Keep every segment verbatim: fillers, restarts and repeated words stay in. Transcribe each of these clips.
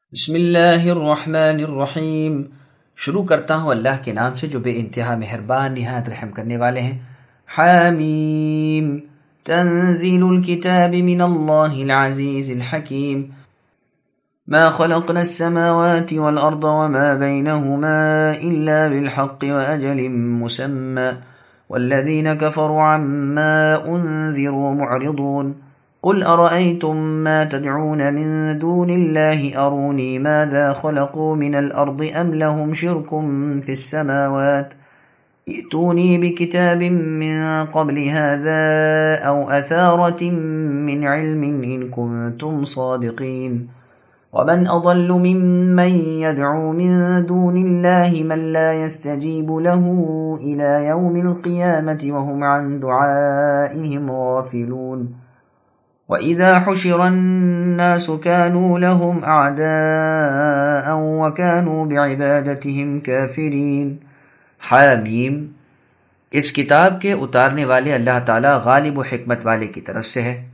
بسم اللہ الرحمن الرحیم۔ شروع کرتا ہوں اللہ کے نام سے جو بے انتہا مہربان نہایت رحم کرنے والے ہیں۔ حامیم تنزیل الکتاب من اللہ العزیز الحکیم۔ ما خلقنا السماوات والأرض وما بينهما إلا بالحق وأجل مسمى والذين كفروا عما أنذروا معرضون قل أرأيتم ما تدعون من دون الله أروني ماذا خلقوا من الأرض أم لهم شرك في السماوات ائتوني بكتاب من قبل هذا أو أثارة من علم إن كنتم صادقين ومن أضل ممن يدعو من دون الله من لا يستجيب له إلى يوم القيامة وهم عن دعائهم غافلون وَإِذَا حُشِرَ النَّاسُ كَانُوا لَهُمْ أَعْدَاءً وَكَانُوا بِعِبَادَتِهِمْ كَافِرِينَ۔ حامیم، اس کتاب کے اتارنے والے اللہ تعالی غالب و حکمت والے کی طرف سے ہے۔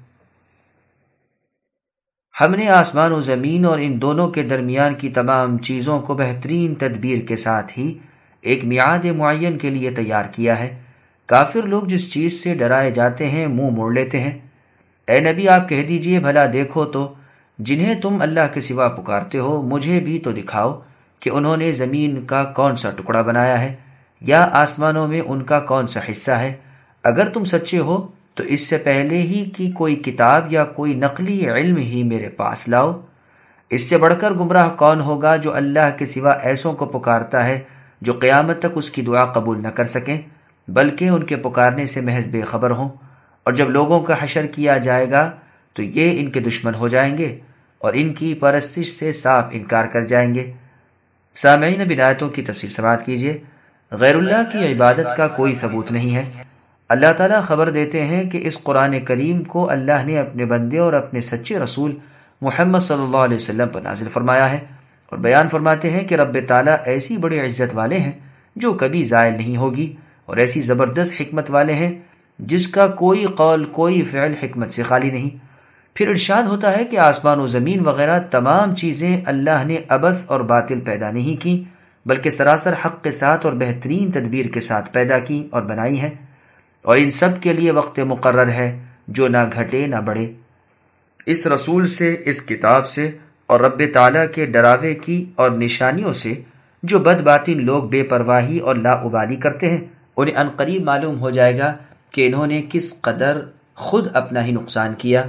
ہم نے آسمان و زمین اور ان دونوں کے درمیان کی تمام چیزوں کو بہترین تدبیر کے ساتھ ہی ایک میعاد معین کے لیے تیار کیا ہے۔ کافر لوگ جس چیز سے ڈرائے جاتے ہیں منہ موڑ لیتے ہیں۔ اے نبی، آپ کہہ دیجئے بھلا دیکھو تو جنہیں تم اللہ کے سوا پکارتے ہو مجھے بھی تو دکھاؤ کہ انہوں نے زمین کا کون سا ٹکڑا بنایا ہے یا آسمانوں میں ان کا کون سا حصہ ہے۔ اگر تم سچے ہو تو اس سے پہلے ہی کی کوئی کتاب یا کوئی نقلی علم ہی میرے پاس لاؤ۔ اس سے بڑھ کر گمراہ کون ہوگا جو اللہ کے سوا ایسوں کو پکارتا ہے جو قیامت تک اس کی دعا قبول نہ کر سکیں بلکہ ان کے پکارنے سے محض بے خبر ہوں۔ اور جب لوگوں کا حشر کیا جائے گا تو یہ ان کے دشمن ہو جائیں گے اور ان کی پرستش سے صاف انکار کر جائیں گے۔ سامعین، اب آیتوں کی تفصیل سماعت کیجیے۔ غیر اللہ کی عبادت کا کوئی ثبوت نہیں ہے۔ اللہ تعالیٰ خبر دیتے ہیں کہ اس قرآن کریم کو اللہ نے اپنے بندے اور اپنے سچے رسول محمد صلی اللہ علیہ وسلم پر نازل فرمایا ہے، اور بیان فرماتے ہیں کہ رب تعالیٰ ایسی بڑی عزت والے ہیں جو کبھی زائل نہیں ہوگی، اور ایسی زبردست حکمت والے ہیں جس کا کوئی قول کوئی فعل حکمت سے خالی نہیں۔ پھر ارشاد ہوتا ہے کہ آسمان و زمین وغیرہ تمام چیزیں اللہ نے عبث اور باطل پیدا نہیں کی بلکہ سراسر حق کے ساتھ اور بہترین تدبیر کے ساتھ پیدا کی اور بنائی ہیں، اور ان سب کے لیے وقت مقرر ہے جو نہ گھٹے نہ بڑھے۔ اس رسول سے، اس کتاب سے اور رب تعالیٰ کے ڈراوے کی اور نشانیوں سے جو بد باطن لوگ بے پرواہی اور لاابالی کرتے ہیں انہیں عنقریب معلوم ہو جائے گا کہ انہوں نے کس قدر خود اپنا ہی نقصان کیا۔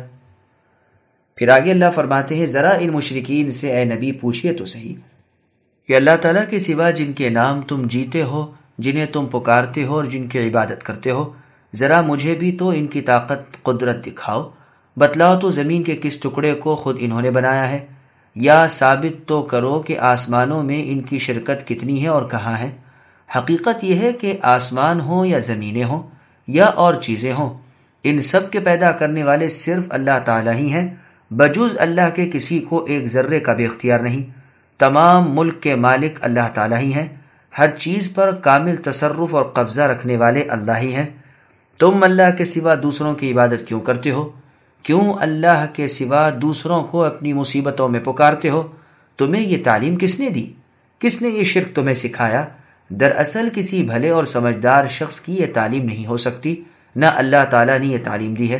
پھر آگے اللہ فرماتے ہیں، ذرا ان مشرکین سے اے نبی پوچھئے تو صحیح کہ اللہ تعالیٰ کے سوا جن کے نام تم جیتے ہو، جنہیں تم پکارتے ہو اور جن کی عبادت کرتے ہو، ذرا مجھے بھی تو ان کی طاقت قدرت دکھاؤ۔ بتلاؤ تو زمین کے کس ٹکڑے کو خود انہوں نے بنایا ہے، یا ثابت تو کرو کہ آسمانوں میں ان کی شرکت کتنی ہے اور کہاں ہے۔ حقیقت یہ ہے کہ آسمان ہوں یا زمینیں ہوں یا اور چیزیں ہوں، ان سب کے پیدا کرنے والے صرف اللہ تعالیٰ ہی ہیں، بجز اللہ کے کسی کو ایک ذرے کا بھی اختیار نہیں۔ تمام ملک کے مالک اللہ تعالیٰ ہی ہیں، ہر چیز پر کامل تصرف اور قبضہ رکھنے والے اللہ ہی ہیں۔ تم اللہ کے سوا دوسروں کی عبادت کیوں کرتے ہو؟ کیوں اللہ کے سوا دوسروں کو اپنی مصیبتوں میں پکارتے ہو؟ تمہیں یہ تعلیم کس نے دی؟ کس نے یہ شرک تمہیں سکھایا؟ دراصل کسی بھلے اور سمجھدار شخص کی یہ تعلیم نہیں ہو سکتی، نہ اللہ تعالیٰ نے یہ تعلیم دی ہے۔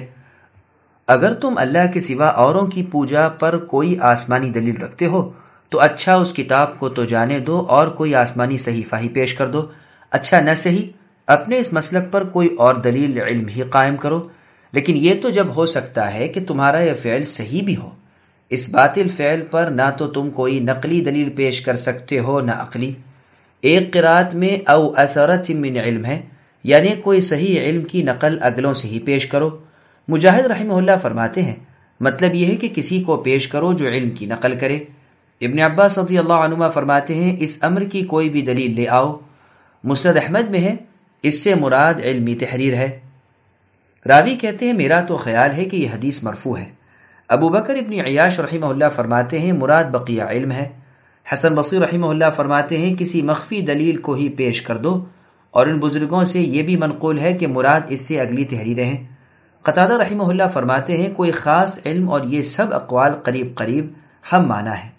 اگر تم اللہ کے سوا اوروں کی پوجا پر کوئی آسمانی دلیل رکھتے ہو تو اچھا اس کتاب کو تو جانے دو اور کوئی آسمانی صحیفہ ہی پیش کر دو۔ اچھا نہ صحیح اپنے اس مسلک پر کوئی اور دلیل علم ہی قائم کرو۔ لیکن یہ تو جب ہو سکتا ہے کہ تمہارا یہ فعل صحیح بھی ہو، اس باطل فعل پر نہ تو تم کوئی نقلی دلیل پیش کر سکتے ہو نہ عقلی۔ ایک قرات میں او اثرت من علم ہے، یعنی کوئی صحیح علم کی نقل اگلوں سے ہی پیش کرو۔ مجاہد رحمہ اللہ فرماتے ہیں مطلب یہ ہے کہ کسی کو پیش کرو جو علم کی نقل کرے۔ ابن عباس رضی اللہ عنہما فرماتے ہیں اس امر کی کوئی بھی دلیل لے آؤ۔ مسند احمد میں ہے، اس سے مراد علمی تحریر ہے۔ راوی کہتے ہیں میرا تو خیال ہے کہ یہ حدیث مرفوع ہے۔ ابو بکر ابن عیاش رحمہ اللہ فرماتے ہیں مراد بقیہ علم ہے۔ حسن بصری رحمہ اللہ فرماتے ہیں کسی مخفی دلیل کو ہی پیش کر دو، اور ان بزرگوں سے یہ بھی منقول ہے کہ مراد اس سے اگلی تحریریں ہیں۔ قتادہ رحمہ اللہ فرماتے ہیں کوئی خاص علم اور یہ سب اقوال قریب قریب ہم معنی ہے۔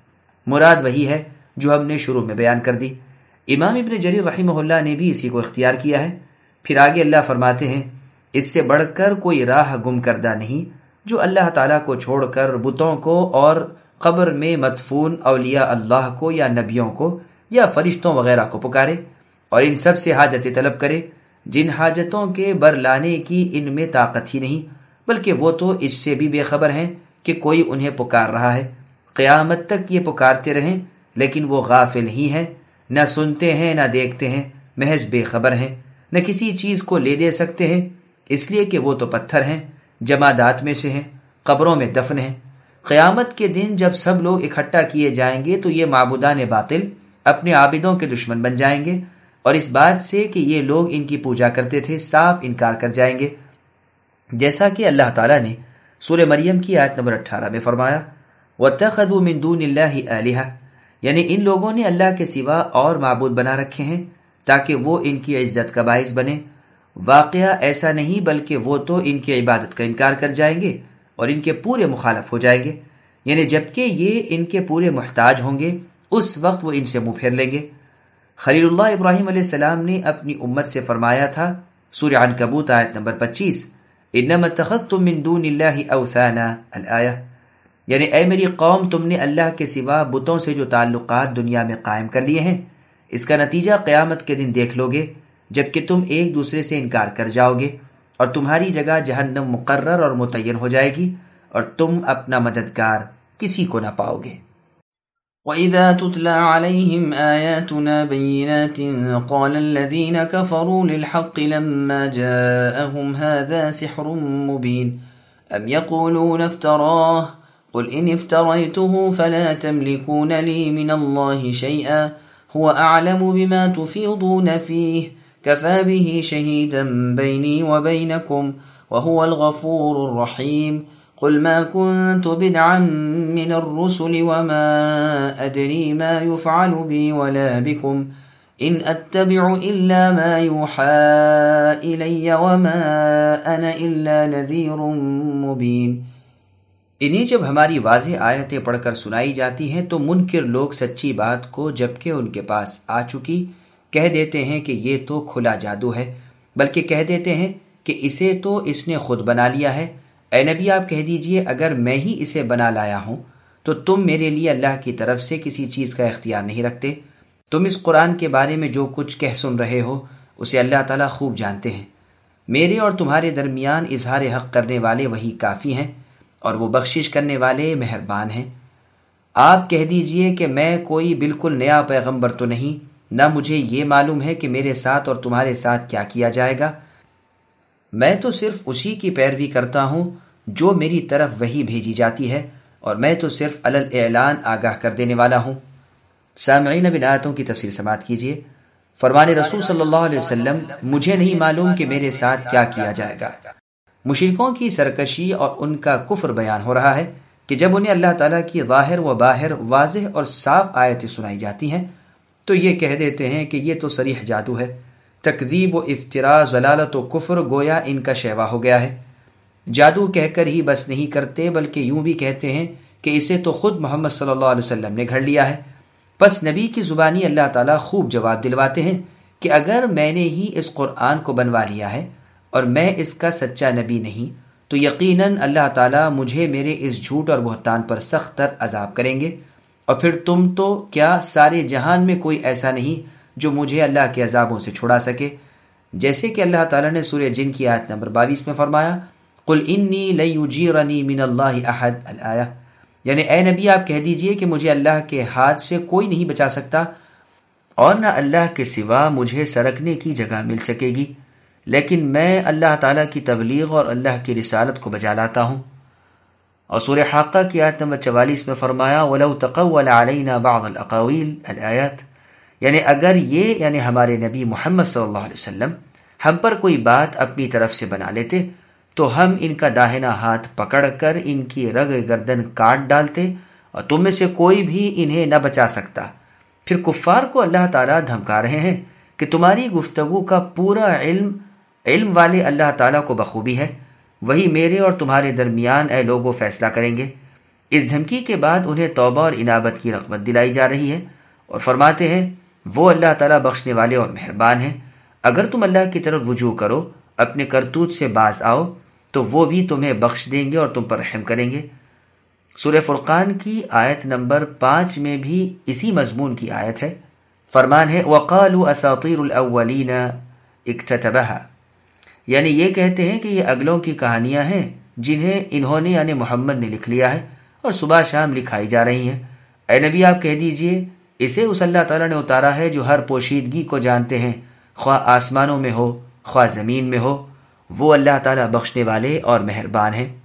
مراد وہی ہے جو ہم نے شروع میں بیان کر دی۔ امام ابن جریر رحمہ اللہ نے بھی اسی کو اختیار کیا ہے۔ پھر آگے اللہ فرماتے ہیں، اس سے بڑھ کر کوئی راہ گم کردہ نہیں جو اللہ تعالیٰ کو چھوڑ کر بتوں کو اور قبر میں مدفون اولیاء اللہ کو یا نبیوں کو یا فرشتوں وغیرہ کو پکارے اور ان سب سے حاجت طلب کرے، جن حاجتوں کے برلانے کی ان میں طاقت ہی نہیں، بلکہ وہ تو اس سے بھی بے خبر ہیں کہ کوئی انہیں پکار رہا ہے۔ قیامت تک یہ پکارتے رہیں لیکن وہ غافل ہی ہیں، نہ سنتے ہیں نہ دیکھتے ہیں، محض بے خبر ہیں، نہ کسی چیز کو لے دے سکتے ہیں، اس لیے کہ وہ تو پتھر ہیں، جمادات میں سے ہیں، قبروں میں دفن ہیں۔ قیامت کے دن جب سب لوگ اکٹھا کیے جائیں گے تو یہ معبودان باطل اپنے عابدوں کے دشمن بن جائیں گے، اور اس بات سے کہ یہ لوگ ان کی پوجا کرتے تھے صاف انکار کر جائیں گے، جیسا کہ اللہ تعالیٰ نے سورہ مریم کی آیت نمبر اٹھارہ میں فرمایا، وَاتَّخَذُوا مِن دُونِ اللَّهِ آلِهَةً، یعنی ان لوگوں نے اللہ کے سوا اور معبود بنا رکھے ہیں تاکہ وہ ان کی عزت کا باعث بنے۔ واقعہ ایسا نہیں، بلکہ وہ تو ان کی عبادت کا انکار کر جائیں گے اور ان کے پورے مخالف ہو جائیں گے، یعنی جبکہ یہ ان کے پورے محتاج ہوں گے اس وقت وہ ان سے منہ پھیر لیں گے۔ خلیل اللہ ابراہیم علیہ السلام نے اپنی امت سے فرمایا تھا، سورہ عنکبوت آیت نمبر پچیس، انما اتخذتم من دون اللہ اوثانا الآیہ، یعنی اے میری قوم، تم نے اللہ کے سوا بتوں سے جو تعلقات دنیا میں قائم کر لیے ہیں، اس کا نتیجہ قیامت کے دن دیکھ لو گے جبکہ تم ایک دوسرے سے انکار کر جاؤ گے، اور تمہاری جگہ جہنم مقرر اور متعین ہو جائے گی، اور تم اپنا مددگار کسی کو نہ پاؤ گے۔ وَإِذَا تُتْلَى عَلَيْهِمْ آيَاتُنَا بَيِّنَاتٍ قَالَ الَّذِينَ كَفَرُوا لِلْحَقِّ لَمَّا جَاءَهُمْ هَذَا سِحْرٌ مُبِينٌ أَمْ يَقُولُونَ افْتَرَاهُ قُلْ إِنِ افْتَرَيْتُهُ فَلَا تَمْلِكُونَ لِي مِنَ اللَّهِ شَيْئًا هُوَ أَعْلَمُ بِمَا تُفِيضُونَ فِيهِ كَفَى بِهِ شَهِيدًا بَيْنِي وَبَيْنَكُمْ وَهُوَ الْغَفُورُ الرَّحِيمُ قُلْ مَا كُنْتُ بِدْعًا مِّنَ الرُّسُلِ وَمَا أَدْرِي مَا يُفْعَلُ بِي وَلَا بِكُمْ إِنْ أَتَّبِعُ إِلَّا مَا يُوحَى إِلَيَّ وَمَا أَنَا إِلَّا نَذِيرٌ مُّبِينٌ۔ انہیں جب ہماری واضح آیتیں پڑھ کر سنائی جاتی ہیں تو منکر لوگ سچی بات کو جبکہ ان کے پاس آ چکی کہہ دیتے ہیں کہ یہ تو کھلا جادو ہے، بلکہ کہہ دیتے ہیں کہ اسے تو اس نے خود بنا لیا ہے۔ اے نبی، آپ کہہ دیجئے، اگر میں ہی اسے بنا لایا ہوں تو تم میرے لیے اللہ کی طرف سے کسی چیز کا اختیار نہیں رکھتے۔ تم اس قرآن کے بارے میں جو کچھ کہہ سن رہے ہو اسے اللہ تعالیٰ خوب جانتے ہیں۔ میرے اور تمہارے درمیان اظہار حق کرنے والے وہی کافی ہیں، اور وہ بخشش کرنے والے مہربان ہیں۔ آپ کہہ دیجئے کہ میں کوئی بالکل نیا پیغمبر تو نہیں، نہ مجھے یہ معلوم ہے کہ میرے ساتھ اور تمہارے ساتھ کیا کیا جائے گا۔ میں تو صرف اسی کی پیروی کرتا ہوں جو میری طرف وحی بھیجی جاتی ہے، اور میں تو صرف علی الاعلان آگاہ کر دینے والا ہوں۔ سامعین، اب ان آیتوں کی تفسیر سماعت کیجیے۔ فرمان رسول صلی اللہ علیہ وسلم، مجھے نہیں معلوم کہ میرے ساتھ کیا کیا جائے گا۔ مشرکوں کی سرکشی اور ان کا کفر بیان ہو رہا ہے کہ جب انہیں اللہ تعالیٰ کی ظاہر و باہر واضح اور صاف آیتیں سنائی جاتی ہیں تو یہ کہہ دیتے ہیں کہ یہ تو صریح جادو ہے۔ تکذیب و افتراء، ضلالت و کفر گویا ان کا شیوا ہو گیا ہے۔ جادو کہہ کر ہی بس نہیں کرتے، بلکہ یوں بھی کہتے ہیں کہ اسے تو خود محمد صلی اللہ علیہ وسلم نے گھڑ لیا ہے۔ پس نبی کی زبانی اللہ تعالیٰ خوب جواب دلواتے ہیں کہ اگر میں نے ہی اس قرآن کو بنوا لیا ہے اور میں اس کا سچا نبی نہیں تو یقیناً اللہ تعالیٰ مجھے میرے اس جھوٹ اور بہتان پر سخت تر عذاب کریں گے، اور پھر تم تو کیا سارے جہان میں کوئی ایسا نہیں جو مجھے اللہ کے عذابوں سے چھڑا سکے، جیسے کہ اللہ تعالیٰ نے سورہ جن کی آیت نمبر بائیس میں فرمایا، قُلْ إِنِّي لَن يُجِيرَنِي مِنَ اللَّهِ أَحَدٌ الآیہ، یعنی اے نبی آپ کہہ دیجئے کہ مجھے اللہ کے ہاتھ سے کوئی نہیں بچا سکتا، اور نہ اللہ کے سوا مجھے سرکنے کی جگہ مل سکے گی، لیکن میں اللہ تعالیٰ کی تبلیغ اور اللہ کی رسالت کو بجا لاتا ہوں۔ اور سورہ حاقہ کی آیت نمبر چوالیس میں فرمایا، وَلَوْ تَقَوَّلَ عَلَيْنَا بَعْضَ الْأَقَاوِيلِ الآیات، یعنی اگر یہ یعنی ہمارے نبی محمد صلی اللہ علیہ وسلم ہم پر کوئی بات اپنی طرف سے بنا لیتے تو ہم ان کا داہنا ہاتھ پکڑ کر ان کی رگ گردن کاٹ ڈالتے، اور تم میں سے کوئی بھی انہیں نہ بچا سکتا۔ پھر کفار کو اللہ تعالیٰ دھمکا رہے ہیں کہ تمہاری گفتگو کا پورا علم علم والے اللہ تعالیٰ کو بخوبی ہے، وہی میرے اور تمہارے درمیان اے لوگوں فیصلہ کریں گے۔ اس دھمکی کے بعد انہیں توبہ اور انابت کی رغبت دلائی جا رہی ہے اور فرماتے ہیں وہ اللہ تعالیٰ بخشنے والے اور مہربان ہیں، اگر تم اللہ کی طرف رجوع کرو، اپنے کرتوت سے باز آؤ تو وہ بھی تمہیں بخش دیں گے اور تم پر رحم کریں گے۔ سورہ فرقان کی آیت نمبر پانچ میں بھی اسی مضمون کی آیت ہے۔ فرمان ہے وَقَالُوا أَسَاطِيرُ الْأَوَّلِينَ اكْتَتَبَهَا، یعنی یہ کہتے ہیں کہ یہ اگلوں کی کہانیاں ہیں جنہیں انہوں نے یعنی محمد نے لکھ لیا ہے اور صبح شام لکھائی جا رہی ہیں۔ اے نبی آپ کہہ دیجئے اسے اس اللہ تعالیٰ نے اتارا ہے جو ہر پوشیدگی کو جانتے ہیں، خواہ آسمانوں میں ہو خواہ زمین میں ہو، وہ اللہ تعالیٰ بخشنے والے اور مہربان ہیں۔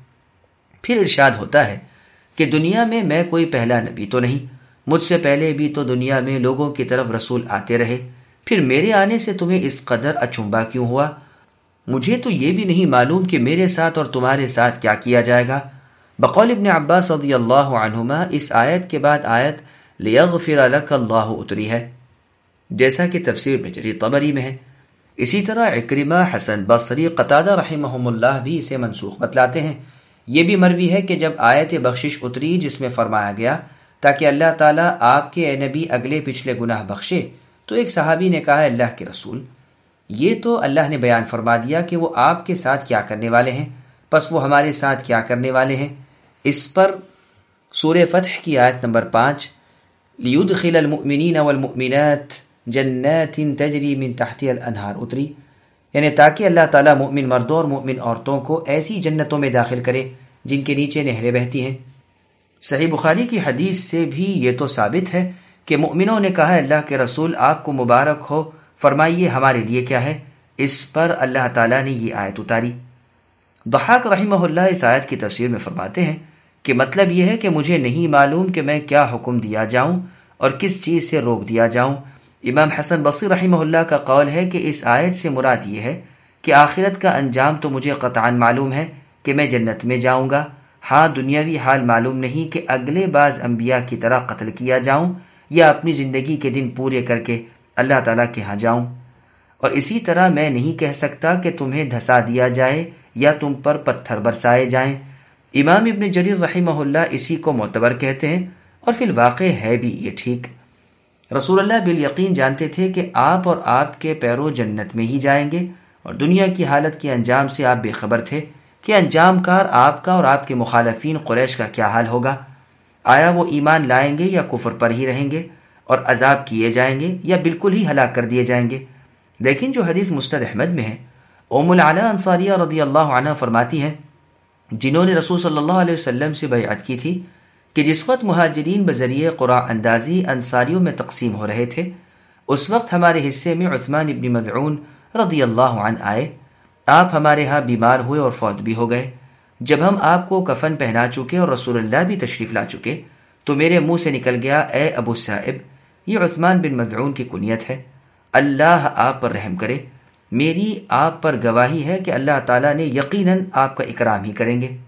پھر ارشاد ہوتا ہے کہ دنیا میں میں کوئی پہلا نبی تو نہیں، مجھ سے پہلے بھی تو دنیا میں لوگوں کی طرف رسول آتے رہے، پھر میرے آنے سے تمہیں اس قدر اچنبا کیوں ہوا؟ مجھے تو یہ بھی نہیں معلوم کہ میرے ساتھ اور تمہارے ساتھ کیا کیا جائے گا۔ بقول ابن عباس رضی اللہ عنہما اس آیت کے بعد آیت لیغفر لک اللہ اتری ہے، جیسا کہ تفسیر ابن جریر طبری میں ہے۔ اسی طرح عکرمہ، حسن بصری، قتادہ رحمہم اللہ بھی اسے منسوخ بتلاتے ہیں۔ یہ بھی مروی ہے کہ جب آیت بخشش اتری جس میں فرمایا گیا تاکہ اللہ تعالیٰ آپ کے اے نبی اگلے پچھلے گناہ بخشے، تو ایک صحابی نے کہا اللہ کے رسول، یہ تو اللہ نے بیان فرما دیا کہ وہ آپ کے ساتھ کیا کرنے والے ہیں، پس وہ ہمارے ساتھ کیا کرنے والے ہیں؟ اس پر سورہ فتح کی آیت نمبر پانچ لیدخل المؤمنین والمؤمنات جنات تجری من تحتها الانہار اتری، یعنی تاکہ اللہ تعالیٰ مؤمن مردوں اور مؤمن عورتوں کو ایسی جنتوں میں داخل کرے جن کے نیچے نہریں بہتی ہیں۔ صحیح بخاری کی حدیث سے بھی یہ تو ثابت ہے کہ مؤمنوں نے کہا اللہ کے رسول آپ کو مبارک ہو، فرمائیے ہمارے لیے کیا ہے؟ اس پر اللہ تعالیٰ نے یہ آیت اتاری۔ ضحاک رحمہ اللہ اس آیت کی تفسیر میں فرماتے ہیں کہ مطلب یہ ہے کہ مجھے نہیں معلوم کہ میں کیا حکم دیا جاؤں اور کس چیز سے روک دیا جاؤں۔ امام حسن بصری رحمہ اللہ کا قول ہے کہ اس آیت سے مراد یہ ہے کہ آخرت کا انجام تو مجھے قطعاً معلوم ہے کہ میں جنت میں جاؤں گا، ہاں دنیاوی حال معلوم نہیں کہ اگلے بعض انبیاء کی طرح قتل کیا جاؤں یا اپنی زندگی کے دن پورے کر کے اللہ تعالیٰ کے ہاں جاؤں۔ اور اسی طرح میں نہیں کہہ سکتا کہ تمہیں دھسا دیا جائے یا تم پر پتھر برسائے جائیں۔ امام ابن جریر رحمہ اللہ اسی کو معتبر کہتے ہیں، اور فی الواقع ہے بھی یہ ٹھیک۔ رسول اللہ بالیقین جانتے تھے کہ آپ اور آپ کے پیرو جنت میں ہی جائیں گے، اور دنیا کی حالت کے انجام سے آپ بے خبر تھے کہ انجام کار آپ کا اور آپ کے مخالفین قریش کا کیا حال ہوگا۔ آیا وہ ایمان لائیں گے یا کفر پر ہی رہیں گے اور عذاب کیے جائیں گے یا بالکل ہی ہلاک کر دیے جائیں گے؟ لیکن جو حدیث مسند احمد میں ہے، ام العلا انصاریہ رضی اللہ عنہ فرماتی ہیں جنہوں نے رسول صلی اللہ علیہ وسلم سے بیعت کی تھی کہ جس وقت مہاجرین بذریعہ قرعہ اندازی انصاریوں میں تقسیم ہو رہے تھے، اس وقت ہمارے حصے میں عثمان ابن مذعون رضی اللہ عنہ آئے۔ آپ ہمارے ہاں بیمار ہوئے اور فوت بھی ہو گئے۔ جب ہم آپ کو کفن پہنا چکے اور رسول اللہ بھی تشریف لا چکے تو میرے منہ سے نکل گیا اے ابو الصائب، یہ عثمان بن مذعون کی کنیت ہے، اللہ آپ پر رحم کرے، میری آپ پر گواہی ہے کہ اللہ تعالیٰ نے یقیناً آپ کا اکرام ہی کریں گے۔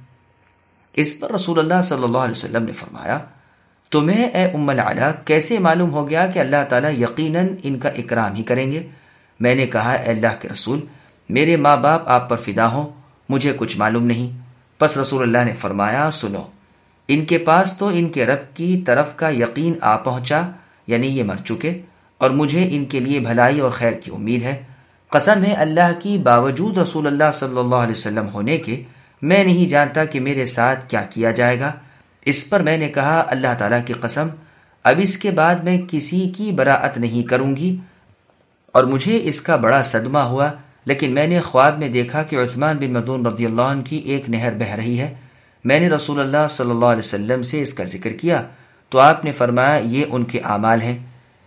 اس پر رسول اللہ صلی اللہ علیہ وسلم نے فرمایا تمہیں اے ام العلا کیسے معلوم ہو گیا کہ اللہ تعالیٰ یقیناً ان کا اکرام ہی کریں گے؟ میں نے کہا اے اللہ کے رسول، میرے ماں باپ آپ پر فدا ہوں، مجھے کچھ معلوم نہیں۔ پس رسول اللہ نے فرمایا سنو، ان کے پاس تو ان کے رب کی طرف کا یقین آ پہنچا، یعنی یہ مر چکے، اور مجھے ان کے لیے بھلائی اور خیر کی امید ہے۔ قسم ہے اللہ کی، باوجود رسول اللہ صلی اللہ علیہ وسلم ہونے کے میں نہیں جانتا کہ میرے ساتھ کیا کیا جائے گا۔ اس پر میں نے کہا اللہ تعالیٰ کی قسم، اب اس کے بعد میں کسی کی براءت نہیں کروں گی، اور مجھے اس کا بڑا صدمہ ہوا، لیکن میں نے خواب میں دیکھا کہ عثمان بن مذعون رضی اللہ عنہ کی ایک نہر بہہ رہی ہے۔ میں نے رسول اللہ صلی اللہ علیہ وسلم سے اس کا ذکر کیا تو آپ نے فرمایا یہ ان کے اعمال ہیں۔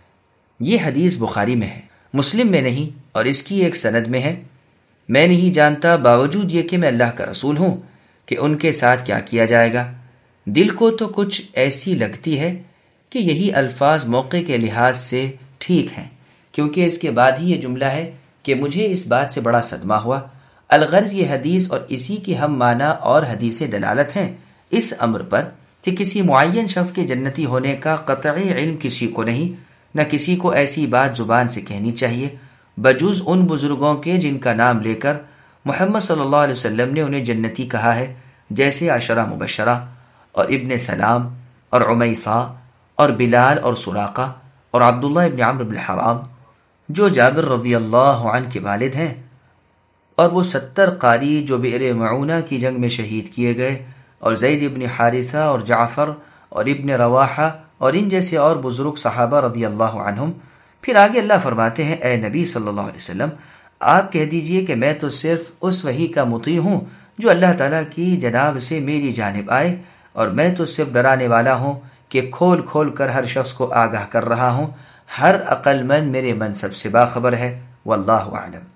یہ حدیث بخاری میں ہے، مسلم میں نہیں، اور اس کی ایک سند میں ہے۔ میں نہیں جانتا باوجود یہ کہ میں اللہ کا رسول ہوں کہ ان کے ساتھ کیا کیا جائے گا۔ دل کو تو کچھ ایسی لگتی ہے کہ یہی الفاظ موقع کے لحاظ سے ٹھیک ہیں، کیونکہ اس کے بعد ہی یہ جملہ ہے کہ مجھے اس بات سے بڑا صدمہ ہوا۔ الغرض یہ حدیث اور اسی کی ہم معنی اور حدیثیں دلالت ہیں اس امر پر کہ کسی معین شخص کے جنتی ہونے کا قطعی علم کسی کو نہیں، نہ کسی کو ایسی بات زبان سے کہنی چاہیے بجز ان بزرگوں کے جن کا نام لے کر محمد صلی اللہ علیہ وسلم نے انہیں جنتی کہا ہے، جیسے عشرہ مبشرہ، اور ابن سلام اور عمیصہ اور بلال اور سراقہ اور عبداللہ ابن عمرو بن حرام جو جابر رضی اللہ عنہ کے والد ہیں، اور وہ ستر قاری جو بئر معونہ کی جنگ میں شہید کیے گئے، اور زید ابن حارثہ اور جعفر اور ابن رواحہ اور ان جیسے اور بزرگ صحابہ رضی اللہ عنہم۔ پھر آگے اللہ فرماتے ہیں، اے نبی صلی اللہ علیہ وسلم آپ کہہ دیجئے کہ میں تو صرف اس وحی کا مطیع ہوں جو اللہ تعالیٰ کی جناب سے میری جانب آئے، اور میں تو صرف ڈرانے والا ہوں کہ کھول کھول کر ہر شخص کو آگاہ کر رہا ہوں۔ ہر عقل مند میرے منصب سے باخبر ہے، واللہ اعلم۔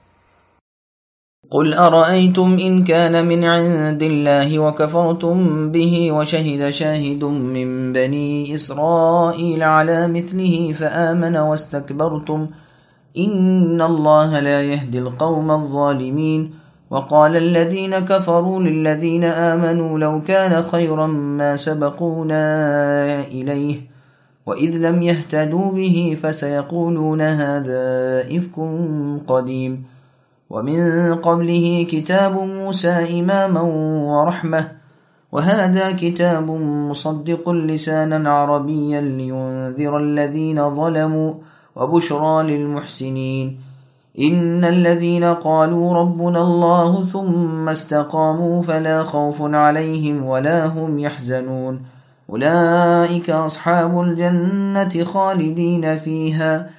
قل أرأيتم إن كان من عند الله وكفرتم به وشهد شاهد من بني إسرائيل على مثله فآمن واستكبرتم إن الله لا يهدي القوم الظالمين وقال الذين كفروا للذين آمنوا لو كان خيرا ما سبقونا إليه وإذ لم يهتدوا به فسيقولون هذا إفك قديم ومن قبله كتاب موسى إماما ورحمة وهذا كتاب مصدق لسانا عربيا لينذر الذين ظلموا وبشرى للمحسنين إن الذين قالوا ربنا الله ثم استقاموا فلا خوف عليهم ولا هم يحزنون أولئك أصحاب الجنة خالدين فيها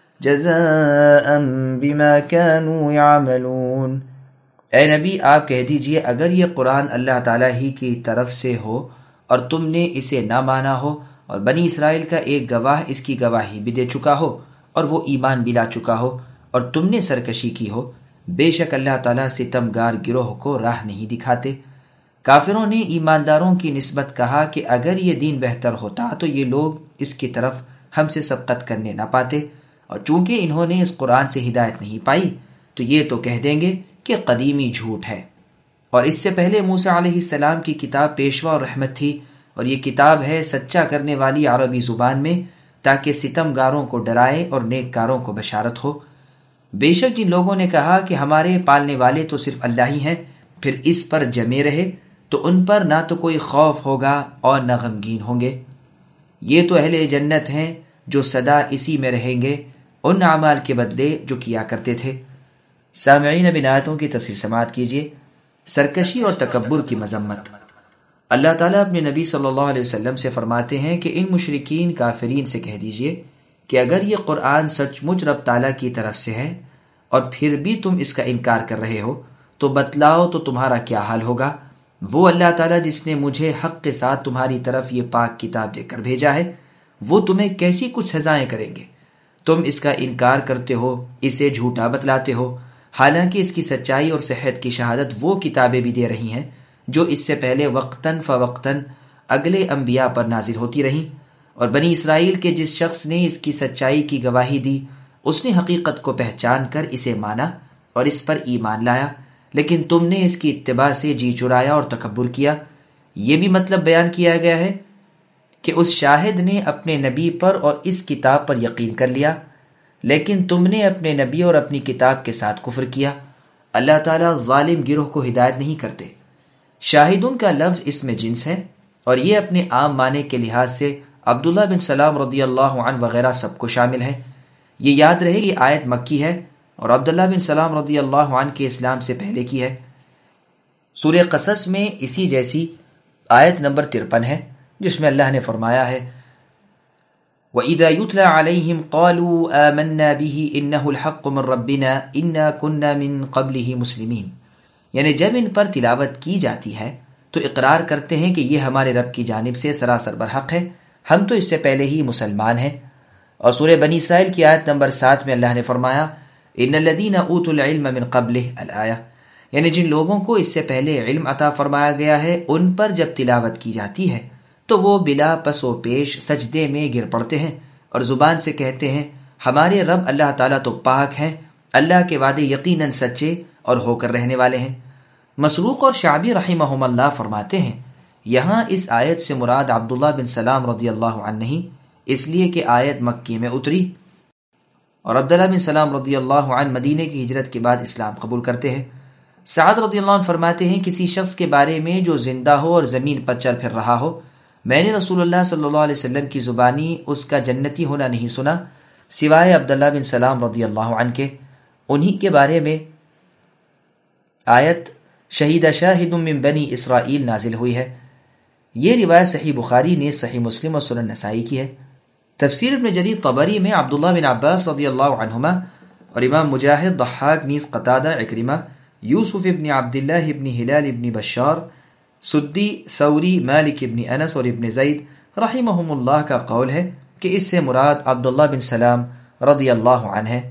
جزاء بما كانوا يعملون۔ اے نبی آپ کہہ دیجئے اگر یہ قرآن اللہ تعالیٰ ہی کی طرف سے ہو اور تم نے اسے نہ مانا ہو، اور بنی اسرائیل کا ایک گواہ اس کی گواہی بھی دے چکا ہو اور وہ ایمان بھی لا چکا ہو، اور تم نے سرکشی کی ہو، بے شک اللہ تعالیٰ ستمگار گروہ کو راہ نہیں دکھاتے۔ کافروں نے ایمانداروں کی نسبت کہا کہ اگر یہ دین بہتر ہوتا تو یہ لوگ اس کی طرف ہم سے سبقت کرنے نہ پاتے، اور چونکہ انہوں نے اس قرآن سے ہدایت نہیں پائی تو یہ تو کہہ دیں گے کہ قدیمی جھوٹ ہے۔ اور اس سے پہلے موسیٰ علیہ السلام کی کتاب پیشوا اور رحمت تھی، اور یہ کتاب ہے سچا کرنے والی عربی زبان میں، تاکہ ستمگاروں کو ڈرائے اور نیک کاروں کو بشارت ہو۔ بے شک جن لوگوں نے کہا کہ ہمارے پالنے والے تو صرف اللہ ہی ہیں، پھر اس پر جمے رہے تو ان پر نہ تو کوئی خوف ہوگا اور نہ غمگین ہوں گے۔ یہ تو اہل جنت ہیں جو سدا اسی میں رہیں گے ان اعمال کے بدلے جو کیا کرتے تھے۔ سامعین اب ان آیتوں کی تفسیر سماعت کیجیے۔ سرکشی اور تکبر کی مذمت۔ اللہ تعالیٰ اپنے نبی صلی اللہ علیہ وسلم سے فرماتے ہیں کہ ان مشرکین کافرین سے کہہ دیجئے کہ اگر یہ قرآن سچ مچ رب تعالیٰ کی طرف سے ہے اور پھر بھی تم اس کا انکار کر رہے ہو تو بتلاؤ تو تمہارا کیا حال ہوگا۔ وہ اللہ تعالیٰ جس نے مجھے حق کے ساتھ تمہاری طرف یہ پاک کتاب دے کر بھیجا ہے، وہ تمہیں کیسی کچھ سزائیں کریں گے۔ تم اس کا انکار کرتے ہو، اسے جھوٹا بتلاتے ہو، حالانکہ اس کی سچائی اور صحت کی شہادت وہ کتابیں بھی دے رہی ہیں جو اس سے پہلے وقتاً فوقتاً اگلے انبیاء پر نازل ہوتی رہیں، اور بنی اسرائیل کے جس شخص نے اس کی سچائی کی گواہی دی اس نے حقیقت کو پہچان کر اسے مانا اور اس پر ایمان لایا، لیکن تم نے اس کی اتباع سے جی چرایا اور تکبر کیا۔ یہ بھی مطلب بیان کیا گیا ہے کہ اس شاہد نے اپنے نبی پر اور اس کتاب پر یقین کر لیا، لیکن تم نے اپنے نبی اور اپنی کتاب کے ساتھ کفر کیا۔ اللہ تعالیٰ ظالم گروہ کو ہدایت نہیں کرتے۔ شاہدون کا لفظ اس میں جنس ہے، اور یہ اپنے عام معنی کے لحاظ سے عبداللہ بن سلام رضی اللہ عنہ وغیرہ سب کو شامل ہے۔ یہ یاد رہے کہ آیت مکی ہے اور عبداللہ بن سلام رضی اللہ عنہ کے اسلام سے پہلے کی ہے۔ سورہ قصص میں اسی جیسی آیت نمبر ترپن ہے جس میں اللہ نے فرمایا ہے وَإِذَا يُتْلَى عَلَيْهِمْ قَالُوا آمَنَّا بِهِ إِنَّهُ الْحَقُّ مِنْ رَبِّنَا إِنَّا كُنَّا مِنْ قَبْلِهِ مُسْلِمِينَ، یعنی جب ان پر تلاوت کی جاتی ہے تو اقرار کرتے ہیں کہ یہ ہمارے رب کی جانب سے سراسر برحق ہے، ہم تو اس سے پہلے ہی مسلمان ہیں۔ اور سورہ بنی اسرائیل کی آیت نمبر سات میں اللہ نے فرمایا إِنَّ الَّذِينَ أُوتُوا الْعِلْمَ مِنْ قَبْلِهِ الْآيَةِ، یعنی جن لوگوں کو اس سے پہلے علم عطا فرمایا گیا ہے ان پر جب تلاوت کی جاتی ہے تو وہ بلا پس و پیش سجدے میں گر پڑتے ہیں اور زبان سے کہتے ہیں ہمارے رب اللہ تعالیٰ تو پاک ہیں، اللہ کے وعدے یقیناً سچے اور ہو کر رہنے والے ہیں۔ مسروق اور شعبی رحمہم اللہ فرماتے ہیں یہاں اس آیت سے مراد عبداللہ بن سلام رضی اللہ عنہ نہیں، اس لیے کہ آیت مکی میں اتری اور عبداللہ بن سلام رضی اللہ عنہ مدینے کی ہجرت کے بعد اسلام قبول کرتے ہیں۔ سعد رضی اللہ عنہ فرماتے ہیں کسی شخص کے بارے میں جو زندہ ہو اور زمین پر چل پھر رہا ہو میں نے رسول اللہ صلی اللہ علیہ وسلم کی زبانی اس کا جنتی ہونا نہیں سنا سوائے عبداللہ بن سلام رضی اللہ عنہ کے. انہی کے بارے میں آیت شہید شاہد من بنی اسرائیل نازل ہوئی ہے. یہ روایت صحیح بخاری نے صحیح مسلم اور سنن نسائی کی ہے. تفسیر ابن جریر طبری میں عبداللہ بن عباس رضی اللہ عنہما اور امام مجاہد، ضحاک، نیز قتادہ، عکرمہ، یوسف ابن عبداللہ ابن ہلال ابن بشار، سدی، ثوری، مالک ابن انس اور ابن زید رحمہم اللہ کا قول ہے کہ اس سے مراد عبداللہ بن سلام رضی اللہ عنہ ہے.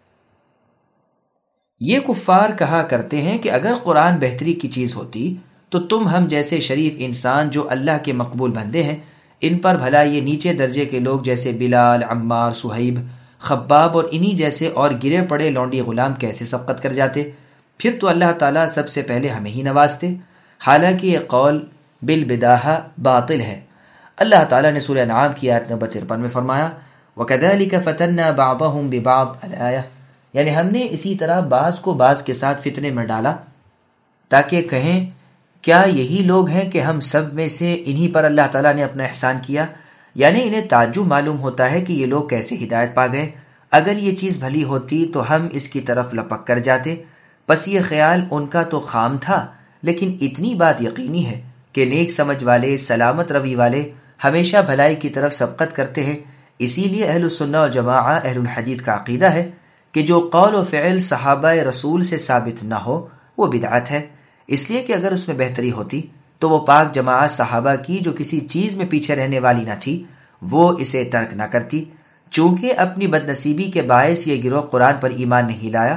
یہ کفار کہا کرتے ہیں کہ اگر قرآن بہتری کی چیز ہوتی تو تم ہم جیسے شریف انسان جو اللہ کے مقبول بندے ہیں ان پر بھلا یہ نیچے درجے کے لوگ جیسے بلال، عمار، صہیب، خباب اور انہی جیسے اور گرے پڑے لونڈی غلام کیسے سبقت کر جاتے؟ پھر تو اللہ تعالیٰ سب سے پہلے ہمیں ہی نوازتے. حالانکہ یہ قول بالبداہہ باطل ہے. اللہ تعالیٰ نے سورہ انعام کی آیت نمبر ترپن میں فرمایا وَكَذَلِكَ فَتَنَّا بَعْضَهُمْ بِبَعْضٍ الآیہ، یعنی ہم نے اسی طرح بعض کو بعض کے ساتھ فتنے میں ڈالا تاکہ کہیں کیا یہی لوگ ہیں کہ ہم سب میں سے انہی پر اللہ تعالیٰ نے اپنا احسان کیا. یعنی انہیں تعجب معلوم ہوتا ہے کہ یہ لوگ کیسے ہدایت پا گئے. اگر یہ چیز بھلی ہوتی تو ہم اس کی طرف لپک کر جاتے. پس یہ خیال ان کا تو خام تھا، لیکن اتنی بات یقینی ہے کہ نیک سمجھ والے، سلامت روی والے ہمیشہ بھلائی کی طرف سبقت کرتے ہیں. اسی لیے اہل السنہ والجماعہ اہل الحدیث کا عقیدہ ہے کہ جو قول و فعل صحابہ رسول سے ثابت نہ ہو وہ بدعت ہے، اس لیے کہ اگر اس میں بہتری ہوتی تو وہ پاک جماعت صحابہ کی جو کسی چیز میں پیچھے رہنے والی نہ تھی وہ اسے ترک نہ کرتی. چونکہ اپنی بد نصیبی کے باعث یہ گروہ قرآن پر ایمان نہیں لایا،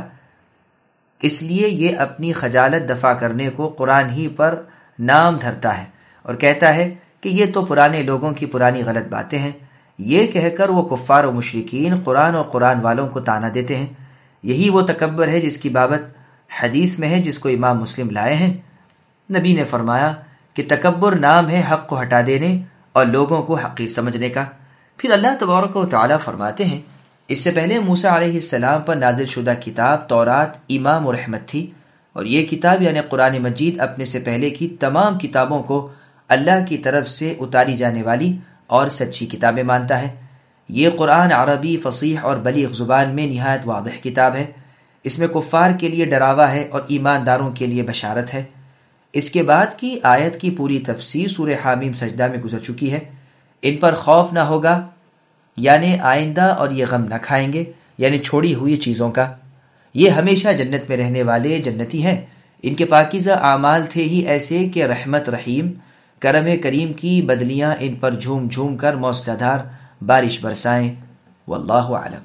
اس لیے یہ اپنی خجالت دفع کرنے کو قرآن ہی پر نام دھرتا ہے اور کہتا ہے کہ یہ تو پرانے لوگوں کی پرانی غلط باتیں ہیں. یہ کہہ کر وہ کفار و مشرکین قرآن اور قرآن والوں کو طعنہ دیتے ہیں. یہی وہ تکبر ہے جس کی بابت حدیث میں ہے جس کو امام مسلم لائے ہیں. نبی نے فرمایا کہ تکبر نام ہے حق کو ہٹا دینے اور لوگوں کو حقیر سمجھنے کا. پھر اللہ تبارک و تعالیٰ فرماتے ہیں اس سے پہلے موسیٰ علیہ السلام پر نازل شدہ کتاب تورات امام و رحمت تھی، اور یہ کتاب یعنی قرآن مجید اپنے سے پہلے کی تمام کتابوں کو اللہ کی طرف سے اتاری جانے والی اور سچی کتابیں مانتا ہے. یہ قرآن عربی فصیح اور بلیغ زبان میں نہایت واضح کتاب ہے. اس میں کفار کے لیے ڈراوا ہے اور ایمانداروں کے لیے بشارت ہے. اس کے بعد کی آیت کی پوری تفسیر سورہ حامیم سجدہ میں گزر چکی ہے. ان پر خوف نہ ہوگا یعنی آئندہ، اور یہ غم نہ کھائیں گے یعنی چھوڑی ہوئی چیزوں کا. یہ ہمیشہ جنت میں رہنے والے جنتی ہیں. ان کے پاکیزہ اعمال تھے ہی ایسے کہ رحمت رحیم کرم کریم کی بدلیاں ان پر جھوم جھوم کر موسلا دھار بارش برسائیں. واللہ اعلم.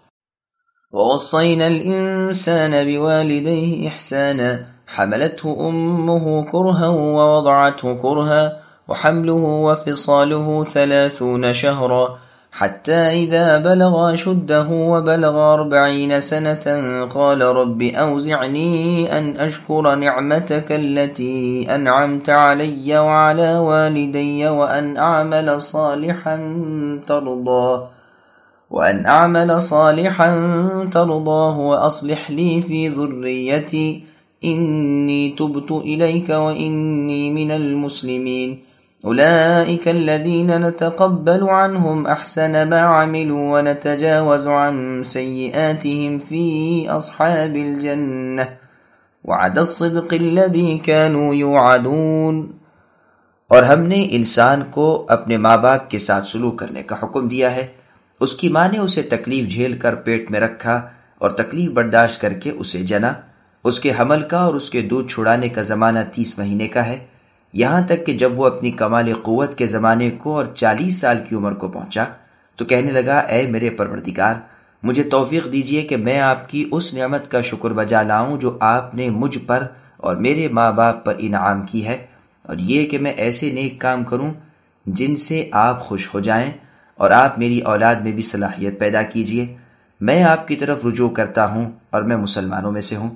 ووصينا الإنسان بوالديه إحسانا حملته أمه كرها ووضعته كرها وحمله وفصاله ثلاثون شهرا حتى إذا بلغ أشده وبلغ أربعين سنة قال رب أوزعني أن أشكر نعمتك التي أنعمت علي وعلى والدي وأن أعمل صالحا ترضاه وأن أعمل صالحا ترضاه وأصلح لي في ذريتي إني تبت إليك وإني من المسلمين أولئك الذين نتقبل عنهم أحسن ما عملوا ونتجاوز عن سيئاتهم في أصحاب الجنة وعد الصدق الذي كانوا يوعدون. اور ہم نے انسان کو اپنے ماں باپ کے ساتھ سلوک کرنے کا حکم دیا ہے. اس کی ماں نے اسے تکلیف جھیل کر پیٹ میں رکھا اور تکلیف برداشت کر کے اسے جنا. اس کے حمل کا اور اس کے دودھ چھڑانے کا زمانہ تیس مہینے کا ہے، یہاں تک کہ جب وہ اپنی کمال قوت کے زمانے کو اور چالیس سال کی عمر کو پہنچا تو کہنے لگا اے میرے پروردگار، مجھے توفیق دیجیے کہ میں آپ کی اس نعمت کا شکر بجا لاؤں جو آپ نے مجھ پر اور میرے ماں باپ پر انعام کی ہے، اور یہ کہ میں ایسے نیک کام کروں جن سے آپ خوش ہو جائیں، اور آپ میری اولاد میں بھی صلاحیت پیدا کیجیے. میں آپ کی طرف رجوع کرتا ہوں اور میں مسلمانوں میں سے ہوں.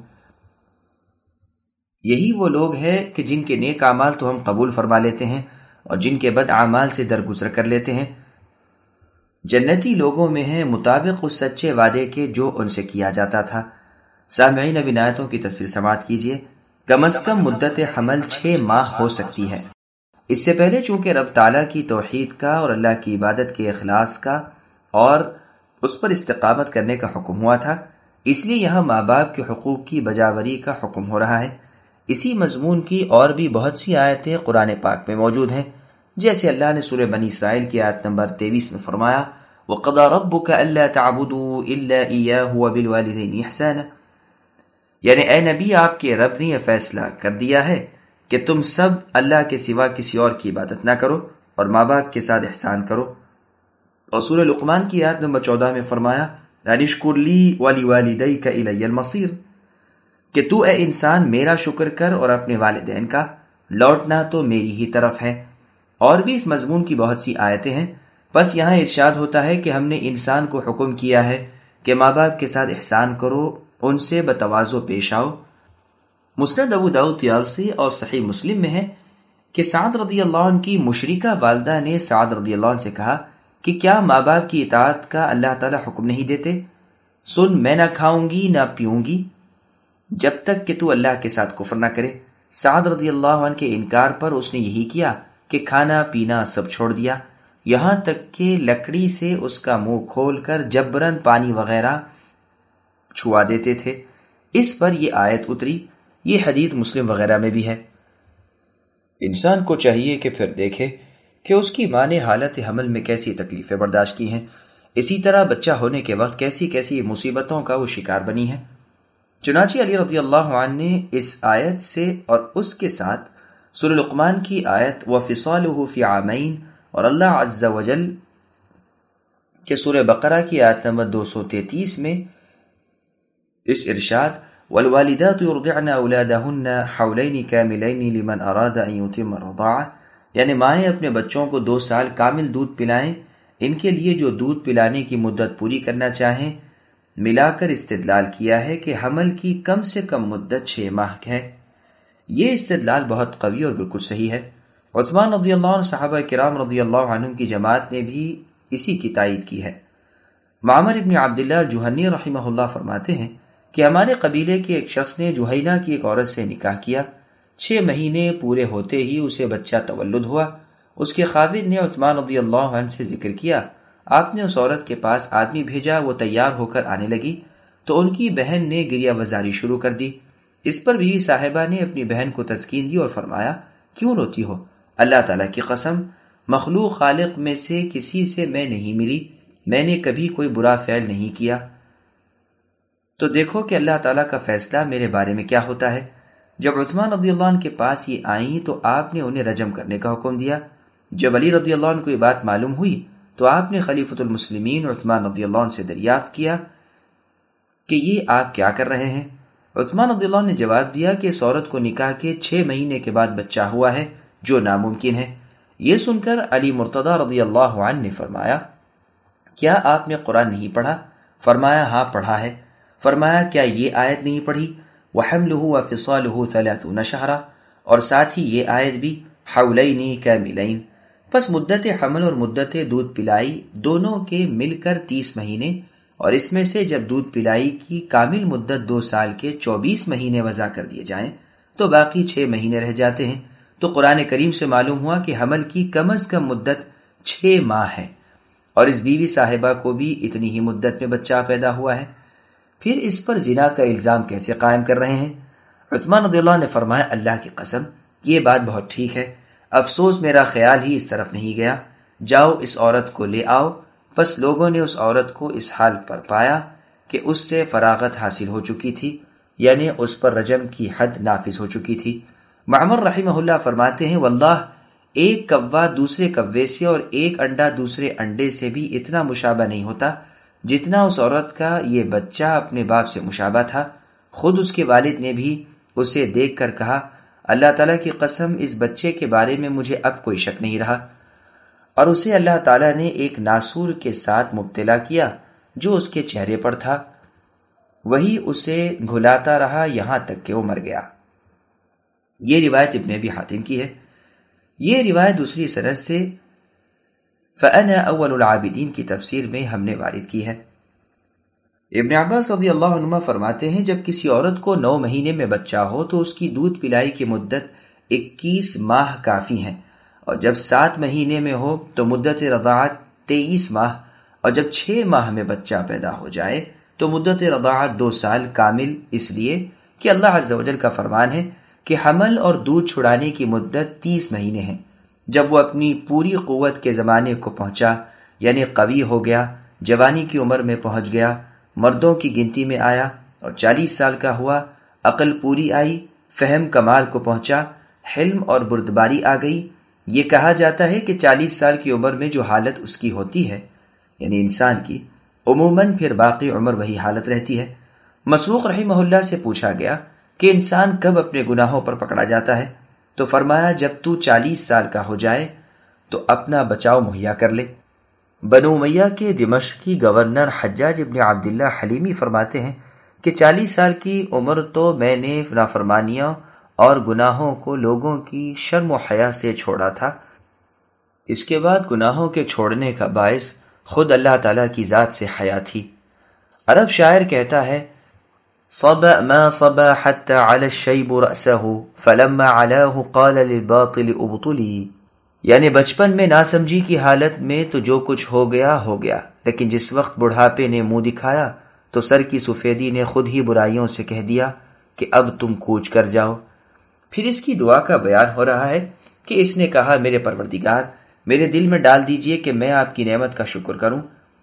یہی وہ لوگ ہیں کہ جن کے نیک اعمال تو ہم قبول فرما لیتے ہیں اور جن کے بد اعمال سے درگزر کر لیتے ہیں. جنتی لوگوں میں ہیں مطابق اس سچے وعدے کے جو ان سے کیا جاتا تھا. سامعین اب آیتوں کی تفسیر سماعت کیجیے. کم از کم مدت حمل چھ ماہ ہو سکتی ہے. اس سے پہلے چونکہ رب تعالیٰ کی توحید کا اور اللہ کی عبادت کے اخلاص کا اور اس پر استقامت کرنے کا حکم ہوا تھا، اس لیے یہاں ماں باپ کے حقوق کی بجاوری کا حکم ہو رہا ہے۔ اسی مضمون کی اور بھی بہت سی آیتیں قرآن پاک میں موجود ہیں، جیسے اللہ نے سورہ بنی اسرائیل کی آیت نمبر تیئیس میں فرمایا وَقَضَى رَبُّكَ أَلَّا تَعْبُدُوا إِلَّا إِيَّاهُ وَبِالْوَالِدَيْنِ إِحْسَانًا، یعنی اے نبی آپ کے رب نے یہ فیصلہ کر دیا ہے کہ تم سب اللہ کے سوا کسی اور کی عبادت نہ کرو اور ماں باپ کے ساتھ احسان کرو۔ اور سورہ لقمان کی آیت نمبر چودہ میں فرمایا أَنِ اشْكُرْ لِي وَلِوَالِدَيْكَ إِلَيَّ الْمَصِيرُ، کہ تو اے انسان میرا شکر کر اور اپنے والدین کا، لوٹنا تو میری ہی طرف ہے۔ اور بھی اس مضمون کی بہت سی آیتیں ہیں، بس یہاں ارشاد ہوتا ہے کہ ہم نے انسان کو حکم کیا ہے کہ ماں باپ کے ساتھ احسان کرو، ان سے بتواضع پیش آؤ۔ مسند ابو داؤد طیالسی اور صحیح مسلم میں ہے کہ سعد رضی اللہ عنہ کی مشرکہ والدہ نے سعد رضی اللہ عنہ سے کہا کہ کیا ماں باپ کی اطاعت کا اللہ تعالیٰ حکم نہیں دیتے؟ سن، میں نہ کھاؤں گی نہ پیوں گی جب تک کہ تو اللہ کے ساتھ کفر نہ کرے۔ سعد رضی اللہ عنہ کے انکار پر اس نے یہی کیا کہ کھانا پینا سب چھوڑ دیا، یہاں تک کہ لکڑی سے اس کا منہ کھول کر جبرن پانی وغیرہ چھوا دیتے تھے۔ اس پر یہ آیت اتری۔ یہ حدیث مسلم وغیرہ میں بھی ہے۔ انسان کو چاہیے کہ پھر دیکھے کہ اس کی ماں نے حالت حمل میں کیسی تکلیفیں برداشت کی ہیں، اسی طرح بچہ ہونے کے وقت کیسی کیسی مصیبتوں کا وہ شکار بنی ہے۔ چنانچہ علی رضی اللہ عنہ نے اس آیت سے اور اس کے ساتھ سورہ لقمان کی آیت وَفِصَالُهُ فِي عَامَيْن اور اللہ عز و جل کے سورہ بقرہ کی آیت نمبر دو سو تینتیس میں اس ارشاد وَالْوَالِدَاتُ يُرْضِعْنَ أَوْلَادَهُنَّ حَوْلَيْنِ كَامِلَيْنِ لِمَنْ أَرَادَ أَنْ يُتِمَّ الرَّضَاعَةَ، یعنی مائیں اپنے بچوں کو دو سال کامل دودھ پلائیں، ان کے لیے جو دودھ پلانے کی مدت پوری کرنا چاہیں۔ ملا کر استدلال کیا ہے کہ حمل کی کم سے کم مدت چھ ماہ ہے۔ یہ استدلال بہت قوی اور بالکل صحیح ہے۔ عثمان رضی اللہ عنہ، صحابہ کرام رضی اللہ عنہم کی جماعت نے بھی اسی کی تائید کی ہے۔ معمر ابن عبداللہ جوہنی رحمہ اللہ فرماتے ہیں کہ ہمارے قبیلے کے ایک شخص نے جوہینہ کی ایک عورت سے نکاح کیا، چھ مہینے پورے ہوتے ہی اسے بچہ تولد ہوا۔ اس کے خاوند نے عثمان رضی اللہ عنہ سے ذکر کیا، آپ نے اس عورت کے پاس آدمی بھیجا، وہ تیار ہو کر آنے لگی تو ان کی بہن نے گریہ وزاری شروع کر دی۔ اس پر بیوی صاحبہ نے اپنی بہن کو تسکین دی اور فرمایا کیوں روتی ہو؟ اللہ تعالیٰ کی قسم، مخلوق خالق میں سے کسی سے میں نہیں ملی، میں نے کبھی کوئی برا فعل نہیں کیا، تو دیکھو کہ اللہ تعالیٰ کا فیصلہ میرے بارے میں کیا ہوتا ہے۔ جب عثمان رضی اللہ عنہ کے پاس یہ آئیں تو آپ نے انہیں رجم کرنے کا حکم دیا۔ جب علی رضی اللہ عنہ کو یہ بات معلوم ہوئی تو آپ نے خلیفۃ المسلمین عثمان رضی اللہ عنہ سے دریافت کیا کہ یہ آپ کیا کر رہے ہیں؟ عثمان رضی اللہ عنہ نے جواب دیا کہ اس عورت کو نکاح کے چھ مہینے کے بعد بچہ ہوا ہے، جو ناممکن ہے۔ یہ سن کر علی مرتضی رضی اللہ عنہ نے فرمایا کیا آپ نے قرآن نہیں پڑھا؟ فرمایا ہاں پڑھا ہے۔ فرمایا کیا یہ آیت نہیں پڑھی وَحَمْلُهُ وَفِصَالُهُ ثَلَاثُونَ شَهْرًا، اور ساتھ ہی یہ آیت بھی حولین کاملین، پس مدت حمل اور مدت دودھ پلائی دونوں کے مل کر تیس مہینے، اور اس میں سے جب دودھ پلائی کی کامل مدت دو سال کے چوبیس مہینے وضع کر دیے جائیں تو باقی چھ مہینے رہ جاتے ہیں۔ تو قرآن کریم سے معلوم ہوا کہ حمل کی کم از کم مدت چھ ماہ ہے، اور اس بیوی صاحبہ کو بھی اتنی ہی مدت میں بچہ پیدا ہوا ہے، پھر اس پر زنا کا الزام کیسے قائم کر رہے ہیں؟ عثمان رضی اللہ عنہ نے فرمایا اللہ کی قسم یہ بات بہت ٹھیک ہے، افسوس میرا خیال ہی اس طرف نہیں گیا، جاؤ اس عورت کو لے آؤ۔ پس لوگوں نے اس عورت کو اس حال پر پایا کہ اس سے فراغت حاصل ہو چکی تھی، یعنی اس پر رجم کی حد نافذ ہو چکی تھی۔ معمر رحمہ اللہ فرماتے ہیں واللہ ایک کوا دوسرے کوے سے اور ایک انڈا دوسرے انڈے سے بھی اتنا مشابہ نہیں ہوتا جتنا اس عورت کا یہ بچہ اپنے باپ سے مشابہ تھا۔ خود اس کے والد نے بھی اسے دیکھ کر کہا اللہ تعالیٰ کی قسم اس بچے کے بارے میں مجھے اب کوئی شک نہیں رہا، اور اسے اللہ تعالیٰ نے ایک ناسور کے ساتھ مبتلا کیا جو اس کے چہرے پر تھا، وہی اسے گھلاتا رہا یہاں تک کہ وہ مر گیا۔ یہ روایت ابن ابی حاتم کی ہے۔ یہ روایت دوسری سند سے فَأَنَا أَوَّلُ الْعَابِدِينَ کی تفسیر میں ہم نے وارد کی ہے۔ ابن عباس رضی اللہ عنہ فرماتے ہیں جب کسی عورت کو نو مہینے میں بچہ ہو تو اس کی دودھ پلائی کی مدت اکیس ماہ کافی ہیں، اور جب سات مہینے میں ہو تو مدت رضاعت تیئیس ماہ، اور جب چھ ماہ میں بچہ پیدا ہو جائے تو مدت رضاعت دو سال کامل، اس لیے کہ اللہ عز و جل کا فرمان ہے کہ حمل اور دودھ چھڑانے کی مدت تیس مہینے ہیں۔ جب وہ اپنی پوری قوت کے زمانے کو پہنچا، یعنی قوی ہو گیا، جوانی کی عمر میں پہنچ گیا، مردوں کی گنتی میں آیا اور چالیس سال کا ہوا، عقل پوری آئی، فہم کمال کو پہنچا، حلم اور بردباری آ گئی، یہ کہا جاتا ہے کہ چالیس سال کی عمر میں جو حالت اس کی ہوتی ہے، یعنی انسان کی، عموماً پھر باقی عمر وہی حالت رہتی ہے۔ مسروق رحمہ اللہ سے پوچھا گیا کہ انسان کب اپنے گناہوں پر پکڑا جاتا ہے، تو فرمایا جب تو چالیس سال کا ہو جائے تو اپنا بچاؤ مہیا کر لے۔ بنو امیہ کے دمشقی گورنر حجاج ابن عبداللہ حلیمی فرماتے ہیں کہ چالیس سال کی عمر تو میں نے نافرمانیوں اور گناہوں کو لوگوں کی شرم و حیا سے چھوڑا تھا۔ اس کے بعد گناہوں کے چھوڑنے کا باعث خود اللہ تعالیٰ کی ذات سے حیا تھی۔ عرب شاعر کہتا ہے صبا ما صبا حتى على الشيب رأسه فلما علاه قال للباطل ابطلی، یعنی بچپن میں ناسمجھی کی حالت میں تو جو کچھ ہو گیا ہو گیا، لیکن جس وقت بڑھاپے نے منہ دکھایا تو سر کی سفیدی نے خود ہی برائیوں سے کہہ دیا کہ اب تم کوچ کر جاؤ۔ پھر اس کی دعا کا بیان ہو رہا ہے کہ اس نے کہا میرے پروردگار، میرے دل میں ڈال دیجئے کہ میں آپ کی نعمت کا شکر کروں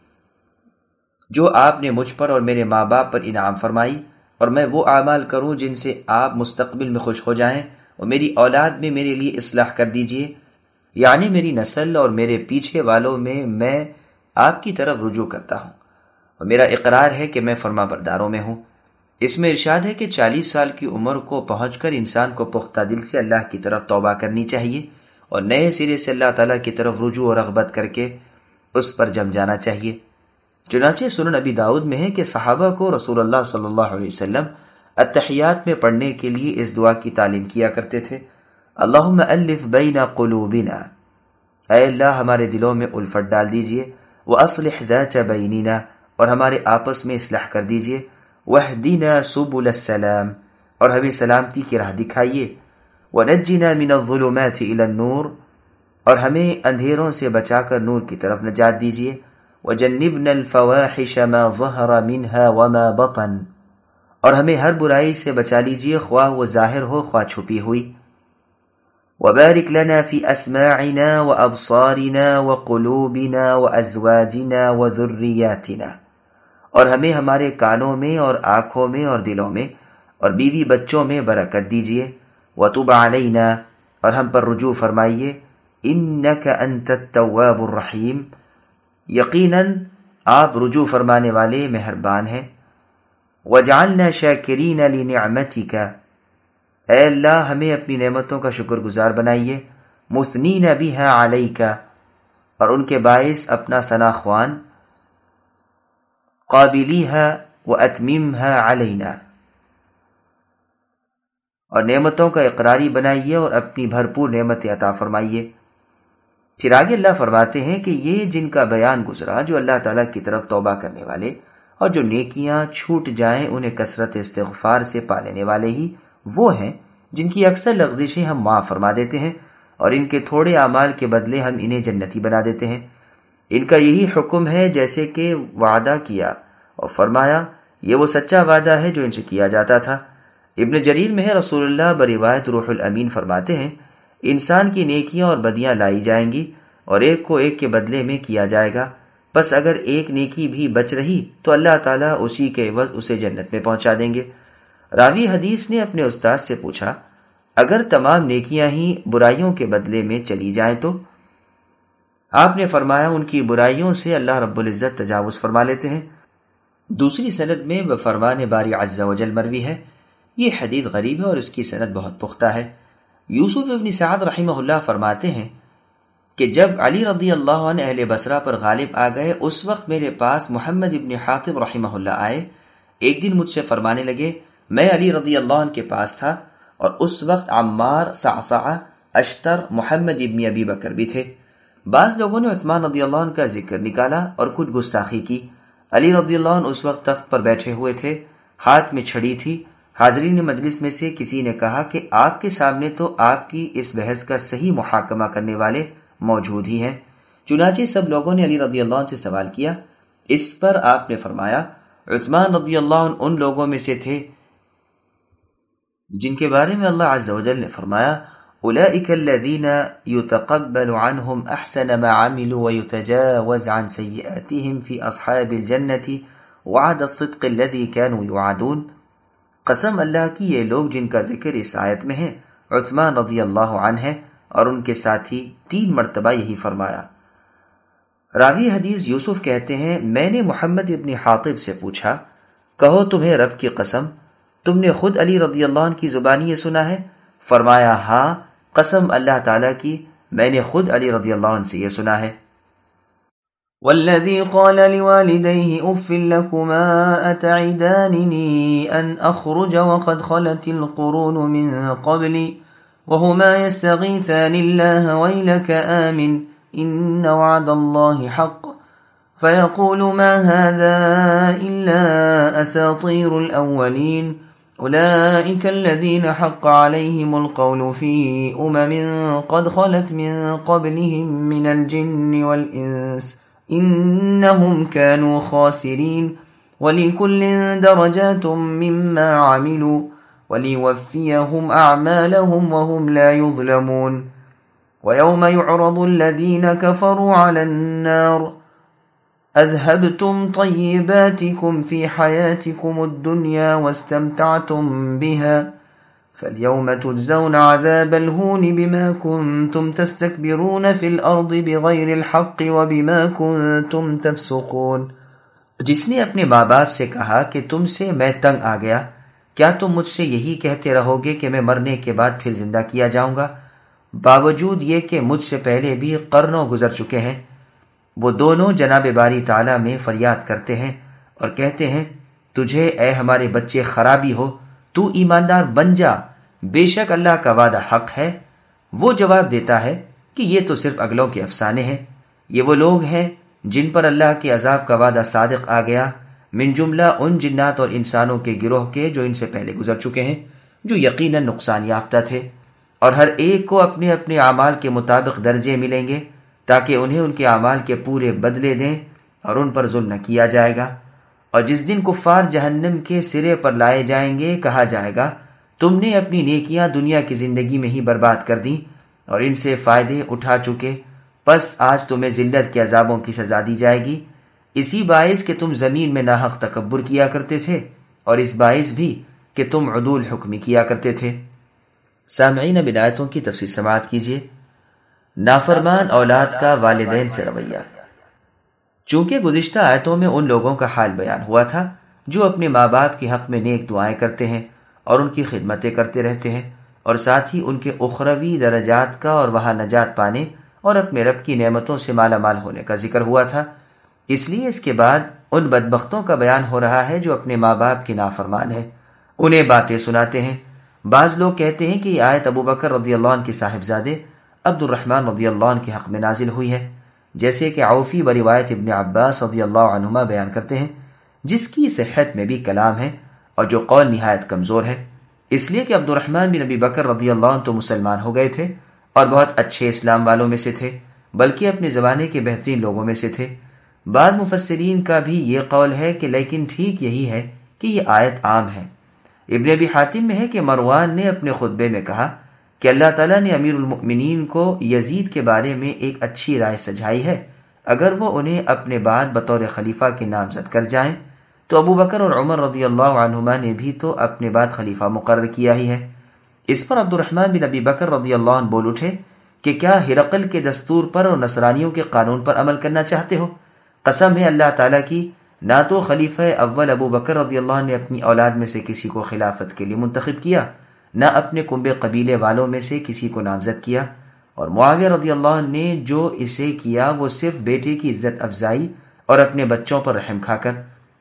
جو آپ نے مجھ پر اور میرے ماں باپ پر انعام فرمائی، اور میں وہ اعمال کروں جن سے آپ مستقبل میں خوش ہو جائیں، اور میری اولاد میں میرے لیے اصلاح کر دیجئے، یعنی میری نسل اور میرے پیچھے والوں میں میں آپ کی طرف رجوع کرتا ہوں، اور میرا اقرار ہے کہ میں فرما برداروں میں ہوں۔ اس میں ارشاد ہے کہ چالیس سال کی عمر کو پہنچ کر انسان کو پختہ دل سے اللہ کی طرف توبہ کرنی چاہیے اور نئے سرے سے اللہ تعالیٰ کی طرف رجوع و رغبت کر کے اس پر جم جانا چاہیے۔ چنانچہ سنن ابی داؤد میں ہے کہ صحابہ کو رسول اللہ صلی اللہ علیہ وسلم التحیات میں پڑھنے کے لیے اس دعا کی تعلیم کیا کرتے تھے، اللہم الف بین قلوبنا، اے اللہ ہمارے دلوں میں الفت ڈال دیجئے، واصلح ذات بیننا، اور ہمارے آپس میں اصلاح کر دیجئے، واہدنا سبل السلام، اور ہمیں سلامتی کی راہ دکھائیے، ونجنا من الظلمات الى النور، اور ہمیں اندھیروں سے بچا کر نور کی طرف نجات دیجئے، وجنبنا الفواحش ما ظہر منها وما بطن، اور ہمیں ہر برائی سے بچا لیجئے خواہ وہ ظاہر ہو خواہ چھپی ہوئی، وبارک لنا فی اسماعنا وابصارنا وقلوبنا وازواجنا وذریاتنا، اور ہمیں ہمارے کانوں میں اور آنکھوں میں اور دلوں میں اور بیوی بچوں میں برکت دیجئے، وتب علینا، اور ہم پر رجوع فرمائیے، انک انت التواب الرحیم، یقیناً آپ رجوع فرمانے والے مہربان ہیں، وجعلنا شاکرین لنعمتک، اے اللہ ہمیں اپنی نعمتوں کا شکر گزار بنائیے، مثنین بها علیک، اور ان کے باعث اپنا ثنا خوان، قابلیها واتممها علینا، اور نعمتوں کا اقراری بنائیے اور اپنی بھرپور نعمت عطا فرمائیے۔ پھر آگے اللہ فرماتے ہیں کہ یہ جن کا بیان گزرا جو اللہ تعالیٰ کی طرف توبہ کرنے والے اور جو نیکیاں چھوٹ جائیں انہیں کثرت استغفار سے پا لینے والے ہی وہ ہیں جن کی اکثر لغزشیں ہم معاف فرما دیتے ہیں اور ان کے تھوڑے اعمال کے بدلے ہم انہیں جنتی بنا دیتے ہیں۔ ان کا یہی حکم ہے جیسے کہ وعدہ کیا اور فرمایا، یہ وہ سچا وعدہ ہے جو ان سے کیا جاتا تھا۔ ابن جریر میں ہے رسول اللہ بروایت روح الامین فرماتے ہیں، انسان کی نیکیاں اور بدیاں لائی جائیں گی اور ایک کو ایک کے بدلے میں کیا جائے گا، پس اگر ایک نیکی بھی بچ رہی تو اللہ تعالیٰ اسی کے عوض اسے جنت میں پہنچا دیں گے۔ راوی حدیث نے اپنے استاد سے پوچھا، اگر تمام نیکیاں ہی برائیوں کے بدلے میں چلی جائیں تو؟ آپ نے فرمایا، ان کی برائیوں سے اللہ رب العزت تجاوز فرما لیتے ہیں۔ دوسری سند میں بفرمان باری عز و جل مروی ہے۔ یہ حدیث غریب ہے اور اس کی سند بہت پختہ ہے۔ یوسف ابن سعد رحمہ اللہ فرماتے ہیں کہ جب علی رضی اللہ عنہ اہل بصرہ پر غالب آ گئے اس وقت میرے پاس محمد ابن حاتب رحمہ اللہ آئے۔ ایک دن مجھ سے فرمانے لگے، میں علی رضی اللہ عنہ کے پاس تھا اور اس وقت عمار، صعصعہ، اشتر، محمد ابن ابی بکر بھی تھے۔ بعض لوگوں نے عثمان رضی اللہ عنہ کا ذکر نکالا اور کچھ گستاخی کی۔ علی رضی اللہ عنہ اس وقت تخت پر بیٹھے ہوئے تھے، ہاتھ میں چھڑی تھی حاضرین مجلس میں سے کسی نے کہا کہ آپ کے سامنے تو آپ کی اس بحث کا صحیح محاکمہ کرنے والے موجود ہی ہیں۔ چنانچہ سب لوگوں نے علی رضی اللہ عنہ سے سوال کیا۔ اس پر آپ نے فرمایا، عثمان رضی اللہ عنہ ان لوگوں میں سے تھے جن کے بارے میں اللہ عز و جل نے فرمایا، اولئک الذین یتقبل عنہم احسن ما عملوا ویتجاوز عن سیئاتہم فی اصحاب الجنۃ وعد الصدق الذی كانوا یوعدون۔ قسم اللہ کی، یہ لوگ جن کا ذکر اس آیت میں ہے عثمان رضی اللہ عنہ ہے، اور ان کے ساتھی تین مرتبہ یہی فرمایا۔ راوی حدیث یوسف کہتے ہیں، میں نے محمد ابن حاطب سے پوچھا، کہو تمہیں رب کی قسم، تم نے خود علی رضی اللہ عنہ کی زبانی یہ سنا ہے؟ فرمایا، ہاں، قسم اللہ تعالیٰ کی، میں نے خود علی رضی اللہ عنہ سے یہ سنا ہے۔ والذي قال لوالديه أف لكما أتعدانني أن أخرج وقد خلت القرون من قبلي وهما يستغيثان الله ويلك آمن إن وعد الله حق فيقول ما هذا إلا أساطير الأولين أولئك الذين حق عليهم القول في أمم قد خلت من قبلهم من الجن والإنس انہم كانوا خاسرین ولکل درجات مما عملوا ولیوفیہم اعمالهم وهم لا یظلمون ویوم یعرض الذین کفروا علی النار اذهبتم طیباتکم فی حیاتکم الدنیا واستمتعتم بها فَالْيَوْمَ تُجْزَوْنَ عَذَابَ الْهُونِ بِمَا كُنْتُمْ تَسْتَكْبِرُونَ فِي الْأَرْضِ بِغَيْرِ الْحَقِّ وَبِمَا كُنْتُمْ تَفْسُقُونَ۔ جس نے اپنے ماں باپ سے کہا کہ تم سے میں تنگ آ گیا، کیا تم مجھ سے یہی کہتے رہو گے کہ میں مرنے کے بعد پھر زندہ کیا جاؤں گا، باوجود یہ کہ مجھ سے پہلے بھی قرنوں گزر چکے ہیں؟ وہ دونوں جناب باری تعالیٰ میں فریاد کرتے ہیں اور کہتے ہیں، تجھے اے ہمارے بچے خرابی ہو، تو ایماندار بن جا، بے شک اللہ کا وعدہ حق ہے۔ وہ جواب دیتا ہے کہ یہ تو صرف اگلوں کے افسانے ہیں، یہ وہ لوگ ہیں جن پر اللہ کے عذاب کا وعدہ صادق آ گیا، من جملہ ان جنات اور انسانوں کے گروہ کے جو ان سے پہلے گزر چکے ہیں، جو یقیناً نقصان یافتہ تھے، اور ہر ایک کو اپنے اپنے اعمال کے مطابق درجے ملیں گے تاکہ انہیں ان کے اعمال کے پورے بدلے دیں اور ان پر ظلم نہ کیا جائے گا۔ اور جس دن کفار جہنم کے سرے پر لائے جائیں گے، کہا جائے گا، تم نے اپنی نیکیاں دنیا کی زندگی میں ہی برباد کر دیں اور ان سے فائدے اٹھا چکے، پس آج تمہیں ذلت کے عذابوں کی سزا دی جائے گی، اسی باعث کہ تم زمین میں ناحق تکبر کیا کرتے تھے، اور اس باعث بھی کہ تم عدول حکمی کیا کرتے تھے۔ سامعین، اب آیتوں کی تفسیر سماعت کیجیے۔ نافرمان اولاد کا والدین سے رویہ۔ چونکہ گزشتہ آیتوں میں ان لوگوں کا حال بیان ہوا تھا جو اپنے ماں باپ کے حق میں نیک دعائیں کرتے ہیں اور ان کی خدمتیں کرتے رہتے ہیں، اور ساتھ ہی ان کے اخروی درجات کا اور وہاں نجات پانے اور اپنے رب کی نعمتوں سے مالا مال ہونے کا ذکر ہوا تھا۔ اس لیے اس کے بعد ان بدبختوں کا بیان ہو رہا ہے جو اپنے ماں باپ کے نافرمان ہیں، انہیں باتیں سناتے ہیں۔ بعض لوگ کہتے ہیں کہ یہ آیت ابو بکر رضی اللہ عنہ کے صاحبزادے عبد الرحمن رضی اللہ عنہ کے حق میں نازل ہوئی ہے، جیسے کہ عوفی بروایت ابن عباس رضی اللہ عنہما بیان کرتے ہیں، جس کی صحت میں بھی کلام ہے اور جو قول نہایت کمزور ہے، اس لیے کہ عبد الرحمن بن ابی بکر رضی اللہ عنہ تو مسلمان ہو گئے تھے اور بہت اچھے اسلام والوں میں سے تھے، بلکہ اپنے زمانے کے بہترین لوگوں میں سے تھے۔ بعض مفسرین کا بھی یہ قول ہے کہ لیکن ٹھیک یہی ہے کہ یہ آیت عام ہے۔ ابن ابی حاتم میں ہے کہ مروان نے اپنے خطبے میں کہا کہ اللہ تعالیٰ نے امیر المؤمنین کو یزید کے بارے میں ایک اچھی رائے سجھائی ہے، اگر وہ انہیں اپنے بعد بطور خلیفہ کے نامزد کر جائیں تو ابو بکر اور عمر رضی اللہ عنہما نے بھی تو اپنے بعد خلیفہ مقرر کیا ہی ہے۔ اس پر عبد الرحمن بن ابی بکر رضی اللہ عنہ بول اٹھے کہ کیا ہرقل کے دستور پر اور نصرانیوں کے قانون پر عمل کرنا چاہتے ہو؟ قسم ہے اللہ تعالیٰ کی، نہ تو خلیفہ اول ابو بکر رضی اللہ عنہ نے اپنی اولاد میں سے کسی کو خلافت کے لیے منتخب کیا، نہ اپنے کنبے قبیلے والوں میں سے کسی کو نامزد کیا، اور معاویہ رضی اللہ عنہ نے جو اسے کیا وہ صرف بیٹے کی عزت افزائی اور اپنے بچوں پر رحم کھا کر۔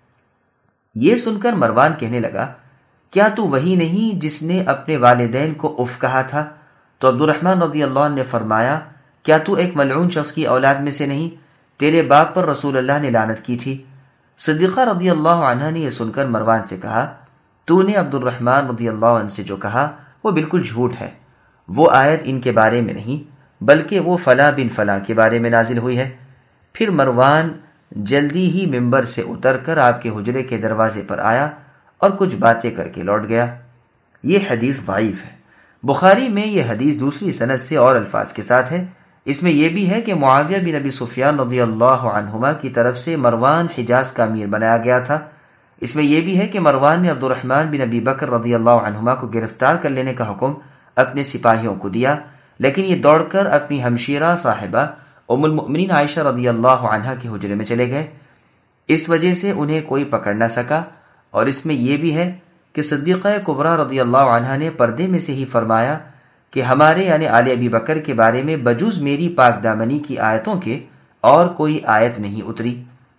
یہ سن کر مروان کہنے لگا، کیا تو وہی نہیں جس نے اپنے والدین کو اف کہا تھا؟ تو عبد الرحمن رضی اللہ عنہ نے فرمایا، کیا تو ایک ملعون شخص کی اولاد میں سے نہیں؟ تیرے باپ پر رسول اللہ نے لعنت کی تھی۔ صدیقہ رضی اللہ عنہ نے یہ سن کر مروان سے کہا، تو نے عبد الرحمن رضی اللہ عنہ سے جو کہا وہ بالکل جھوٹ ہے، وہ آیت ان کے بارے میں نہیں بلکہ وہ فلاں بن فلاں کے بارے میں نازل ہوئی ہے۔ پھر مروان جلدی ہی ممبر سے اتر کر آپ کے حجرے کے دروازے پر آیا اور کچھ باتیں کر کے لوٹ گیا۔ یہ حدیث ضعیف ہے۔ بخاری میں یہ حدیث دوسری سند سے اور الفاظ کے ساتھ ہے۔ اس میں یہ بھی ہے کہ معاویہ بن ابی سفیان رضی اللہ عنہما کی طرف سے مروان حجاز کا امیر بنایا گیا تھا۔ اس میں یہ بھی ہے کہ مروان نے عبد الرحمن بن ابی بکر رضی اللہ عنہما کو گرفتار کر لینے کا حکم اپنے سپاہیوں کو دیا، لیکن یہ دوڑ کر اپنی ہمشیرہ صاحبہ ام المؤمنین عائشہ رضی اللہ عنہا کے حجرے میں چلے گئے۔ اس وجہ سے انہیں کوئی پکڑ نہ سکا۔ اور اس میں یہ بھی ہے کہ صدیقہ کبریٰ رضی اللہ عنہا نے پردے میں سے ہی فرمایا کہ ہمارے یعنی آل ابی بکر کے بارے میں بجز میری پاک دامنی کی آیتوں کے اور کوئی آیت نہیں اتری۔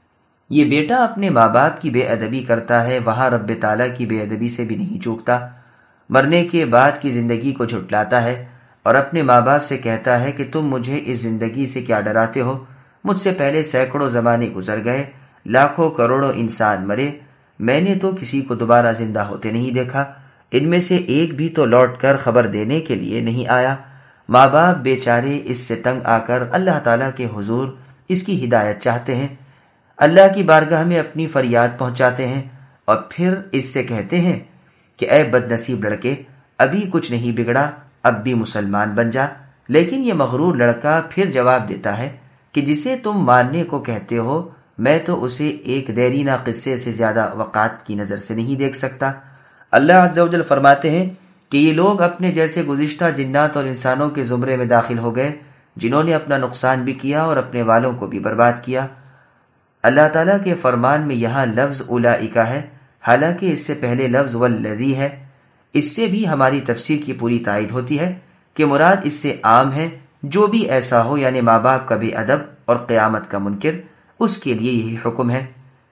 یہ بیٹا اپنے ماں باپ کی بے ادبی کرتا ہے، وہاں رب تعالیٰ کی بے ادبی سے بھی نہیں چوکتا۔ مرنے کے بعد کی زندگی کو جھٹلاتا ہے اور اپنے ماں باپ سے کہتا ہے کہ تم مجھے اس زندگی سے کیا ڈراتے ہو؟ مجھ سے پہلے سینکڑوں زمانے گزر گئے، لاکھوں کروڑوں انسان مرے، میں نے تو کسی کو دوبارہ زندہ ہوتے نہیں دیکھا، ان میں سے ایک بھی تو لوٹ کر خبر دینے کے لیے نہیں آیا۔ ماں باپ بیچارے اس سے تنگ آ کر اللہ تعالیٰ کے حضور اس کی ہدایت چاہتے ہیں، اللہ کی بارگاہ میں اپنی فریاد پہنچاتے ہیں اور پھر اس سے کہتے ہیں کہ اے بد نصیب لڑکے، ابھی کچھ نہیں بگڑا، اب بھی مسلمان بن جا۔ لیکن یہ مغرور لڑکا پھر جواب دیتا ہے کہ جسے تم ماننے کو کہتے ہو میں تو اسے ایک دیرینہ قصے سے زیادہ وقات کی نظر سے نہیں دیکھ سکتا۔ اللہ عز و جل فرماتے ہیں کہ یہ لوگ اپنے جیسے گزشتہ جنات اور انسانوں کے زمرے میں داخل ہو گئے جنہوں نے اپنا نقصان بھی کیا اور اپنے والوں کو بھی برباد کیا۔ اللہ تعالیٰ کے فرمان میں یہاں لفظ اولئک ہے، حالانکہ اس سے پہلے لفظ والذی ہے۔ اس سے بھی ہماری تفسیر کی پوری تائید ہوتی ہے کہ مراد اس سے عام ہے، جو بھی ایسا ہو یعنی ماں باپ کا بے ادب اور قیامت کا منکر، اس کے لیے یہی حکم ہے۔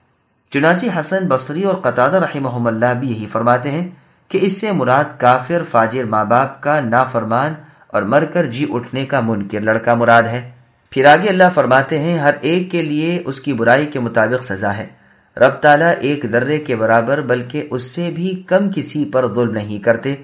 چنانچہ حسن بصری اور قتادہ رحمہم اللہ بھی یہی فرماتے ہیں کہ اس سے مراد کافر فاجر ماں باپ کا نافرمان اور مر کر جی اٹھنے کا منکر لڑکا مراد ہے۔ پھر آگے اللہ فرماتے ہیں ہر ایک کے لیے اس کی برائی کے مطابق سزا ہے، رب تعالیٰ ایک ذرے کے برابر بلکہ اس سے بھی کم کسی پر ظلم نہیں کرتے۔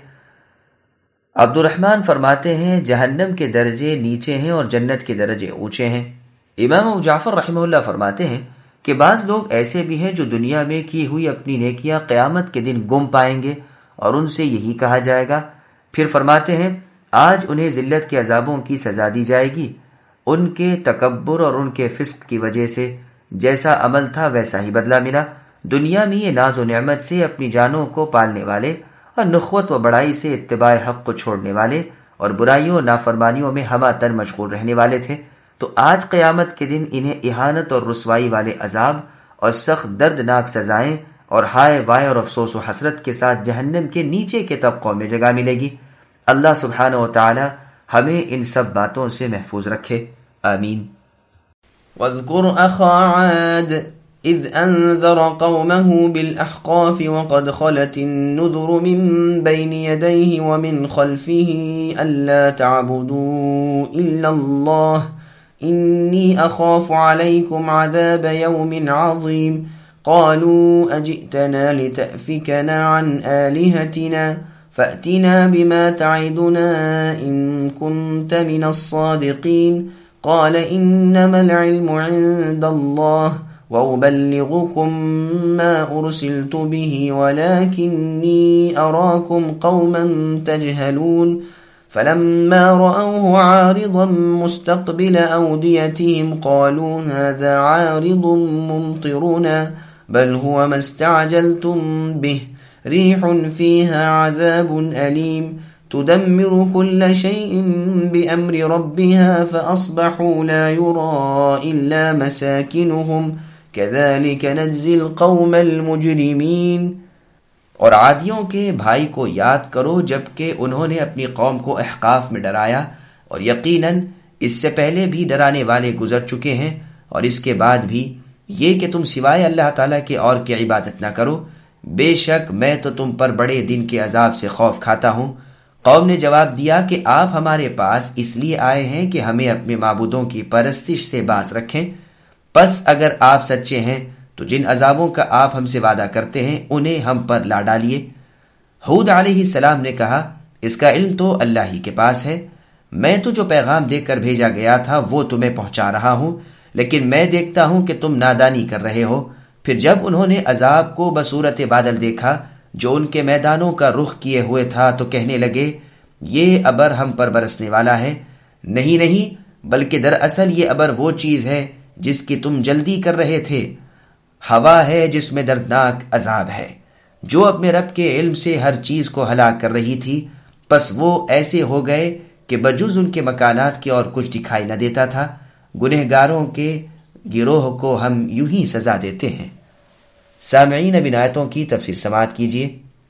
عبد الرحمن فرماتے ہیں جہنم کے درجے نیچے ہیں اور جنت کے درجے اونچے ہیں۔ امام ابو جعفر رحمہ اللہ فرماتے ہیں کہ بعض لوگ ایسے بھی ہیں جو دنیا میں کی ہوئی اپنی نیکیاں قیامت کے دن گم پائیں گے اور ان سے یہی کہا جائے گا۔ پھر فرماتے ہیں آج انہیں ذلت کے عذابوں کی سزا دی جائے گی، ان کے تکبر اور ان کے فسق کی وجہ سے جیسا عمل تھا ویسا ہی بدلہ ملا۔ دنیا میں یہ ناز و نعمت سے اپنی جانوں کو پالنے والے اور نخوت و بڑائی سے اتباع حق کو چھوڑنے والے اور برائیوں و نافرمانیوں میں ہمہ تن مشغول رہنے والے تھے، تو آج قیامت کے دن انہیں اہانت اور رسوائی والے عذاب اور سخت دردناک سزائیں اور ہائے وائے اور افسوس و حسرت کے ساتھ جہنم کے نیچے کے طبقوں میں جگہ ملے گی۔ اللہ سبحانہ و تعالی ہمیں ان سب باتوں سے محفوظ رکھے، آمین۔ واذكر أخا عاد إذ أنذر قومه بالأحقاف وقد خلت النذر من بين يديه ومن خلفه ألا تعبدوا إلا الله إني أخاف عليكم عذاب يوم عظيم قالوا أجئتنا لتأفكنا عن آلهتنا فأتنا بما تعدنا إن كنت من الصادقين قال إنما العلم عند الله وأبلغكم ما أرسلت به ولكني أراكم قوما تجهلون فلما رأوه عارضا مستقبل أوديتهم قالوا هذا عارض ممطرنا بل هو ما استعجلتم به ريح فيها عذاب أليم تدمر كل شيء بأمر ربها فأصبحوا لا يرى إلا مساكنهم كذلك نجزي القوم المجرمين۔ اور عادیوں کے بھائی کو یاد کرو جبکہ انہوں نے اپنی قوم کو احقاف میں ڈرایا، اور یقیناً اس سے پہلے بھی ڈرانے والے گزر چکے ہیں، اور اس کے بعد بھی یہ کہ تم سوائے اللہ تعالیٰ کے اور کی عبادت نہ کرو، بے شک میں تو تم پر بڑے دن کے عذاب سے خوف کھاتا ہوں۔ قوم نے جواب دیا کہ آپ ہمارے پاس اس لیے آئے ہیں کہ ہمیں اپنے معبودوں کی پرستش سے باز رکھیں، پس اگر آپ سچے ہیں تو جن عذابوں کا آپ ہم سے وعدہ کرتے ہیں انہیں ہم پر لا ڈالیے۔ ہود علیہ السلام نے کہا اس کا علم تو اللہ ہی کے پاس ہے، میں تو جو پیغام دے کر بھیجا گیا تھا وہ تمہیں پہنچا رہا ہوں، لیکن میں دیکھتا ہوں کہ تم نادانی کر رہے ہو۔ پھر جب انہوں نے عذاب کو بصورت بادل دیکھا جو ان کے میدانوں کا رخ کیے ہوئے تھا تو کہنے لگے یہ ابر ہم پر برسنے والا ہے۔ نہیں نہیں، بلکہ دراصل یہ ابر وہ چیز ہے جس کی تم جلدی کر رہے تھے، ہوا ہے جس میں دردناک عذاب ہے، جو اپنے رب کے علم سے ہر چیز کو ہلاک کر رہی تھی، پس وہ ایسے ہو گئے کہ بجز ان کے مکانات کے اور کچھ دکھائی نہ دیتا تھا۔ گنہگاروں کے گروہ کو ہم یوں ہی سزا دیتے ہیں۔ سامعین، اب ان آیتوں کی تفسیر سماعت کیجیے۔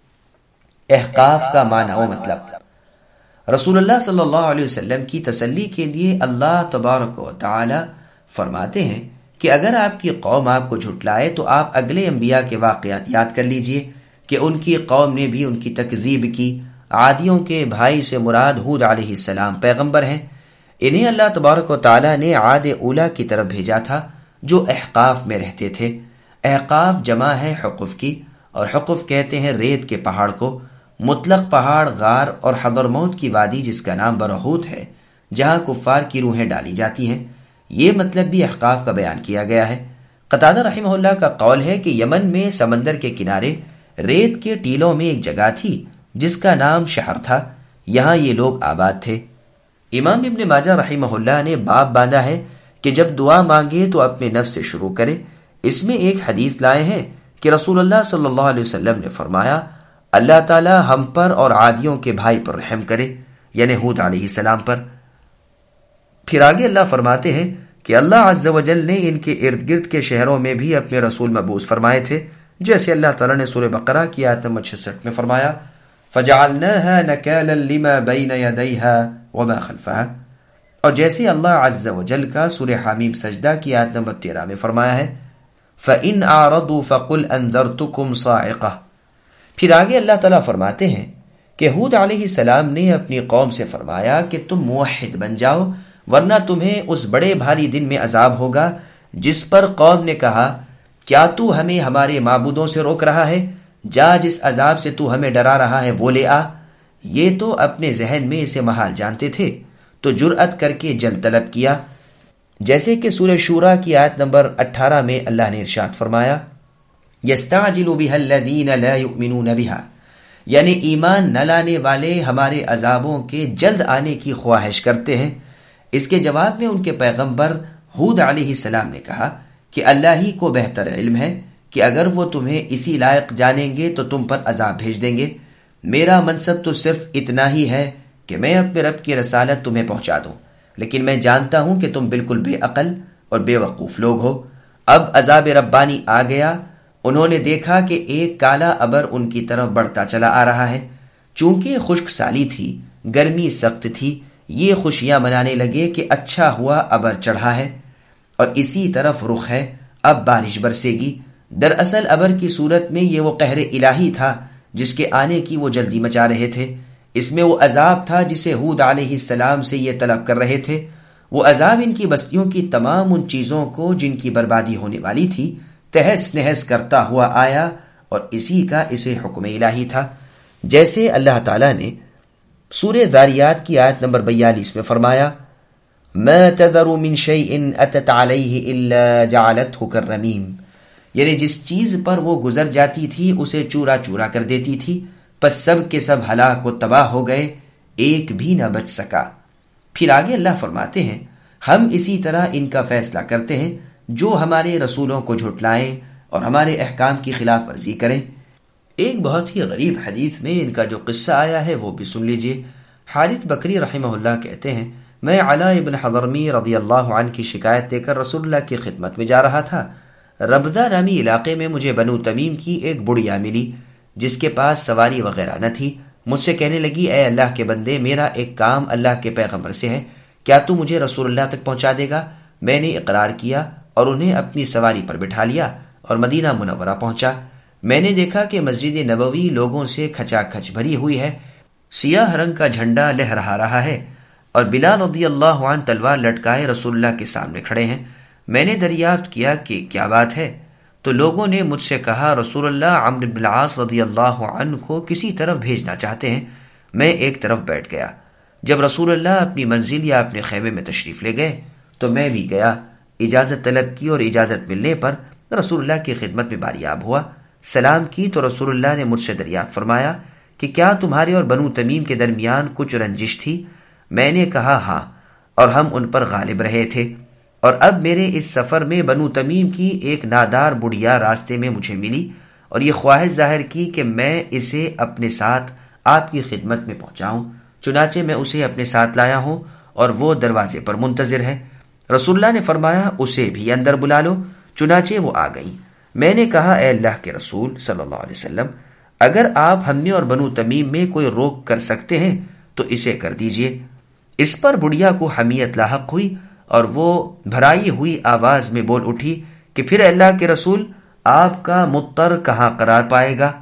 احقاف کا معنی و مطلب۔ رسول اللہ صلی اللہ علیہ وسلم کی تسلی کے لیے اللہ تبارک و تعالی فرماتے ہیں کہ اگر آپ کی قوم آپ کو جھٹلائے تو آپ اگلے انبیاء کے واقعات یاد کر لیجئے کہ ان کی قوم نے بھی ان کی تکذیب کی۔ عادیوں کے بھائی سے مراد ہود علیہ السلام پیغمبر ہیں۔ انہیں اللہ تبارک و تعالی نے عاد اولا کی طرف بھیجا تھا جو احقاف میں رہتے تھے۔ احقاف جمع ہے حقف کی، اور حقف کہتے ہیں ریت کے پہاڑ کو۔ مطلق پہاڑ، غار اور حضرموت کی وادی جس کا نام برہوت ہے، جہاں کفار کی روحیں ڈالی جاتی ہیں، یہ مطلب بھی احقاف کا بیان کیا گیا ہے۔ قتادہ رحمہ اللہ کا قول ہے کہ یمن میں سمندر کے کنارے ریت کے ٹیلوں میں ایک جگہ تھی جس کا نام شہر تھا، یہاں یہ لوگ آباد تھے۔ امام ابن ماجہ رحمہ اللہ نے باب باندھا ہے کہ جب دعا مانگے تو اپنے نفس سے شروع کرے۔ اس میں ایک حدیث لائے ہیں کہ رسول اللہ صلی اللہ علیہ وسلم نے فرمایا اللہ تعالی ہم پر اور عادیوں کے بھائی پر رحم کرے، یعنی ہود علیہ السلام پر۔ پھر آگے اللہ فرماتے ہیں کہ اللہ عز و جل نے ان کے ارد گرد کے شہروں میں بھی اپنے رسول مبعوث فرمائے تھے، جیسے اللہ تعالیٰ نے سورہ بقرہ کی آیت نمبر چھیاسٹھ میں فرمایا فَجَعَلْنَاهَا نَكَالًا لِمَا بَيْنَ يَدَيْهَا وَمَا خَلْفَهَا، اور جیسے اللہ عز و جل کا سورہ حامیم سجدہ کی آیت نمبر تیرہ میں فرمایا ہے فَإِنْ أَعْرَضُوا فَقُلْ أَنذَرْتُكُمْ صَاعِقَةً۔ پھر آگے اللہ تعالیٰ فرماتے ہیں کہ ہود علیہ السلام نے اپنی قوم سے فرمایا کہ تم موحد بن جاؤ، ورنہ تمہیں اس بڑے بھاری دن میں عذاب ہوگا جس پر قوم نے کہا کیا تو ہمیں ہمارے معبودوں سے روک رہا ہے؟ جا جس عذاب سے تو ہمیں ڈرا رہا ہے وہ لے آ۔ یہ تو اپنے ذہن میں اسے محال جانتے تھے تو جرأت کر کے جلد طلب کیا، جیسے کہ سورہ شورى کی آیت نمبر اٹھارہ میں اللہ نے ارشاد فرمایا یستعجل بها الذین لا یؤمنون بها، یعنی ایمان نہ لانے والے ہمارے عذابوں کے جلد آنے کی خواہش کرتے ہیں۔ اس کے جواب میں ان کے پیغمبر ہود علیہ السلام نے کہا کہ اللہ ہی کو بہتر علم ہے کہ اگر وہ تمہیں اسی لائق جانیں گے تو تم پر عذاب بھیج دیں گے۔ میرا منصب تو صرف اتنا ہی ہے کہ میں اپنے رب کی رسالت تمہیں پہنچا دوں، لیکن میں جانتا ہوں کہ تم بالکل بے عقل اور بے وقوف لوگ ہو۔ اب عذاب ربانی آ گیا۔ انہوں نے دیکھا کہ ایک کالا ابر ان کی طرف بڑھتا چلا آ رہا ہے۔ چونکہ خشک سالی تھی، گرمی سخت تھی، یہ خوشیاں منانے لگے کہ اچھا ہوا ابر چڑھا ہے اور اسی طرف رخ ہے، اب بارش برسے گی۔ دراصل ابر کی صورت میں یہ وہ قہر الہی تھا جس کے آنے کی وہ جلدی مچا رہے تھے۔ اس میں وہ عذاب تھا جسے ہود علیہ السلام سے یہ طلب کر رہے تھے۔ وہ عذاب ان کی بستیوں کی تمام ان چیزوں کو جن کی بربادی ہونے والی تھی تہس نہس کرتا ہوا آیا، اور اسی کا اسے حکم الہی تھا، جیسے اللہ تعالیٰ نے سورہ ذاریات کی آیت نمبر بیالیس میں فرمایا ما تذر من شیء اتت علیہ الا جعلته کالرمیم، یعنی جس چیز پر وہ گزر جاتی تھی اسے چورا چورا کر دیتی تھی، پس سب کے سب ہلاک و تباہ ہو گئے، ایک بھی نہ بچ سکا۔ پھر آگے اللہ فرماتے ہیں ہم اسی طرح ان کا فیصلہ کرتے ہیں جو ہمارے رسولوں کو جھٹلائیں اور ہمارے احکام کی خلاف ورزی کریں۔ ایک بہت ہی غریب حدیث میں ان کا جو قصہ آیا ہے وہ بھی سن لیجئے۔ حارث بکری رحمہ اللہ کہتے ہیں میں علاء ابن حضرمی رضی اللہ عنہ کی شکایت دے کر رسول اللہ کی خدمت میں جا رہا تھا۔ ربضہ نامی علاقے میں مجھے بنو تمیم کی ایک بڑھیا ملی جس کے پاس سواری وغیرہ نہ تھی۔ مجھ سے کہنے لگی اے اللہ کے بندے، میرا ایک کام اللہ کے پیغمبر سے ہے، کیا تو مجھے رسول اللہ تک پہنچا دے گا؟ میں نے اقرار کیا اور انہیں اپنی سواری پر بٹھا لیا اور مدینہ منورہ پہنچا۔ میں نے دیکھا کہ مسجد نبوی لوگوں سے کھچا کھچ بھری ہوئی ہے، سیاہ رنگ کا جھنڈا لہرا رہا ہے اور بلال رضی اللہ عنہ تلوار لٹکائے رسول اللہ کے سامنے کھڑے ہیں۔ میں نے دریافت کیا کہ کیا بات ہے؟ تو لوگوں نے مجھ سے کہا رسول اللہ عمرو بن العاص رضی اللہ عنہ کو کسی طرف بھیجنا چاہتے ہیں۔ میں ایک طرف بیٹھ گیا۔ جب رسول اللہ اپنی منزل یا اپنے خیمے میں تشریف لے گئے تو میں بھی گیا، اجازت طلب کی اور اجازت ملنے پر رسول اللہ کی خدمت میں باریاب ہوا۔ سلام کی تو رسول اللہ نے مجھ سے دریافت فرمایا کہ کیا تمہارے اور بنو تمیم کے درمیان کچھ رنجش تھی؟ میں نے کہا ہاں، اور ہم ان پر غالب رہے تھے، اور اب میرے اس سفر میں بنو تمیم کی ایک نادار بڑھیا راستے میں مجھے ملی اور یہ خواہش ظاہر کی کہ میں اسے اپنے ساتھ آپ کی خدمت میں پہنچاؤں۔ چنانچہ میں اسے اپنے ساتھ لایا ہوں اور وہ دروازے پر منتظر ہے۔ رسول اللہ نے فرمایا اسے بھی اندر بلا لو۔ چنانچہ وہ آ گئی۔ میں نے کہا اے اللہ کے رسول صلی اللہ علیہ وسلم، اگر آپ ہم میں اور بنو تمیم میں کوئی روک کر سکتے ہیں تو اسے کر دیجئے۔ اس پر بڑھیا کو حمیت لاحق ہوئی اور وہ بھرائی ہوئی آواز میں بول اٹھی کہ پھر اللہ کے رسول، آپ کا مضطر کہاں قرار پائے گا؟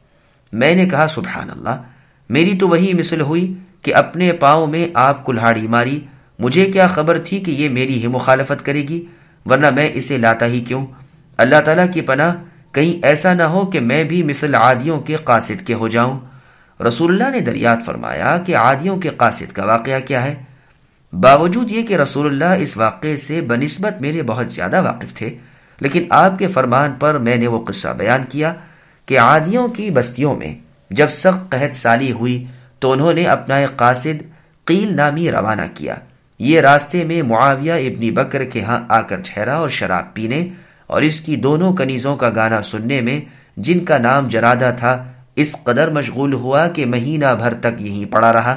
میں نے کہا سبحان اللہ، میری تو وہی مثل ہوئی کہ اپنے پاؤں میں آپ کلہاڑی ماری۔ مجھے کیا خبر تھی کہ یہ میری ہی مخالفت کرے گی، ورنہ میں اسے لاتا ہی کیوں؟ اللہ تعالیٰ کی پناہ، کہیں ایسا نہ ہو کہ میں بھی مثل عادیوں کے قاصد کے ہو جاؤں۔ رسول اللہ نے دریافت فرمایا کہ عادیوں کے قاصد کا واقعہ کیا ہے؟ باوجود یہ کہ رسول اللہ اس واقعے سے بنسبت میرے بہت زیادہ واقف تھے، لیکن آپ کے فرمان پر میں نے وہ قصہ بیان کیا کہ عادیوں کی بستیوں میں جب سخت قحط سالی ہوئی تو انہوں نے اپنا ایک قاصد قیل نامی روانہ کیا۔ یہ راستے میں معاویہ ابن بکر کے ہاں آ کر ٹھہرا اور شراب پینے اور اس کی دونوں کنیزوں کا گانا سننے میں، جن کا نام جرادہ تھا، اس قدر مشغول ہوا کہ مہینہ بھر تک یہیں پڑا رہا۔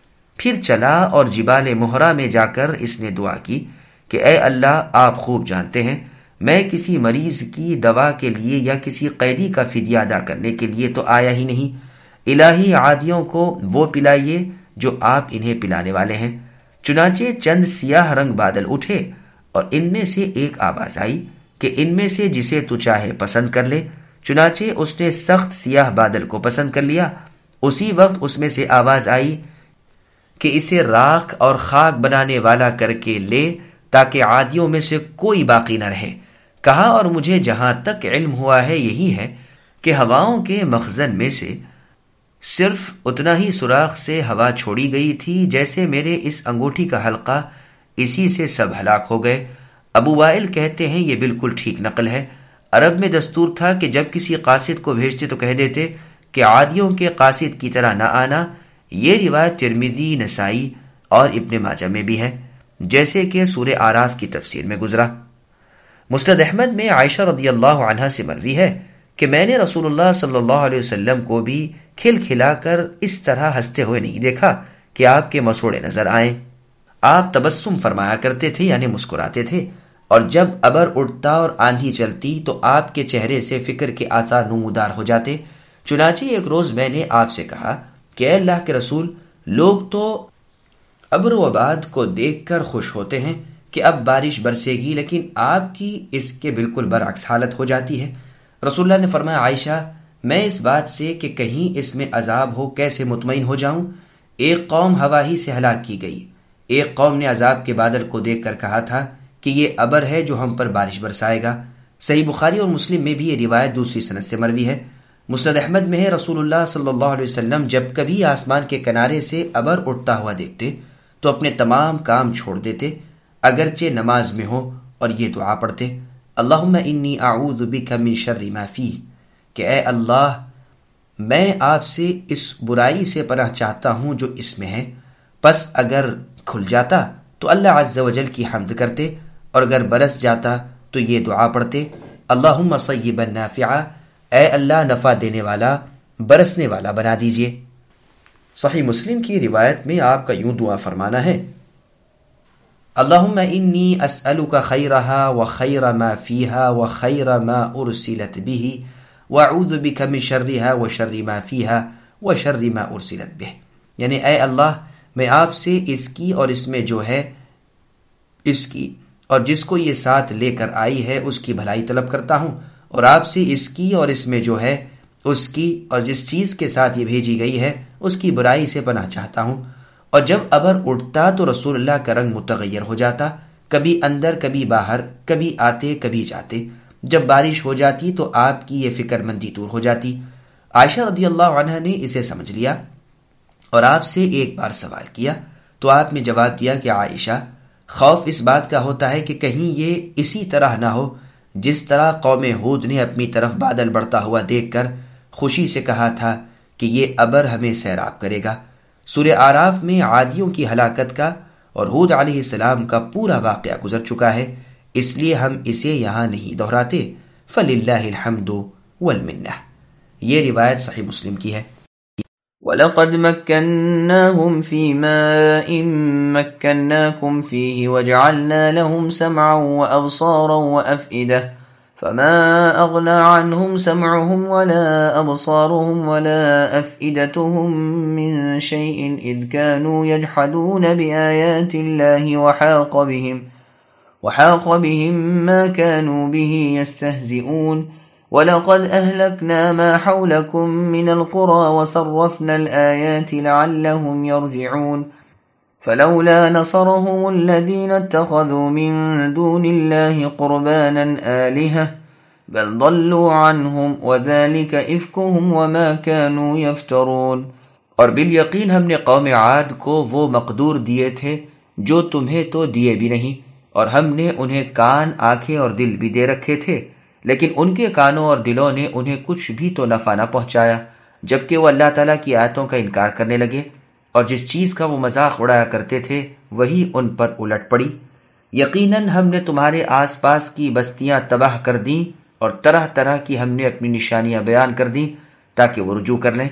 پھر چلا اور جبال مہرہ میں جا کر اس نے دعا کی کہ اے اللہ، آپ خوب جانتے ہیں میں کسی مریض کی دوا کے لیے یا کسی قیدی کا فدیہ ادا کرنے کے لیے تو آیا ہی نہیں۔ الہی عادیوں کو وہ پلائیے جو آپ انہیں پلانے والے ہیں۔ چنانچہ چند سیاہ رنگ بادل اٹھے اور ان میں سے ایک آواز آئی کہ ان میں سے جسے تو چاہے پسند کر لے۔ چنانچہ اس نے سخت سیاہ بادل کو پسند کر لیا۔ اسی وقت اس میں سے آواز آئی کہ اسے راکھ اور خاک بنانے والا کر کے لے تاکہ عادیوں میں سے کوئی باقی نہ رہے۔ کہا اور مجھے جہاں تک علم ہوا ہے یہی ہے کہ ہواؤں کے مخزن میں سے صرف اتنا ہی سوراخ سے ہوا چھوڑی گئی تھی جیسے میرے اس انگوٹھی کا حلقہ، اسی سے سب ہلاک ہو گئے۔ ابو وائل کہتے ہیں یہ بالکل ٹھیک نقل ہے۔ عرب میں دستور تھا کہ جب کسی قاصد کو بھیجتے تو کہہ دیتے کہ عادیوں کے قاصد کی طرح نہ آنا۔ یہ روایت ترمذی، نسائی اور ابن ماجہ میں بھی ہے، جیسے کہ سورہ اعراف کی تفسیر میں گزرا۔ مسند احمد میں عائشہ رضی اللہ عنہا سے مروی ہے کہ میں نے رسول اللہ صلی اللہ علیہ وسلم کو بھی کھل کھلا کر اس طرح ہنستے ہوئے نہیں دیکھا کہ آپ کے مسوڑے نظر آئیں۔ آپ تبسم فرمایا کرتے تھے، یعنی مسکراتے تھے، اور جب ابر اٹھتا اور آندھی چلتی تو آپ کے چہرے سے فکر کے آثار نمودار ہو جاتے۔ چنانچہ ایک روز میں نے آپ سے کہا کہ اے اللہ کے رسول، لوگ تو ابر و باد کو دیکھ کر خوش ہوتے ہیں کہ اب بارش برسے گی، لیکن آپ کی اس کے بالکل برعکس حالت ہو جاتی ہے۔ رسول اللہ نے فرمایا عائشہ، میں اس بات سے کہ کہیں اس میں عذاب ہو کیسے مطمئن ہو جاؤں؟ ایک قوم ہوا ہی سے ہلاک کی گئی۔ ایک قوم نے عذاب کے بادل کو دیکھ کر کہا تھا کہ یہ ابر ہے جو ہم پر بارش برسائے گا۔ صحیح بخاری اور مسلم میں بھی یہ روایت دوسری سند سے مروی ہے۔ مسند احمد میں ہے رسول اللہ صلی اللہ علیہ وسلم جب کبھی آسمان کے کنارے سے ابر اٹھتا ہوا دیکھتے تو اپنے تمام کام چھوڑ دیتے، اگرچہ نماز میں ہو، اور یہ دعا پڑھتے، اللہم انی اعوذ بک من شر ما فیہ، کہ اے اللہ میں آپ سے اس برائی سے پناہ چاہتا ہوں جو اس میں ہے۔ پس اگر کھل جاتا تو اللہ عز و جل کی حمد کرتے، اور اگر برس جاتا تو یہ دعا پڑھتے، اللہم صیبا نافعا، اے اللہ نفع دینے والا، برسنے والا بنا دیجئے۔ صحیح مسلم کی روایت میں آپ کا یوں دعا فرمانا ہے، اللہم انی اسألک خیرہا وخیر ما فیہا وخیر ما ارسلت بہ واعوذ بک من شرہا وشر ما فیہا وشر ما ارسلت بہ، یعنی اے اللہ میں آپ سے اس کی اور اس میں جو ہے اس کی اور جس کو یہ ساتھ لے کر آئی ہے اس کی بھلائی طلب کرتا ہوں، اور آپ سے اس کی اور اس میں جو ہے اس کی اور جس چیز کے ساتھ یہ بھیجی گئی ہے اس کی برائی سے پناہ چاہتا ہوں۔ اور جب ابر اٹھتا تو رسول اللہ کا رنگ متغیر ہو جاتا، کبھی اندر کبھی باہر، کبھی آتے کبھی جاتے، جب بارش ہو جاتی تو آپ کی یہ فکر مندی دور ہو جاتی۔ عائشہ رضی اللہ عنہ نے اسے سمجھ لیا اور آپ سے ایک بار سوال کیا تو آپ نے جواب دیا کہ عائشہ، خوف اس بات کا ہوتا ہے کہ کہیں یہ اسی طرح نہ ہو جس طرح قوم ہود نے اپنی طرف بادل بڑھتا ہوا دیکھ کر خوشی سے کہا تھا کہ یہ ابر ہمیں سیراب کرے گا۔ سورہ اعراف میں عادیوں کی ہلاکت کا اور ہود علیہ السلام کا پورا واقعہ گزر چکا ہے، اس لیے ہم اسے یہاں نہیں دہراتے۔ فللہ الحمد والمنہ۔ یہ روایت صحیح مسلم کی ہے۔ وَلَقَدْ مَكَّنَّاهُمْ فِي مَاءٍ مَكَّنَّاكُمْ فِيهِ وَجَعَلْنَا لَهُمْ سَمْعًا وَأَبْصَارًا وَأَفْئِدَةً فَمَا أَغْنَى عَنْهُمْ سَمْعُهُمْ وَلَا أَبْصَارُهُمْ وَلَا أَفْئِدَتُهُمْ مِنْ شَيْءٍ إِذْ كَانُوا يَجْحَدُونَ بِآيَاتِ اللَّهِ وَحَاقَ بِهِمْ وحاق بهم ما كانوا به يستهزئون ولقد أهلكنا ما حولكم من القرى وصرفنا الآيات لعلهم يرجعون فلولا نصرهم الذين اتخذوا من دون الله قربانا آلهة بل ضلوا عنهم وذلك إفكهم وما كانوا يفترون۔ اور بالیقین ہم نے قوم عاد کو وہ مقدور دیے تھے جو تمہیں تو دیے بھی نہیں، اور ہم نے انہیں کان، آنکھیں اور دل بھی دے رکھے تھے، لیکن ان کے کانوں اور دلوں نے انہیں کچھ بھی تو نفع نہ پہنچایا، جبکہ وہ اللہ تعالیٰ کی آیتوں کا انکار کرنے لگے، اور جس چیز کا وہ مذاق اڑایا کرتے تھے وہی ان پر الٹ پڑی۔ یقیناً ہم نے تمہارے آس پاس کی بستیاں تباہ کر دیں اور طرح طرح کی ہم نے اپنی نشانیاں بیان کر دیں تاکہ وہ رجوع کر لیں۔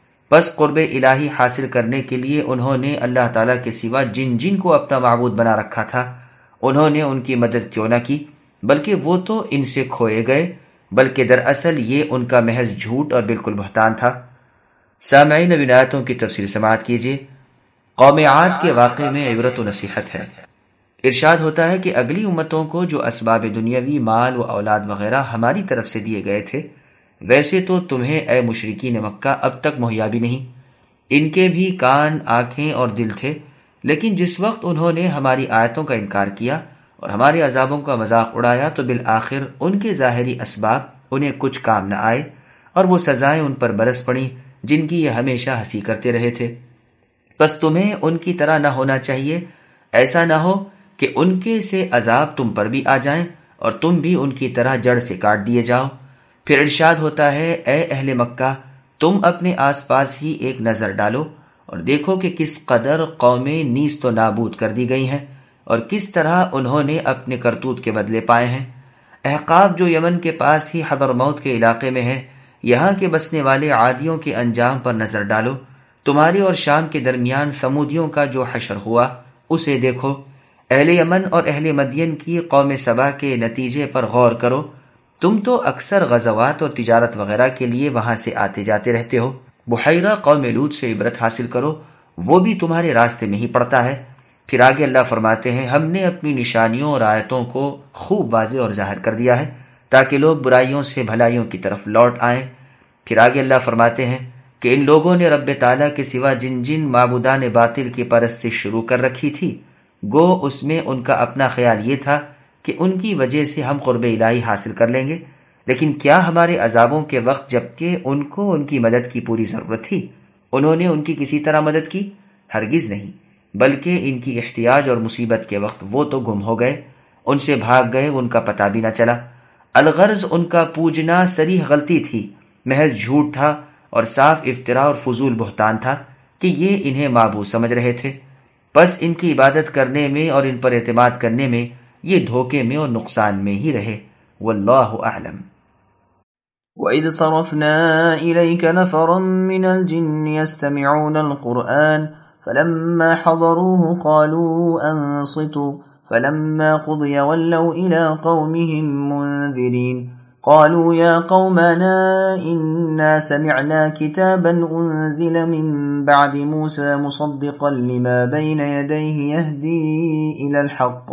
بس قرب الہی حاصل کرنے کے لیے انہوں نے اللہ تعالیٰ کے سوا جن جن کو اپنا معبود بنا رکھا تھا انہوں نے ان کی مدد کیوں نہ کی، بلکہ وہ تو ان سے کھوئے گئے، بلکہ دراصل یہ ان کا محض جھوٹ اور بالکل بہتان تھا۔ سامعین، اب ان آیتوں کی تفسیر سماعت کیجیے۔ قوم عاد کے واقعے میں عبرت و نصیحت ہے۔ ارشاد ہوتا ہے کہ اگلی امتوں کو جو اسباب دنیاوی، مال و اولاد وغیرہ ہماری طرف سے دیے گئے تھے، ویسے تو تمہیں اے مشرکین مکہ اب تک مہیا بھی نہیں۔ ان کے بھی کان، آنکھیں اور دل تھے، لیکن جس وقت انہوں نے ہماری آیتوں کا انکار کیا اور ہمارے عذابوں کا مذاق اڑایا تو بالآخر ان کے ظاہری اسباب انہیں کچھ کام نہ آئے اور وہ سزائیں ان پر برس پڑیں جن کی یہ ہمیشہ ہنسی کرتے رہے تھے۔ بس تمہیں ان کی طرح نہ ہونا چاہیے، ایسا نہ ہو کہ ان کے سے عذاب تم پر بھی آ جائیں اور تم بھی ان کی طرح جڑ سے کاٹ دیے جاؤ۔ پھر ارشاد ہوتا ہے، اے اہل مکہ، تم اپنے آس پاس ہی ایک نظر ڈالو اور دیکھو کہ کس قدر قومیں نیست و نابود کر دی گئی ہیں اور کس طرح انہوں نے اپنے کرتوت کے بدلے پائے ہیں۔ احقاف جو یمن کے پاس ہی حضرموت کے علاقے میں ہے، یہاں کے بسنے والے عادیوں کے انجام پر نظر ڈالو۔ تمہارے اور شام کے درمیان سمودیوں کا جو حشر ہوا اسے دیکھو۔ اہل یمن اور اہل مدین کی قوم سبا کے نتیجے پر غور کرو۔ تم تو اکثر غزوات اور تجارت وغیرہ کے لیے وہاں سے آتے جاتے رہتے ہو۔ بحیرہ قوم لوط سے عبرت حاصل کرو، وہ بھی تمہارے راستے میں ہی پڑتا ہے۔ پھر آگے اللہ فرماتے ہیں، ہم نے اپنی نشانیوں اور آیتوں کو خوب واضح اور ظاہر کر دیا ہے تاکہ لوگ برائیوں سے بھلائیوں کی طرف لوٹ آئیں۔ پھر آگے اللہ فرماتے ہیں کہ ان لوگوں نے رب تعالیٰ کے سوا جن جن معبودان باطل کی پرستش شروع کر رکھی تھی، گو اس میں ان کا اپنا خیال یہ تھا کہ ان کی وجہ سے ہم قرب الہی حاصل کر لیں گے، لیکن کیا ہمارے عذابوں کے وقت جبکہ ان کو ان کی مدد کی پوری ضرورت تھی انہوں نے ان کی کسی طرح مدد کی؟ ہرگز نہیں، بلکہ ان کی احتیاج اور مصیبت کے وقت وہ تو گم ہو گئے، ان سے بھاگ گئے، ان کا پتہ بھی نہ چلا۔ الغرض ان کا پوجنا صریح غلطی تھی، محض جھوٹ تھا اور صاف افطراء اور فضول بہتان تھا کہ یہ انہیں معبود سمجھ رہے تھے۔ بس ان کی عبادت کرنے میں اور ان پر اعتماد کرنے میں یہ دھوکے میں اور نقصان میں ہی رہے۔ واللہ اعلم۔ وَإِذْ صَرَفْنَا إِلَيْكَ نَفَرًا مِّنَ الْجِنِّ يَسْتَمِعُونَ الْقُرْآنَ فَلَمَّا حَضَرُوهُ قَالُوا أَنصِتُوا فَلَمَّا قُضِيَ وَلَّوْا إِلَىٰ قَوْمِهِم مُّنذِرِينَ قالوا يا قومنا إنا سمعنا كتابا أنزل من بعد موسى مصدقا لما بين يديه يهدي إلى الحق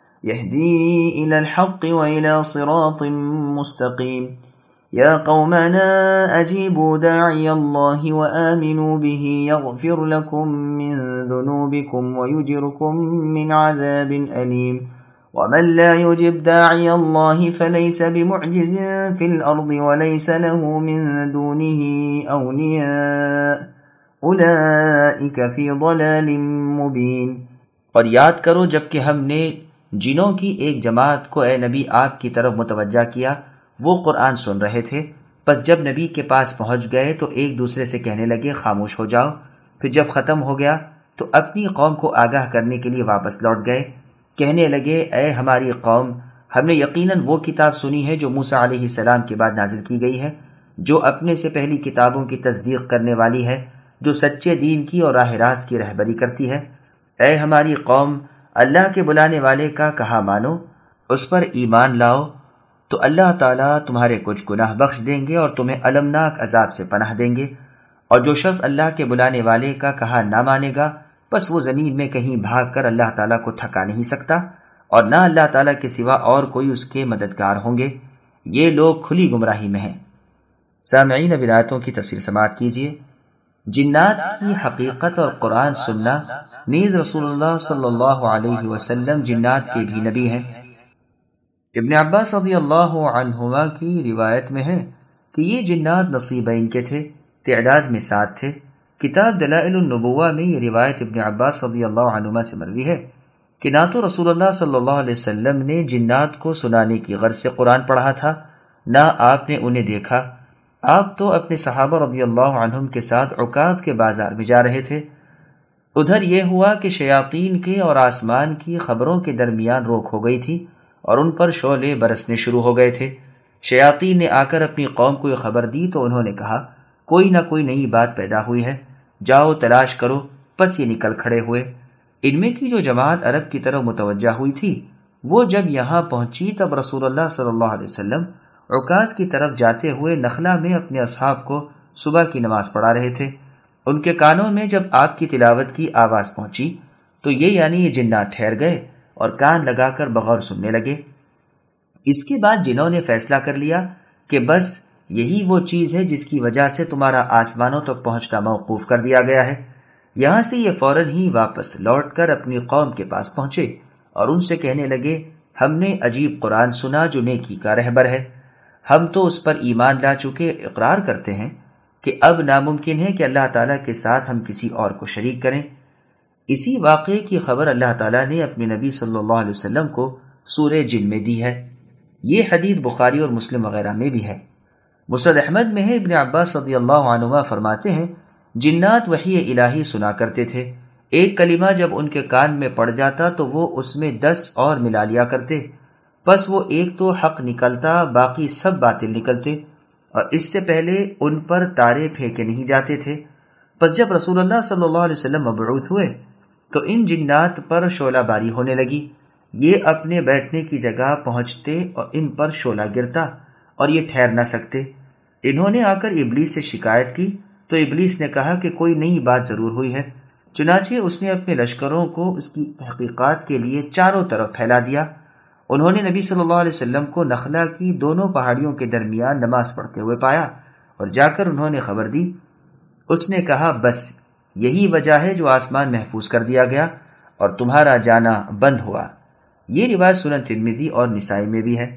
يهدي إلى الحق وإلى صراط مستقيم يا قومنا أجيبوا داعي الله وآمنوا به يغفر لكم من ذنوبكم ويجركم من عذاب أليم ومن لا يجب داعي الله فليس بمعجز في الأرض وليس له من دونه أولياء أولئك في ضلال مبين۔ اور یاد کرو جب کہ ہم نے جنوں کی ایک جماعت کو اے نبی آپ کی طرف متوجہ کیا، وہ قرآن سن رہے تھے، پس جب نبی کے پاس پہنچ گئے تو ایک دوسرے سے کہنے لگے خاموش ہو جاؤ، پھر جب ختم ہو گیا تو اپنی قوم کو آگاہ کرنے کے لیے واپس لوٹ گئے، کہنے لگے اے ہماری قوم، ہم نے یقیناً وہ کتاب سنی ہے جو موسیٰ علیہ السلام کے بعد نازل کی گئی ہے، جو اپنے سے پہلی کتابوں کی تصدیق کرنے والی ہے، جو سچے دین کی اور راہ راست کی رہبری کرتی ہے۔ اے ہماری قوم، اللہ کے بلانے والے کا کہا مانو، اس پر ایمان لاؤ تو اللہ تعالیٰ تمہارے کچھ گناہ بخش دیں گے اور تمہیں المناک عذاب سے پناہ دیں گے، اور جو شخص اللہ کے بلانے والے کا کہا نہ مانے گا بس وہ زمین میں کہیں بھاگ کر اللہ تعالیٰ کو تھکا نہیں سکتا، اور نہ اللہ تعالیٰ کے سوا اور کوئی اس کے مددگار ہوں گے، یہ لوگ کھلی گمراہی میں ہیں۔ سامعین، اب آیتوں کی تفسیر سماعت کیجیے۔ جنات کی حقیقت اور قرآن سننا، نیز رسول اللہ صلی اللہ علیہ وسلم جنات کے بھی نبی ہیں۔ ابن عباس رضی اللہ عنہما کی روایت میں ہے کہ یہ جنات نصیبین کے تھے، تعداد میں سات تھے۔ کتاب دلائل النبوہ میں یہ روایت ابن عباس رضی اللہ عنہما سے مروی ہے کہ نہ تو رسول اللہ صلی اللہ علیہ وسلم نے جنات کو سنانے کی غرض سے قرآن پڑھا تھا، نہ آپ نے انہیں دیکھا، آپ تو اپنے صحابہ رضی اللہ عنہم کے ساتھ عکاظ کے بازار میں جا رہے تھے۔ ادھر یہ ہوا کہ شیاطین کے اور آسمان کی خبروں کے درمیان روک ہو گئی تھی اور ان پر شعلے برسنے شروع ہو گئے تھے۔ شیاطین نے آ کر اپنی قوم کو یہ خبر دی تو انہوں نے کہا کوئی نہ کوئی نئی بات پیدا ہوئی ہے، جاؤ تلاش کرو۔ پس یہ نکل کھڑے ہوئے۔ ان میں کی جو جماعت عرب کی طرف متوجہ ہوئی تھی، وہ جب یہاں پہنچی تب رسول اللہ صلی اللہ علیہ وسلم عکاظ کی طرف جاتے ہوئے نخلا میں اپنے اصحاب کو صبح کی نماز پڑھا رہے تھے۔ ان کے کانوں میں جب آپ کی تلاوت کی آواز پہنچی تو یہ یعنی یہ جنات ٹھہر گئے اور کان لگا کر بغور سننے لگے۔ اس کے بعد جنہوں نے فیصلہ کر لیا کہ بس یہی وہ چیز ہے جس کی وجہ سے تمہارا آسمانوں تک پہنچنا موقوف کر دیا گیا ہے، یہاں سے یہ فوراً ہی واپس لوٹ کر اپنی قوم کے پاس پہنچے اور ان سے کہنے لگے ہم نے عجیب قرآن سنا جو نیکی کا رہبر ہے، ہم تو اس پر ایمان لا چکے، اقرار کرتے ہیں کہ اب ناممکن ہے کہ اللہ تعالیٰ کے ساتھ ہم کسی اور کو شریک کریں۔ اسی واقعے کی خبر اللہ تعالیٰ نے اپنے نبی صلی اللہ علیہ وسلم کو سورہ جن میں دی ہے۔ یہ حدیث بخاری اور مسلم وغیرہ میں بھی ہے۔ مسند احمد میں ہے، ابن عباس رضی اللہ عنہما فرماتے ہیں جنات وحی الہی سنا کرتے تھے، ایک کلمہ جب ان کے کان میں پڑ جاتا تو وہ اس میں دس اور ملا لیا کرتے، پس وہ ایک تو حق نکلتا، باقی سب باطل نکلتے، اور اس سے پہلے ان پر تارے پھینکے نہیں جاتے تھے۔ پس جب رسول اللہ صلی اللہ علیہ وسلم مبعوث ہوئے تو ان جنات پر شعلہ باری ہونے لگی، یہ اپنے بیٹھنے کی جگہ پہنچتے اور ان پر شعلہ گرتا اور یہ ٹھہر نہ سکتے۔ انہوں نے آ کر ابلیس سے شکایت کی تو ابلیس نے کہا کہ کوئی نئی بات ضرور ہوئی ہے، چنانچہ اس نے اپنے لشکروں کو اس کی تحقیقات کے لیے چاروں طرف پھیلا دیا۔ انہوں نے نبی صلی اللہ علیہ وسلم کو نخلا کی دونوں پہاڑیوں کے درمیان نماز پڑھتے ہوئے پایا اور جا کر انہوں نے خبر دی۔ اس نے کہا بس یہی وجہ ہے جو آسمان محفوظ کر دیا گیا اور تمہارا جانا بند ہوا۔ یہ روایت سنن ترمذی اور نسائی میں بھی ہے۔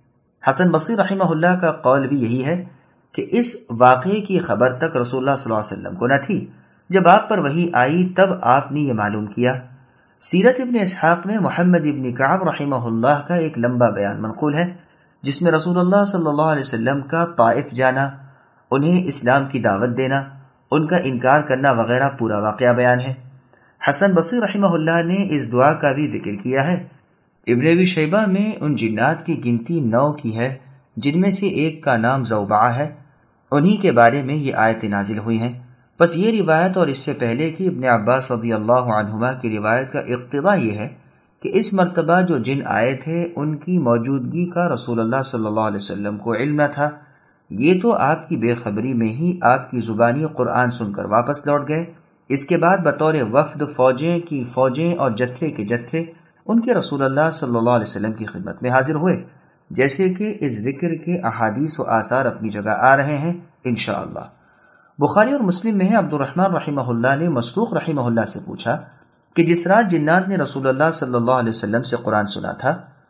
حسن بصری رحمہ اللہ کا قول بھی یہی ہے کہ اس واقعے کی خبر تک رسول اللہ صلی اللہ علیہ وسلم کو نہ تھی، جب آپ پر وحی آئی تب آپ نے یہ معلوم کیا۔ سیرت ابن اسحاق میں محمد ابن کعب رحمہ اللہ کا ایک لمبا بیان منقول ہے جس میں رسول اللہ صلی اللہ علیہ وسلم کا طائف جانا، انہیں اسلام کی دعوت دینا، ان کا انکار کرنا وغیرہ پورا واقعہ بیان ہے۔ حسن بصری رحمہ اللہ نے اس دعا کا بھی ذکر کیا ہے۔ ابن ابی شیبہ میں ان جنات کی گنتی نو کی ہے جن میں سے ایک کا نام زوبعہ ہے، انہی کے بارے میں یہ آیت نازل ہوئی ہیں۔ بس یہ روایت اور اس سے پہلے کی ابن عباس رضی اللہ عنہما کی روایت کا اقتضا یہ ہے کہ اس مرتبہ جو جن آئے تھے ان کی موجودگی کا رسول اللہ صلی اللہ علیہ وسلم کو علم نہ تھا، یہ تو آپ کی بے خبری میں ہی آپ کی زبانی قرآن سن کر واپس لوٹ گئے۔ اس کے بعد بطور وفد فوجیں کی فوجیں اور جتھے کے جتھے ان کے رسول اللہ صلی اللہ علیہ وسلم کی خدمت میں حاضر ہوئے، جیسے کہ اس ذکر کے احادیث و آثار اپنی جگہ آ رہے ہیں انشاءاللہ۔ بخاری اور مسلم میں ہے، عبد الرحمن رحمہ اللہ نے مسروق رحمہ اللہ سے پوچھا کہ جس رات جنات نے رسول اللہ صلی اللہ علیہ وسلم سے قرآن سنا تھا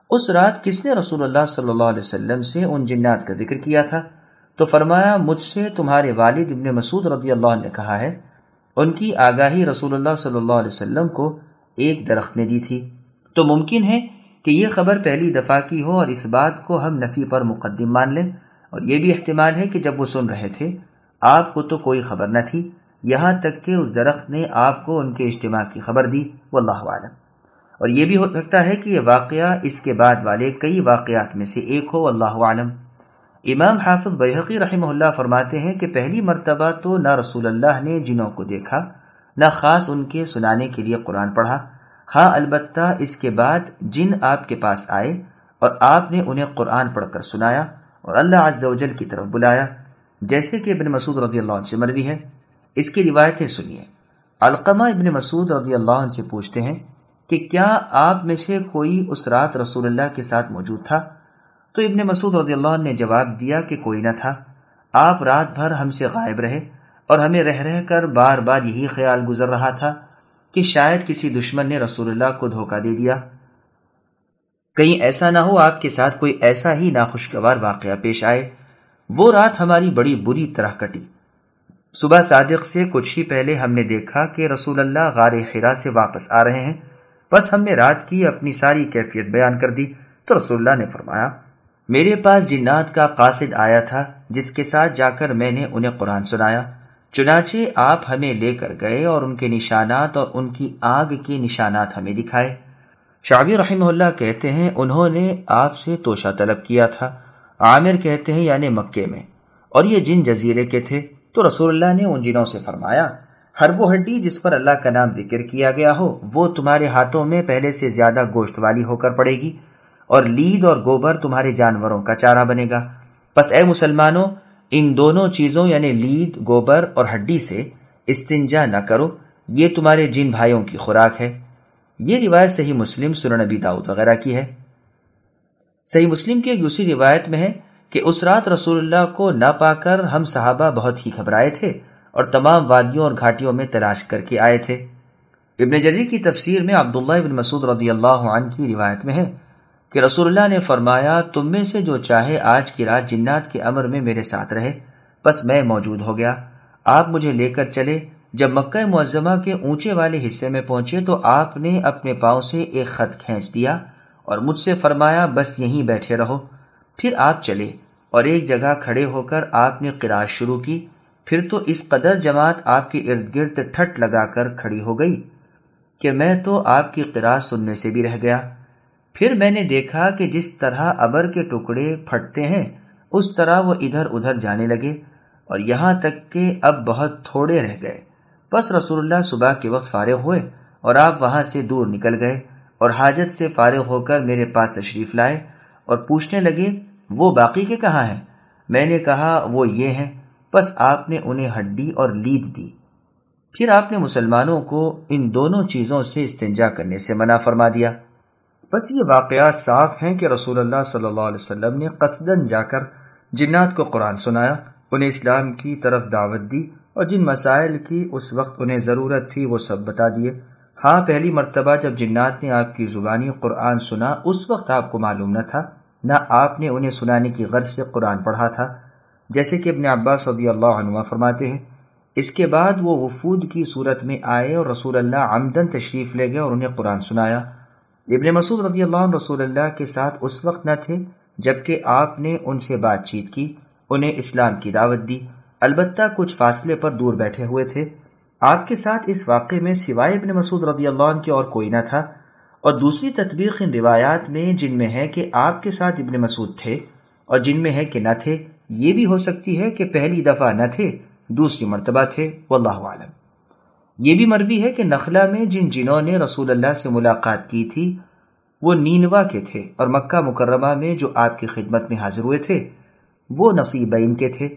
اس رات کس نے رسول اللہ صلی اللہ علیہ وسلم سے ان جنات کا ذکر کیا تھا؟ تو فرمایا مجھ سے تمہارے والد ابن مسعود رضی اللہ عنہ نے کہا ہے۔ ان کی آگاہی رسول اللہ صلی اللہ علیہ وسلم کو ایک درخت نے دی تھی۔ تو ممکن ہے کہ یہ خبر پہلی دفعہ کی ہو اور اس بات کو ہم نفی پر مقدم مان لیں، اور یہ بھی احتمال ہے کہ جب وہ سن رہے تھے آپ کو تو کوئی خبر نہ تھی، یہاں تک کہ اس درخت نے آپ کو ان کے اجتماع کی خبر دی، واللہ اعلم۔ اور یہ بھی ہو سکتا ہے کہ یہ واقعہ اس کے بعد والے کئی واقعات میں سے ایک ہو، واللہ اعلم۔ امام حافظ بیہقی رحمہ اللہ فرماتے ہیں کہ پہلی مرتبہ تو نہ رسول اللہ نے جنوں کو دیکھا، نہ خاص ان کے سنانے کے لیے قرآن پڑھا، ہاں البتہ اس کے بعد جن آپ کے پاس آئے اور آپ نے انہیں قرآن پڑھ کر سنایا اور اللہ عز و جل کی طرف بلایا، جیسے کہ ابن مسعود رضی اللہ عنہ سے مروی ہے۔ اس کی روایتیں سنیے۔ علقمہ ابن مسعود رضی اللہ عنہ سے پوچھتے ہیں کہ کیا آپ میں سے کوئی اس رات رسول اللہ کے ساتھ موجود تھا؟ تو ابن مسعود رضی اللہ عنہ نے جواب دیا کہ کوئی نہ تھا، آپ رات بھر ہم سے غائب رہے اور ہمیں رہ رہ کر بار بار یہی خیال گزر رہا تھا کہ شاید کسی دشمن نے رسول اللہ کو دھوکہ دے دیا، کہیں ایسا نہ ہو آپ کے ساتھ کوئی ایسا ہی ناخوشگوار واقعہ پیش آئے۔ وہ رات ہماری بڑی بری طرح کٹی۔ صبح صادق سے کچھ ہی پہلے ہم نے دیکھا کہ رسول اللہ غار حرا سے واپس آ رہے ہیں، بس ہم نے رات کی اپنی ساری کیفیت بیان کر دی تو رسول اللہ نے فرمایا میرے پاس جنات کا قاصد آیا تھا جس کے ساتھ جا کر میں نے انہیں قرآن سنایا، چنانچہ آپ ہمیں لے کر گئے اور ان کے نشانات اور ان کی آگ کے نشانات ہمیں دکھائے۔ شعبی رحمہ اللہ کہتے ہیں انہوں نے آپ سے توشہ طلب کیا تھا، عامر کہتے ہیں یعنی مکے میں، اور یہ جن جزیرے کے تھے۔ تو رسول اللہ نے ان جنوں سے فرمایا ہر وہ ہڈی جس پر اللہ کا نام ذکر کیا گیا ہو وہ تمہارے ہاتھوں میں پہلے سے زیادہ گوشت والی ہو کر پڑے گی، اور لید اور گوبر تمہارے جانوروں کا چارہ بنے گا۔ پس اے مسلمانوں، ان دونوں چیزوں یعنی لید، گوبر اور ہڈی سے استنجا نہ کرو، یہ تمہارے جن بھائیوں کی خوراک ہے۔ یہ روایت صحیح مسلم، سنن نبی داؤد وغیرہ کی ہے۔ صحیح مسلم کی ایک دوسری روایت میں ہے کہ اس رات رسول اللہ کو نہ پا کر ہم صحابہ بہت ہی گھبرائے تھے اور تمام وادیوں اور گھاٹیوں میں تلاش کر کے آئے تھے۔ ابن جریر کی تفسیر میں عبداللہ ابن مسعود رضی اللہ عنہ کی روایت میں ہے کہ رسول اللہ نے فرمایا تم میں سے جو چاہے آج کی رات جنات کے امر میں میرے ساتھ رہے، بس میں موجود ہو گیا۔ آپ مجھے لے کر چلے۔ جب مکہ معظمہ کے اونچے والے حصے میں پہنچے تو آپ نے اپنے پاؤں سے ایک خط کھینچ دیا اور مجھ سے فرمایا بس یہیں بیٹھے رہو۔ پھر آپ چلے اور ایک جگہ کھڑے ہو کر آپ نے قرات شروع کی۔ پھر تو اس قدر جماعت آپ کے ارد گرد ٹھٹ لگا کر کھڑی ہو گئی کہ میں تو آپ کی قرات سننے سے بھی رہ گیا۔ پھر میں نے دیکھا کہ جس طرح ابر کے ٹکڑے پھٹتے ہیں اس طرح وہ ادھر ادھر جانے لگے، اور یہاں تک کہ اب بہت تھوڑے رہ گئے۔ بس رسول اللہ صبح کے وقت فارغ ہوئے اور آپ وہاں سے دور نکل گئے اور حاجت سے فارغ ہو کر میرے پاس تشریف لائے اور پوچھنے لگے وہ باقی کے کہاں ہیں؟ میں نے کہا وہ یہ ہیں۔ بس آپ نے انہیں ہڈی اور لید دی۔ پھر آپ نے مسلمانوں کو ان دونوں چیزوں سے استنجا کرنے سے منع فرما دیا۔ بس یہ واقعات صاف ہیں کہ رسول اللہ صلی اللہ علیہ وسلم نے قصداً جا کر جنات کو قرآن سنایا، انہیں اسلام کی طرف دعوت دی اور جن مسائل کی اس وقت انہیں ضرورت تھی وہ سب بتا دیے۔ ہاں پہلی مرتبہ جب جنات نے آپ کی زبانی قرآن سنا اس وقت آپ کو معلوم نہ تھا، نہ آپ نے انہیں سنانے کی غرض سے قرآن پڑھا تھا، جیسے کہ ابن عباس رضی اللہ عنہ فرماتے ہیں اس کے بعد وہ وفود کی صورت میں آئے اور رسول اللہ عمدن تشریف لے گئے اور انہیں قرآن سنایا۔ ابن مسعود رضی اللہ عنہ رسول اللہ کے ساتھ اس وقت نہ تھے جبکہ آپ نے ان سے بات چیت کی، انہیں اسلام کی دعوت دی، البتہ کچھ فاصلے پر دور بیٹھے ہوئے تھے۔ آپ کے ساتھ اس واقعے میں سوائے ابن مسعود رضی اللہ عنہ کے اور کوئی نہ تھا، اور دوسری تطبیق ان روایات میں جن میں ہے کہ آپ کے ساتھ ابن مسعود تھے اور جن میں ہے کہ نہ تھے، یہ بھی ہو سکتی ہے کہ پہلی دفعہ نہ تھے، دوسری مرتبہ تھے، واللہ عالم۔ یہ بھی مروی ہے کہ نخلا میں جن جنوں نے رسول اللہ سے ملاقات کی تھی وہ نینوا کے تھے، اور مکہ مکرمہ میں جو آپ کی خدمت میں حاضر ہوئے تھے وہ نصیبین کے تھے۔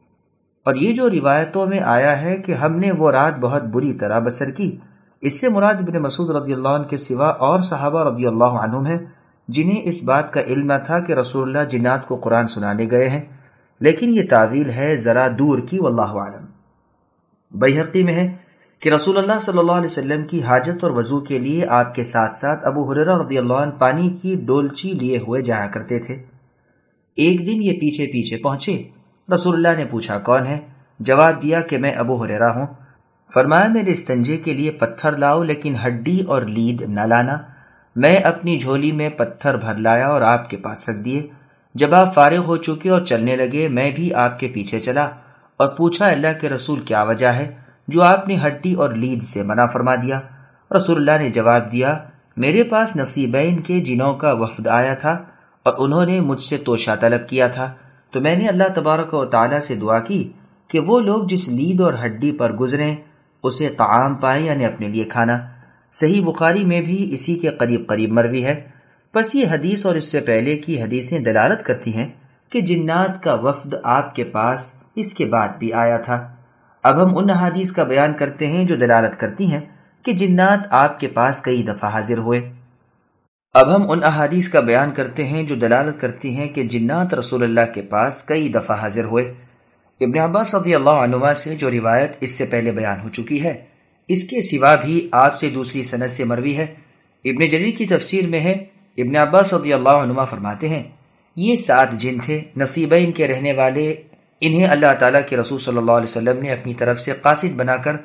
اور یہ جو روایتوں میں آیا ہے کہ ہم نے وہ رات بہت بری طرح بسر کی، اس سے مراد ابن مسعود رضی اللہ عنہ کے سوا اور صحابہ رضی اللہ عنہم ہیں جنہیں اس بات کا علم نہ تھا کہ رسول اللہ جنات کو قرآن سنانے گئے ہیں، لیکن یہ تعویل ہے ذرا دور کی، واللہ اعلم۔ بیہقی میں ہے کہ رسول اللہ صلی اللہ علیہ وسلم کی حاجت اور وضو کے لیے آپ کے ساتھ ساتھ ابو ہریرہ رضی اللہ عنہ پانی کی ڈولچی لیے ہوئے جایا کرتے تھے۔ ایک دن یہ پیچھے پیچھے پہنچے۔ رسول اللہ نے پوچھا کون ہے؟ جواب دیا کہ میں ابو ہریرہ ہوں۔ فرمایا میرے استنجے کے لیے پتھر لاؤ لیکن ہڈی اور لید نہ لانا۔ میں اپنی جھولی میں پتھر بھر لایا اور آپ کے پاس رکھ دیے۔ جب آپ فارغ ہو چکے اور چلنے لگے میں بھی آپ کے پیچھے چلا اور پوچھا اللہ کے رسول کیا وجہ ہے جو آپ نے ہڈی اور لید سے منع فرما دیا؟ رسول اللہ نے جواب دیا میرے پاس نصیبین کے جنوں کا وفد آیا تھا اور انہوں نے مجھ سے توشہ طلب کیا تھا، تو میں نے اللہ تبارک و تعالیٰ سے دعا کی کہ وہ لوگ جس لید اور ہڈی پر گزریں اسے طعام پائیں، یعنی اپنے لیے کھانا۔ صحیح بخاری میں بھی اسی کے قریب قریب مروی ہے۔ بس یہ حدیث اور اس سے پہلے کی حدیثیں دلالت کرتی ہیں کہ جنات کا وفد آپ کے پاس اس کے بعد بھی آیا تھا۔ اب ہم ان احادیث کا بیان کرتے ہیں جو دلالت کرتی ہیں کہ جنات آپ کے پاس کئی دفعہ حاضر ہوئے۔ اب ہم ان احادیث کا بیان کرتے ہیں جو دلالت کرتی ہیں کہ جنات رسول اللہ کے پاس کئی دفعہ حاضر ہوئے۔ ابن عباس رضی اللہ عنہما سے جو روایت اس سے پہلے بیان ہو چکی ہے، اس کے سوا بھی آپ سے دوسری سند سے مروی ہے۔ ابن جریر کی تفسیر میں ہے، ابن عباس رضی اللہ عنہما فرماتے ہیں یہ سات جن تھے نصیبین کے رہنے والے، انہیں اللہ تعالیٰ کے رسول صلی اللہ علیہ وسلم نے اپنی طرف سے قاصد بنا کر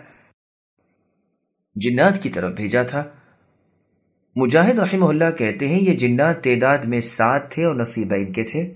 جنات کی طرف بھیجا تھا۔ مجاہد رحمہ اللہ کہتے ہیں یہ جنات تعداد میں سات تھے اور نصیبین کے تھے۔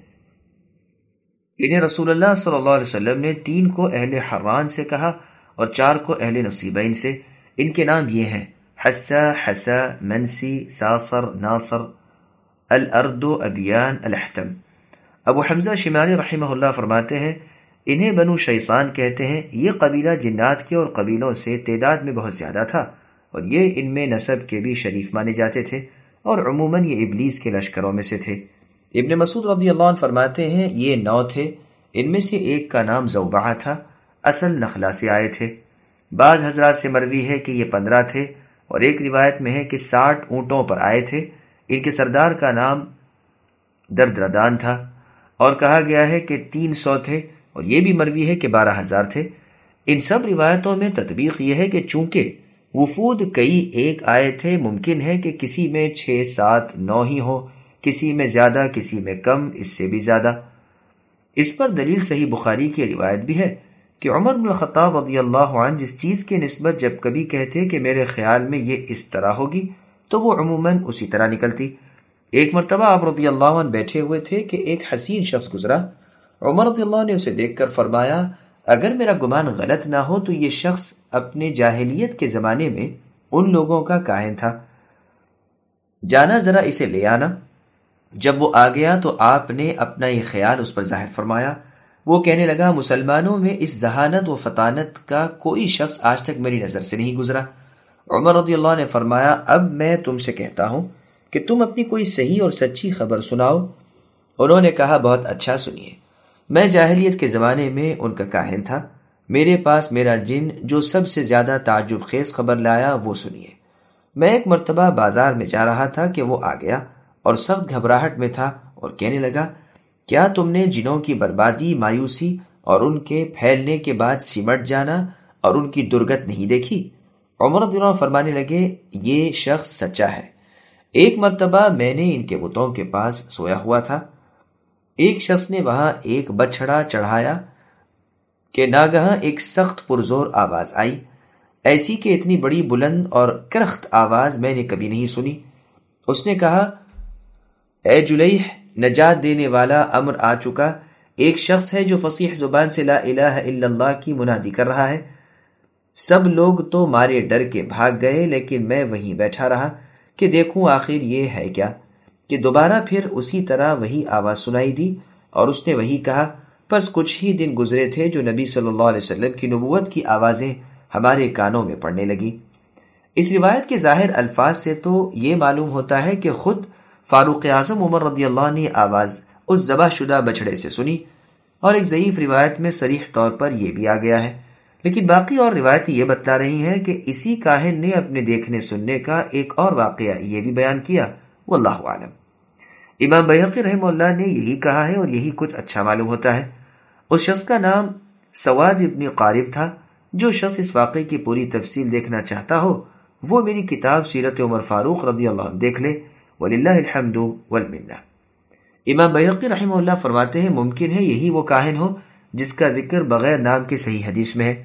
انہیں رسول اللہ صلی اللہ علیہ وسلم نے تین کو اہل حران سے کہا اور چار کو اہل نصیبین سے۔ ان کے نام یہ ہیں حسا، حسا، منسی، ساصر، ناصر، الارد، ابیان، الاحتم۔ ابو حمزہ شمالی رحمہ اللہ فرماتے ہیں انہیں بنو شیطان کہتے ہیں۔ یہ قبیلہ جنات کے اور قبیلوں سے تعداد میں بہت زیادہ تھا اور یہ ان میں نسب کے بھی شریف مانے جاتے تھے اور عموماً یہ ابلیس کے لشکروں میں سے تھے۔ ابن مسعود رضی اللہ عنہ فرماتے ہیں یہ نو تھے، ان میں سے ایک کا نام زوبعہ تھا، اصل نخلا سے آئے تھے۔ بعض حضرات سے مروی ہے کہ یہ پندرہ تھے اور ایک روایت میں ہے کہ ساٹھ اونٹوں پر آئے تھے۔ ان کے سردار کا نام دردردان تھا اور کہا گیا ہے کہ تین سو تھے اور یہ بھی مروی ہے کہ بارہ ہزار تھے۔ ان سب روایتوں میں تطبیق یہ ہے کہ چونکہ وفود کئی ایک آئے تھے، ممکن ہے کہ کسی میں چھ سات نو ہی ہو، کسی میں زیادہ کسی میں کم، اس سے بھی زیادہ۔ اس پر دلیل صحیح بخاری کی روایت بھی ہے کہ عمر بن الخطاب رضی اللہ عنہ جس چیز کی نسبت جب کبھی کہتے کہ میرے خیال میں یہ اس طرح ہوگی تو وہ عموماً اسی طرح نکلتی۔ ایک مرتبہ آپ رضی اللہ عنہ بیٹھے ہوئے تھے کہ ایک حسین شخص گزرا۔ عمر رضی اللہ عنہ نے اسے دیکھ کر فرمایا اگر میرا گمان غلط نہ ہو تو یہ شخص اپنے جاہلیت کے زمانے میں ان لوگوں کا کاہن تھا، جانا ذرا اسے لے آنا۔ جب وہ آ گیا تو آپ نے اپنا یہ خیال اس پر ظاہر فرمایا۔ وہ کہنے لگا مسلمانوں میں اس ذہانت و فطانت کا کوئی شخص آج تک میری نظر سے نہیں گزرا۔ عمر رضی اللہ عنہ نے فرمایا اب میں تم سے کہتا ہوں کہ تم اپنی کوئی صحیح اور سچی خبر سناؤ۔ انہوں نے کہا بہت اچھا، سنیے۔ میں جاہلیت کے زمانے میں ان کا کاہن تھا، میرے پاس میرا جن جو سب سے زیادہ تعجب خیز خبر لایا وہ سنیے۔ میں ایک مرتبہ بازار میں جا رہا تھا کہ وہ آ گیا اور سخت گھبراہٹ میں تھا اور کہنے لگا کیا تم نے جنوں کی بربادی، مایوسی اور ان کے پھیلنے کے بعد سمٹ جانا اور ان کی درگت نہیں دیکھی؟ عمر رضی اللہ عنہ فرمانے لگے یہ شخص سچا ہے۔ ایک مرتبہ میں نے ان کے بتوں کے پاس سویا ہوا تھا، ایک شخص نے وہاں ایک بچھڑا چڑھایا کہ ناگہاں ایک سخت پرزور آواز آئی، ایسی کہ اتنی بڑی بلند اور کرخت آواز میں نے کبھی نہیں سنی۔ اس نے کہا اے جلیح، نجات دینے والا امر آ چکا، ایک شخص ہے جو فصیح زبان سے لا الہ الا اللہ کی منادی کر رہا ہے۔ سب لوگ تو مارے ڈر کے بھاگ گئے لیکن میں وہیں بیٹھا رہا کہ دیکھوں آخر یہ ہے کیا، کہ دوبارہ پھر اسی طرح وہی آواز سنائی دی اور اس نے وہی کہا۔ پس کچھ ہی دن گزرے تھے جو نبی صلی اللہ علیہ وسلم کی نبوت کی آوازیں ہمارے کانوں میں پڑنے لگی۔ اس روایت کے ظاہر الفاظ سے تو یہ معلوم ہوتا ہے کہ خود فاروق اعظم عمر رضی اللہ عنہ نے آواز اس ذبح شدہ بچڑے سے سنی، اور ایک ضعیف روایت میں صریح طور پر یہ بھی آ گیا ہے، لیکن باقی اور روایتیں یہ بتلا رہی ہیں کہ اسی کاہن نے اپنے دیکھنے سننے کا ایک اور واقعہ یہ بھی بیان کیا، واللہ اعلم۔ امام بیہقی رحمہ اللہ نے یہی کہا ہے اور یہی کچھ اچھا معلوم ہوتا ہے۔ اس شخص کا نام سواد ابن قارب تھا، جو شخص اس واقعے کی پوری تفصیل دیکھنا چاہتا ہو وہ میری کتاب سیرت عمر فاروق رضی اللہ عنہ دیکھ لے، وللہ الحمد والمنہ۔ امام بیہقی رحمہ اللہ فرماتے ہیں ممکن ہے یہی وہ کاہن ہو جس کا ذکر بغیر نام کے صحیح حدیث میں ہے۔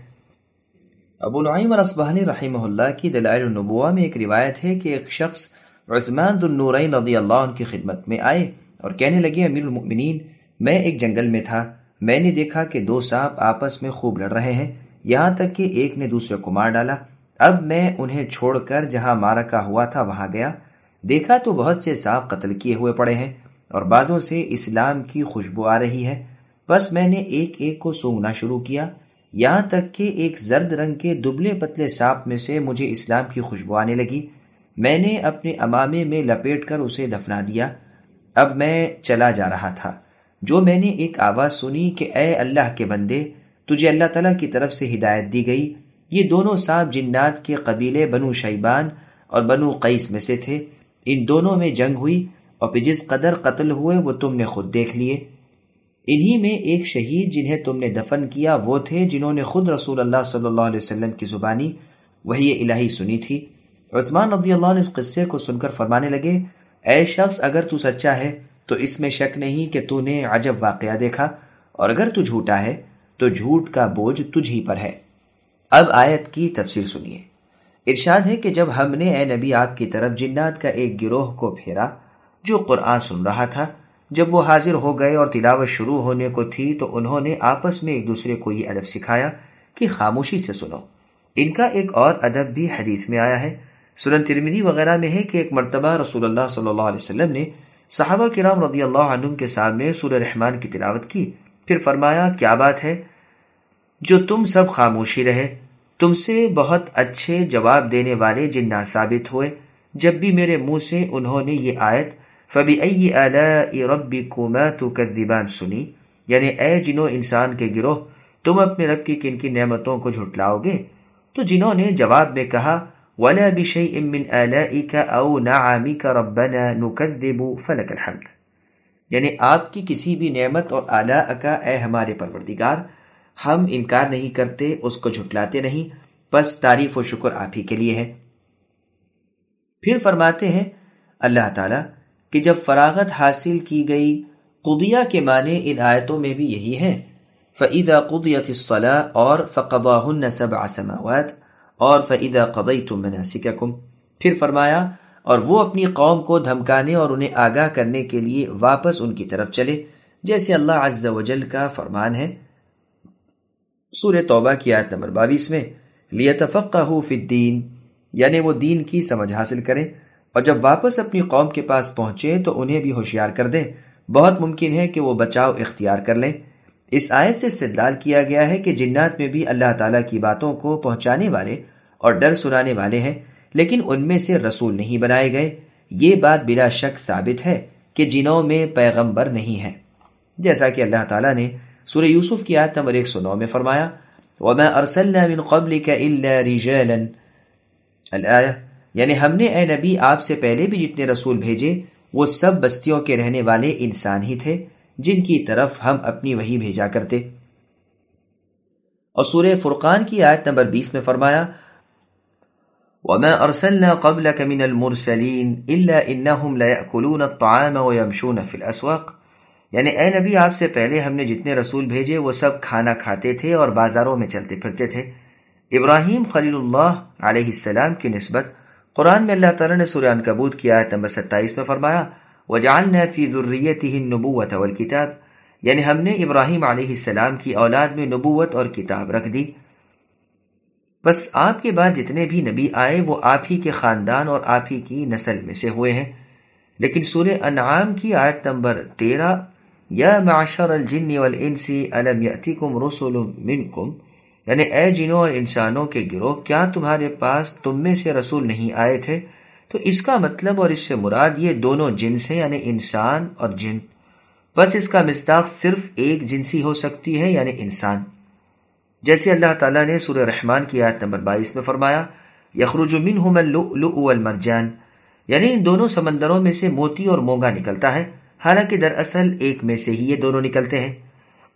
ابو نعیم الاصبہانی رحمہ اللہ کی دلائل النبوہ میں ایک روایت ہے کہ ایک شخص عثمان ذو النورین رضی اللہ عنہ کی خدمت میں آئے اور کہنے لگے امیر المؤمنین، میں ایک جنگل میں تھا، میں نے دیکھا کہ دو سانپ آپس میں خوب لڑ رہے ہیں، یہاں تک کہ ایک نے دوسرے کو مار ڈالا۔ اب میں انہیں چھوڑ کر جہاں معرکہ ہوا تھا وہاں گیا، دیکھا تو بہت سے سانپ قتل کیے ہوئے پڑے ہیں اور بعضوں سے اسلام کی خوشبو آ رہی ہے۔ بس میں نے ایک ایک کو سونگنا شروع کیا، یہاں تک کہ ایک زرد رنگ کے دبلے پتلے سانپ میں سے مجھے اسلام کی خوشبو آنے لگی۔ میں نے اپنے امامے میں لپیٹ کر اسے دفنا دیا۔ اب میں چلا جا رہا تھا، جو میں نے ایک آواز سنی کہ اے اللہ کے بندے، تجھے اللہ تعالیٰ کی طرف سے ہدایت دی گئی۔ یہ دونوں سانپ جنات کے قبیلے بنو شیبان اور بنو قیس میں سے تھے، ان دونوں میں جنگ ہوئی اور پھر جس قدر قتل ہوئے وہ تم نے خود دیکھ لیے۔ انہی میں ایک شہید جنہیں تم نے دفن کیا وہ تھے جنہوں نے خود رسول اللہ صلی اللہ علیہ وسلم کی زبانی وحی الہی سنی تھی۔ عثمان رضی اللہ عنہ اس قصے کو سن کر فرمانے لگے، اے شخص، اگر تو سچا ہے تو اس میں شک نہیں کہ تو نے عجب واقعہ دیکھا، اور اگر تو جھوٹا ہے تو جھوٹ کا بوجھ تجھ ہی پر ہے۔ اب آیت کی تفسیر سنیے۔ ارشاد ہے کہ جب ہم نے اے نبی آپ کی طرف جنات کا ایک گروہ کو پھیرا جو قرآن سن رہا تھا، جب وہ حاضر ہو گئے اور تلاوت شروع ہونے کو تھی تو انہوں نے آپس میں ایک دوسرے کو یہ ادب سکھایا کہ خاموشی سے سنو۔ ان کا ایک اور ادب بھی حدیث میں آیا ہے، سنن ترمذی وغیرہ میں ہے کہ ایک مرتبہ رسول اللہ صلی اللہ علیہ وسلم نے صحابہ کرام رضی اللہ عنہم کے سامنے سورہ رحمان کی تلاوت کی، پھر فرمایا، کیا بات ہے جو تم سب خاموشی رہے؟ تم سے بہت اچھے جواب دینے والے جنات ثابت ہوئے جب بھی میرے منہ سے انہوں نے یہ آیت فَبِأَيِّ آلَاءِ رَبِّكُمَا تُكَذِّبَانِ سنی، یعنی اے جنوں انسان کے گروہ، تم اپنے رب کی کن کی نعمتوں کو جھٹلاؤ گے؟ تو جنہوں نے جواب میں کہا وَلَا بِشَيْءٍ مِّنْ آلَائِكَ أَوْ نَعَامِكَ رَبَّنَا نُكَذِّبُ فَلَكَ الْحَمْدُ، یعنی آپ کی کسی بھی نعمت اور آلاء کا اے ہمارے پروردگار، ہم انکار نہیں کرتے، اس کو جھٹلاتے نہیں، بس تعریف و شکر آپ ہی کے لیے ہے۔ پھر فرماتے ہیں اللہ تعالیٰ کہ جب فراغت حاصل کی گئی، قضیہ کے معنی ان آیتوں میں بھی یہی ہے، فَإِذَا قُضِيَتِ الصَّلَاةُ اور فَقَضَاهُنَّ سَبْعَ سَمَاوَاتٍ اور فَإِذَا قَضَيْتُم مَنَاسِكَكُمْ، پھر فرمایا اور وہ اپنی قوم کو دھمکانے اور انہیں آگاہ کرنے کے لیے واپس ان کی طرف چلے، جیسے اللہ عز و جل کا فرمان ہے سورہ توبہ کی آیت نمبر بائیس میں، لِيَتَفَقَّهُوا فِي الدِّينِ، یعنی وہ دین کی سمجھ حاصل کریں، اور جب واپس اپنی قوم کے پاس پہنچے تو انہیں بھی ہوشیار کر دیں، بہت ممکن ہے کہ وہ بچاؤ اختیار کر لیں۔ اس آیت سے استدلال کیا گیا ہے کہ جنات میں بھی اللہ تعالیٰ کی باتوں کو پہنچانے والے اور ڈر سنانے والے ہیں، لیکن ان میں سے رسول نہیں بنائے گئے۔ یہ بات بلا شک ثابت ہے کہ جنوں میں پیغمبر نہیں ہے، جیسا کہ اللہ تعالیٰ نے سورہ یوسف کی آیت نمبر ایک سو نو میں فرمایا وَمَا أَرْسَلْنَا مِن قَبْلِكَ إِلَّا رِجَالًا، الآیہ، یعنی ہم نے اے نبی آپ سے پہلے بھی جتنے رسول بھیجے وہ سب بستیوں کے رہنے والے انسان ہی تھے جن کی طرف ہم اپنی وحی بھیجا کرتے۔ اور سورہ فرقان کی آیت نمبر بیس میں فرمایا وَمَا أَرْسَلْنَا قَبْلَكَ مِنَ الْمُرْسَلِينَ إِلَّا إِنَّهُمْ لَيَأْكُلُونَ الطَّعَامَ وَيَمْشُونَ فِي الْأَسْوَاقِ، یعنی اے نبی آپ سے پہلے ہم نے جتنے رسول بھیجے وہ سب کھانا کھاتے تھے اور بازاروں میں چلتے پھرتے تھے۔ ابراہیم خلیل اللہ علیہ السلام کی نسبت قرآن میں اللہ تعالیٰ نے سورہ عنکبوت کی آیت نمبر ستائیس میں فرمایا وَجَعَلْنَا فِي ذُرِّيَّتِهِ النُّبُوَّةَ وَالْكِتَابَ، یعنی ہم نے ابراہیم علیہ السلام کی اولاد میں نبوت اور کتاب رکھ دی۔ بس آپ کے بعد جتنے بھی نبی آئے وہ آپ ہی کے خاندان اور آپ ہی کی نسل میں سے ہوئے ہیں۔ لیکن سورہ انعام کی آیت نمبر تیرہ یا معشر الجن والانس الم یأتکم رسل منکم، یعنی اے جنوں اور انسانوں کے گروہ، کیا تمہارے پاس تم میں سے رسول نہیں آئے تھے؟ تو اس کا مطلب اور اس سے مراد یہ دونوں جنس ہیں، یعنی انسان اور جن، بس اس کا مصداق صرف ایک جنسی ہو سکتی ہے، یعنی انسان، جیسے اللہ تعالیٰ نے سورہ رحمان کی آیت نمبر بائیس میں فرمایا یخرج منہما اللؤلؤ والمرجان، یعنی ان دونوں سمندروں میں سے موتی اور مونگا نکلتا ہے، حالانکہ دراصل ایک میں سے ہی یہ دونوں نکلتے ہیں۔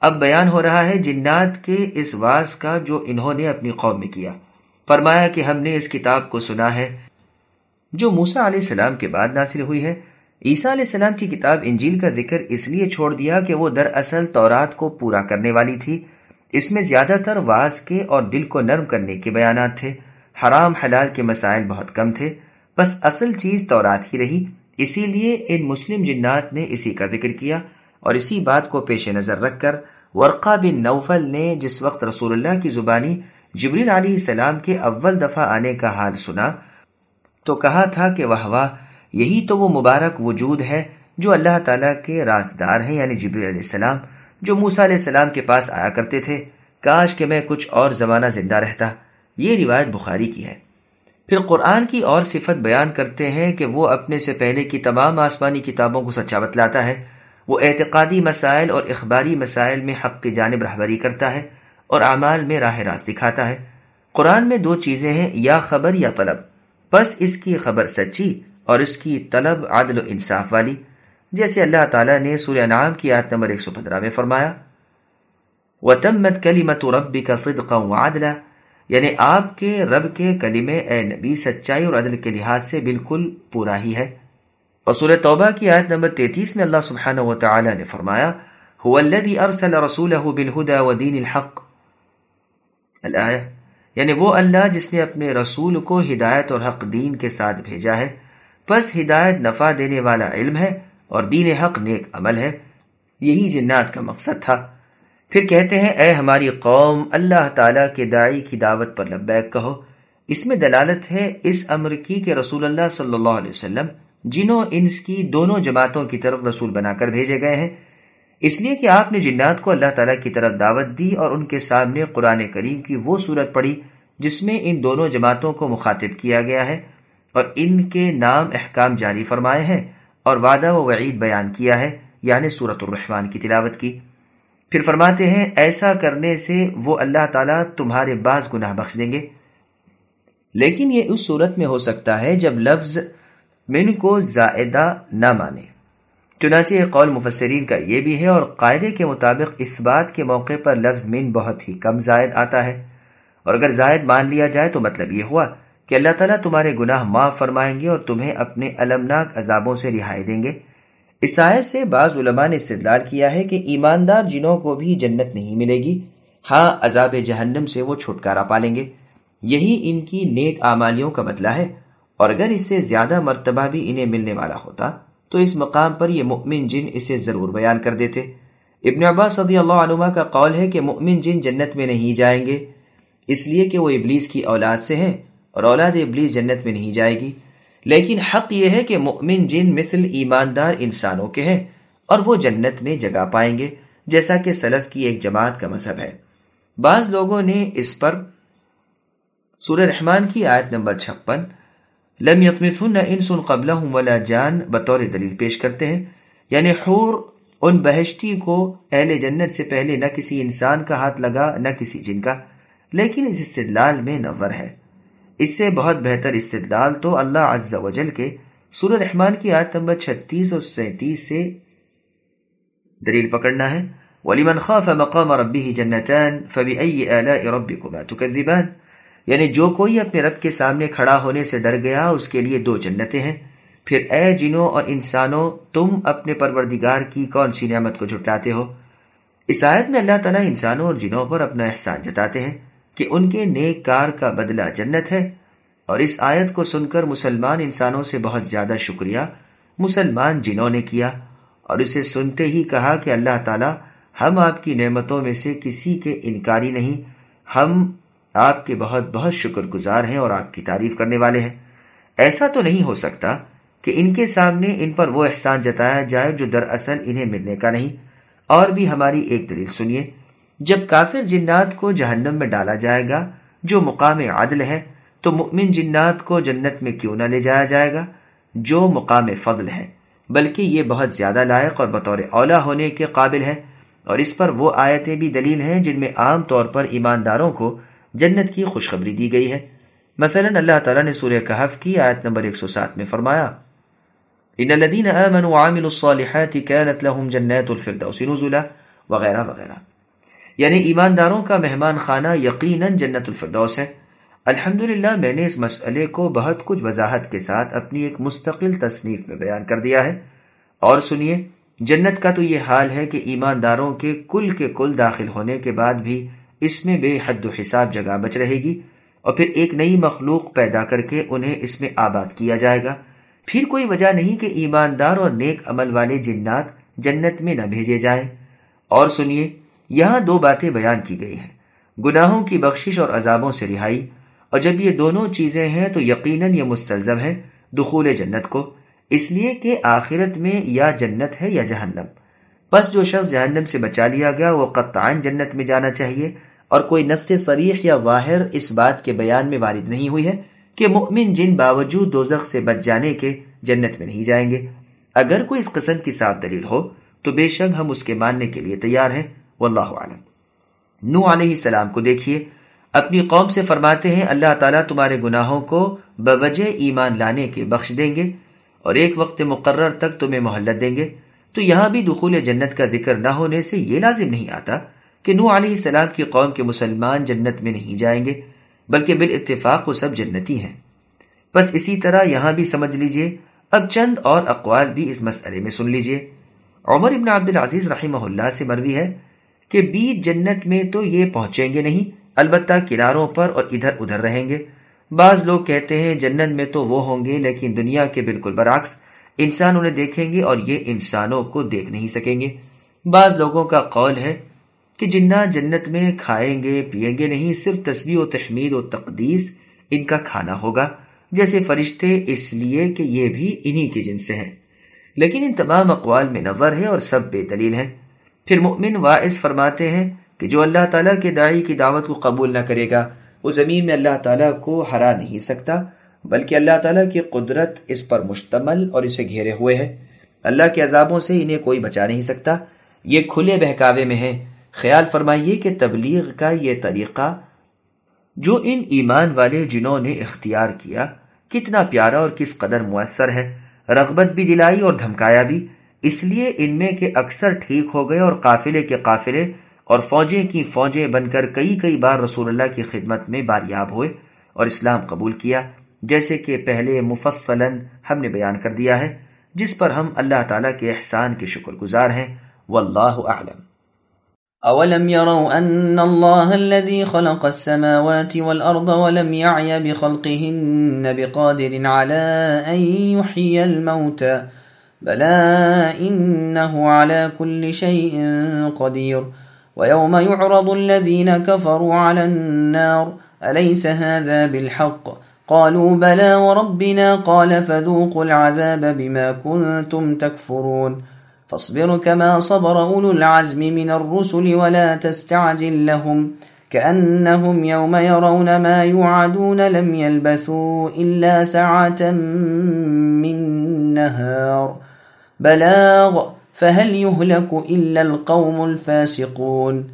اب بیان ہو رہا ہے جنات کے اس واز کا جو انہوں نے اپنی قوم میں کیا۔ فرمایا کہ ہم نے اس کتاب کو سنا ہے جو موسیٰ علیہ السلام کے بعد نازل ہوئی ہے۔ عیسیٰ علیہ السلام کی کتاب انجیل کا ذکر اس لیے چھوڑ دیا کہ وہ دراصل تورات کو پورا کرنے والی تھی۔ اس میں زیادہ تر واز کے اور دل کو نرم کرنے کے بیانات تھے، حرام حلال کے مسائل بہت کم تھے، بس اصل چیز تورات ہی رہی۔ اسی لیے ان مسلم جنات نے اسی کا ذکر کیا، اور اسی بات کو پیش نظر رکھ کر ورقہ بن نوفل نے جس وقت رسول اللہ کی زبانی جبریل علیہ السلام کے اول دفعہ آنے کا حال سنا تو کہا تھا کہ واہ واہ، یہی تو وہ مبارک وجود ہے جو اللہ تعالیٰ کے رازدار ہیں، یعنی جبریل علیہ السلام جو موسیٰ علیہ السلام کے پاس آیا کرتے تھے۔ کاش کہ میں کچھ اور زمانہ زندہ رہتا۔ یہ روایت بخاری کی ہے۔ پھر قرآن کی اور صفت بیان کرتے ہیں کہ وہ اپنے سے پہلے کی تمام آسمانی کتابوں کو سچا بتلاتا ہے، وہ اعتقادی مسائل اور اخباری مسائل میں حق کی جانب رہبری کرتا ہے اور اعمال میں راہ راست دکھاتا ہے۔ قرآن میں دو چیزیں ہیں، یا خبر یا طلب، بس اس کی خبر سچی اور اس کی طلب عدل و انصاف والی، جیسے اللہ تعالیٰ نے سورہ انعام کی آیت نمبر ایک سو پندرہ میں فرمایا وَتَمَّتْ كَلِمَةُ رَبِّكَ صِدْقًا وَعَدْلًا، یعنی آپ کے رب کے کلمے اے نبی سچائی اور عدل کے لحاظ سے بالکل پورا ہی ہے۔ اور سورہ توبہ کی آیت نمبر تینتیس میں اللہ سبحانہ وتعالی نے فرمایا هُوَ الَّذِي أَرْسَلَ رَسُولَهُ بِالْهُدَى وَدِينِ الْحَقِّ الآیہ، یعنی وہ اللہ جس نے اپنے رسول کو ہدایت اور حق دین کے ساتھ بھیجا ہے، پس ہدایت نفع دینے والا علم ہے اور دین حق نیک عمل ہے۔ یہی جنات کا مقصد تھا۔ پھر کہتے ہیں اے ہماری قوم، اللہ تعالیٰ کے داعی کی دعوت پر لبیک کہو۔ اس میں دلالت ہے اس امر کی کہ رسول اللہ صلی اللہ علیہ وسلم جنوں انس کی دونوں جماعتوں کی طرف رسول بنا کر بھیجے گئے ہیں، اس لیے کہ آپ نے جنات کو اللہ تعالیٰ کی طرف دعوت دی اور ان کے سامنے قرآن کریم کی وہ صورت پڑھی جس میں ان دونوں جماعتوں کو مخاطب کیا گیا ہے اور ان کے نام احکام جاری فرمائے ہیں اور وعدہ و وعید بیان کیا ہے، یعنی سورۃ الرحمن کی تلاوت کی۔ پھر فرماتے ہیں ایسا کرنے سے وہ اللہ تعالیٰ تمہارے بعض گناہ بخش دیں گے، لیکن یہ اس صورت میں ہو سکتا ہے جب لفظ من کو زائدہ نہ مانے۔ چنانچہ ایک قول مفسرین کا یہ بھی ہے، اور قاعدے کے مطابق اس بات کے موقع پر لفظ من بہت ہی کم زائد آتا ہے، اور اگر زائد مان لیا جائے تو مطلب یہ ہوا کہ اللہ تعالیٰ تمہارے گناہ معاف فرمائیں گے اور تمہیں اپنے المناک عذابوں سے رہائی دیں گے۔ اس آیت سے بعض علماء نے استدلال کیا ہے کہ ایماندار جنوں کو بھی جنت نہیں ملے گی، ہاں عذاب جہنم سے وہ چھٹکارا پالیں گے، یہی ان کی نیک اعمالیوں کا بدلہ ہے، اور اگر اس سے زیادہ مرتبہ بھی انہیں ملنے والا ہوتا تو اس مقام پر یہ مؤمن جن اسے ضرور بیان کر دیتے۔ ابن عباس رضی اللہ عنہما کا قول ہے کہ مؤمن جن جنت میں نہیں جائیں گے اس لیے کہ وہ ابلیس کی اولاد سے ہیں اور اولاد ابلیس جنت میں نہیں جائے گی، لیکن حق یہ ہے کہ مؤمن جن مثل ایماندار انسانوں کے ہیں اور وہ جنت میں جگہ پائیں گے، جیسا کہ سلف کی ایک جماعت کا مذہب ہے۔ بعض لوگوں نے اس پر سورہ رحمان کی آیت نمبر چھپن لم یطمثن انس قبلہم ولا جان بطور دلیل پیش کرتے ہیں، یعنی حور ان بہشتی کو اہل جنت سے پہلے نہ کسی انسان کا ہاتھ لگا نہ کسی جن کا، لیکن اس استدلال میں نظر ہے۔ اس سے بہت بہتر استدلال تو اللہ عز و جل کے سورہ رحمان کی آیت نمبر چھتیس اور سینتیس سے دلیل پکڑنا ہے۔ وَلِمَنْ خَافَ مَقَامَ رَبِّهِ جَنَّتَانِ فَبِأَيِّ آلَاءِ رَبِّكُمَا تُكَذِّبَانِ، یعنی جو کوئی اپنے رب کے سامنے کھڑا ہونے سے ڈر گیا اس کے لیے دو جنتیں ہیں۔ پھر اے جنوں اور انسانوں، تم اپنے پروردگار کی کون سی نعمت کو جھٹلاتے ہو؟ اس آیت میں اللہ تعالیٰ انسانوں اور جنوں پر اپنا احسان جتاتے ہیں کہ ان کے نیک کار کا بدلہ جنت ہے، اور اس آیت کو سن کر مسلمان انسانوں سے بہت زیادہ شکریہ مسلمان جنوں نے کیا، اور اسے سنتے ہی کہا کہ اللہ تعالیٰ ہم آپ کی نعمتوں میں سے کسی کے انکاری نہیں، ہم آپ کے بہت بہت شکر گزار ہیں اور آپ کی تعریف کرنے والے ہیں۔ ایسا تو نہیں ہو سکتا کہ ان کے سامنے ان پر وہ احسان جتایا جائے جو دراصل انہیں ملنے کا نہیں۔ اور بھی ہماری ایک دلیل سنیے، جب کافر جنات کو جہنم میں ڈالا جائے گا جو مقام عدل ہے، تو مؤمن جنات کو جنت میں کیوں نہ لے جایا جائے گا جو مقام فضل ہے، بلکہ یہ بہت زیادہ لائق اور بطور اولا ہونے کے قابل ہے۔ اور اس پر وہ آیتیں بھی دلیل ہیں جن میں عام طور پر ایمانداروں کو جنت کی خوشخبری دی گئی ہے۔ مثلا اللہ تعالیٰ نے سورہ کہف کی آیت نمبر ایک سو سات میں فرمایا ان الذین آمنوا وعملوا الصالحات كانت لهم جنات الفردوس نزلا، وغیرہ وغیرہ۔ یعنی ایمانداروں کا مہمان خانہ یقیناً جنت الفردوس ہے۔ الحمدللہ میں نے اس مسئلے کو بہت کچھ وضاحت کے ساتھ اپنی ایک مستقل تصنیف میں بیان کر دیا ہے۔ اور سنیے، جنت کا تو یہ حال ہے کہ ایمانداروں کے کل کے کل داخل ہونے کے بعد بھی اس میں بے حد و حساب جگہ بچ رہے گی، اور پھر ایک نئی مخلوق پیدا کر کے انہیں اس میں آباد کیا جائے گا۔ پھر کوئی وجہ نہیں کہ ایماندار اور نیک عمل والے جنات جنت میں نہ بھیجے جائیں۔ اور سنیے، یہاں دو باتیں بیان کی گئی ہیں، گناہوں کی بخشش اور عذابوں سے رہائی، اور جب یہ دونوں چیزیں ہیں تو یقیناً یہ مستلزم ہے دخول جنت کو، اس لیے کہ آخرت میں یا جنت ہے یا جہنم۔ پس جو شخص جہنم سے بچا لیا گیا وہ قطعاً جنت میں جانا چاہیے، اور کوئی نص صریح یا ظاہر اس بات کے بیان میں وارد نہیں ہوئی ہے کہ مؤمن جن باوجود دوزخ سے بچ جانے کے جنت میں نہیں جائیں گے۔ اگر کوئی اس قسم کی صاف دلیل ہو تو بے شک ہم اس کے ماننے کے لیے تیار ہیں، واللہ اعلم۔ نوح علیہ السلام کو دیکھیے، اپنی قوم سے فرماتے ہیں اللہ تعالیٰ تمہارے گناہوں کو بوجہ ایمان لانے کے بخش دیں گے اور ایک وقت مقرر تک تمہیں مہلت دیں گے۔ تو یہاں بھی دخول جنت کا ذکر نہ ہونے سے یہ لازم نہیں آتا کہ نوح علیہ السلام کی قوم کے مسلمان جنت میں نہیں جائیں گے، بلکہ بالاتفاق وہ سب جنتی ہیں۔ بس اسی طرح یہاں بھی سمجھ لیجئے۔ اب چند اور اقوال بھی اس مسئلے میں سن لیجئے۔ عمر ابن عبدالعزیز رحمہ اللہ سے مروی ہے کہ بیچ جنت میں تو یہ پہنچیں گے نہیں، البتہ کناروں پر اور ادھر ادھر رہیں گے۔ بعض لوگ کہتے ہیں جنت میں تو وہ ہوں گے لیکن دنیا کے بالکل برعکس، انسان انہیں دیکھیں گے اور یہ انسانوں کو دیکھ نہیں سکیں گے۔ بعض لوگوں کا قول ہے کہ جنات جنت میں کھائیں گے پیئیں گے نہیں، صرف تسبیح و تحمید و تقدیس ان کا کھانا ہوگا، جیسے فرشتے، اس لیے کہ یہ بھی انہی کے جنس سے ہیں۔ لیکن ان تمام اقوال میں نظر ہے اور سب بے دلیل ہیں۔ پھر مؤمن واعظ فرماتے ہیں کہ جو اللہ تعالیٰ کے داعی کی دعوت کو قبول نہ کرے گا وہ زمین میں اللہ تعالیٰ کو ہرا نہیں سکتا، بلکہ اللہ تعالیٰ کی قدرت اس پر مشتمل اور اسے گھیرے ہوئے ہے۔ اللہ کے عذابوں سے انہیں کوئی بچا نہیں سکتا، یہ کھلے بہکاوے میں ہے۔ خیال فرمائیے کہ تبلیغ کا یہ طریقہ جو ان ایمان والے جنہوں نے اختیار کیا کتنا پیارا اور کس قدر مؤثر ہے، رغبت بھی دلائی اور دھمکایا بھی، اس لیے ان میں کے اکثر ٹھیک ہو گئے اور قافلے کے قافلے اور فوجیں کی فوجیں بن کر کئی کئی بار رسول اللہ کی خدمت میں باریاب ہوئے اور اسلام قبول کیا، جیسے کہ پہلے مفصلاً ہم نے بیان کر دیا ہے، جس پر ہم اللہ تعالیٰ کے احسان کے شکر گزار ہیں۔ واللہ اعلم۔ أولم يروا أن الله الذي خلق السماوات والأرض ولم يعي بخلقهن بقادر على أن يحيي الموتى بلى إنه على كل شيء قدير ويوم يعرض الذين كفروا على النار أليس هذا بالحق قالوا بلى وربنا قال فذوقوا العذاب بما كنتم تكفرون فاصبر كما صبر أولو العزم من الرسل ولا تستعجل لهم كأنهم يوم يرون ما يوعدون لم يلبثوا إلا ساعة من نهار بلاغ فهل يهلك إلا القوم الفاسقون۔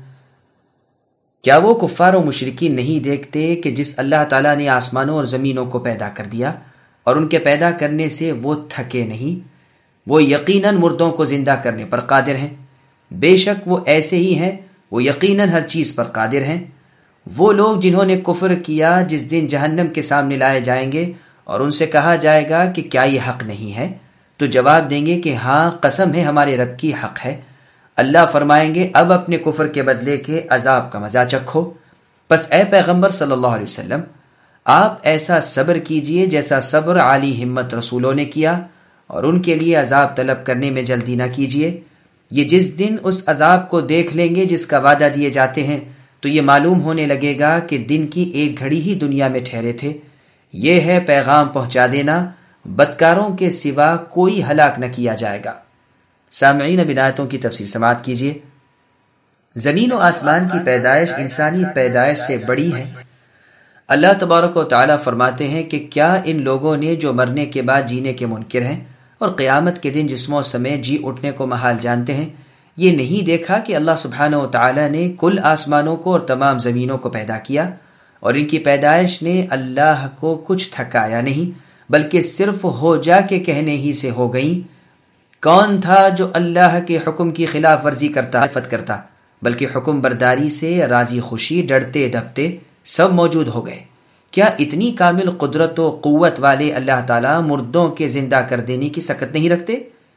کیا وہ کفار و مشرکین نہیں دیکھتے کہ جس اللہ تعالیٰ نے آسمانوں اور زمینوں کو پیدا کر دیا اور ان کے پیدا کرنے سے وہ تھکے نہیں، وہ یقیناً مردوں کو زندہ کرنے پر قادر ہیں، بے شک وہ ایسے ہی ہیں، وہ یقیناً ہر چیز پر قادر ہیں۔ وہ لوگ جنہوں نے کفر کیا جس دن جہنم کے سامنے لائے جائیں گے اور ان سے کہا جائے گا کہ کیا یہ حق نہیں ہے، تو جواب دیں گے کہ ہاں قسم ہے ہمارے رب کی حق ہے۔ اللہ فرمائیں گے اب اپنے کفر کے بدلے کے عذاب کا مزہ چکھو۔ پس اے پیغمبر صلی اللہ علیہ وسلم، آپ ایسا صبر کیجئے جیسا صبر عالی ہمت رسولوں نے کیا، اور ان کے لیے عذاب طلب کرنے میں جلدی نہ کیجیے۔ یہ جس دن اس عذاب کو دیکھ لیں گے جس کا وعدہ دیے جاتے ہیں تو یہ معلوم ہونے لگے گا کہ دن کی ایک گھڑی ہی دنیا میں ٹھہرے تھے۔ یہ ہے پیغام پہنچا دینا، بدکاروں کے سوا کوئی ہلاک نہ کیا جائے گا۔ سامعین اب آیتوں کی تفصیل سماعت کیجیے۔ زمین و آسمان کی پیدائش انسانی پیدائش سے بڑی ہے۔ اللہ تبارک و تعالیٰ فرماتے ہیں کہ کیا ان لوگوں نے جو مرنے کے بعد جینے کے منکر ہیں اور قیامت کے دن جسموں سمیت جی اٹھنے کو محال جانتے ہیں، یہ نہیں دیکھا کہ اللہ سبحانہ و تعالیٰ نے کل آسمانوں کو اور تمام زمینوں کو پیدا کیا، اور ان کی پیدائش نے اللہ کو کچھ تھکایا نہیں بلکہ صرف ہو جا کے کہنے ہی سے ہو گئیں۔ کون تھا جو اللہ کے حکم کی خلاف ورزی کرتا فت کرتا بلکہ حکم برداری سے راضی خوشی، ڈرتے دبتے سب موجود ہو گئے۔ کیا اتنی کامل قدرت و قوت والے اللہ تعالیٰ مردوں کے زندہ کر دینے کی سکت نہیں رکھتے؟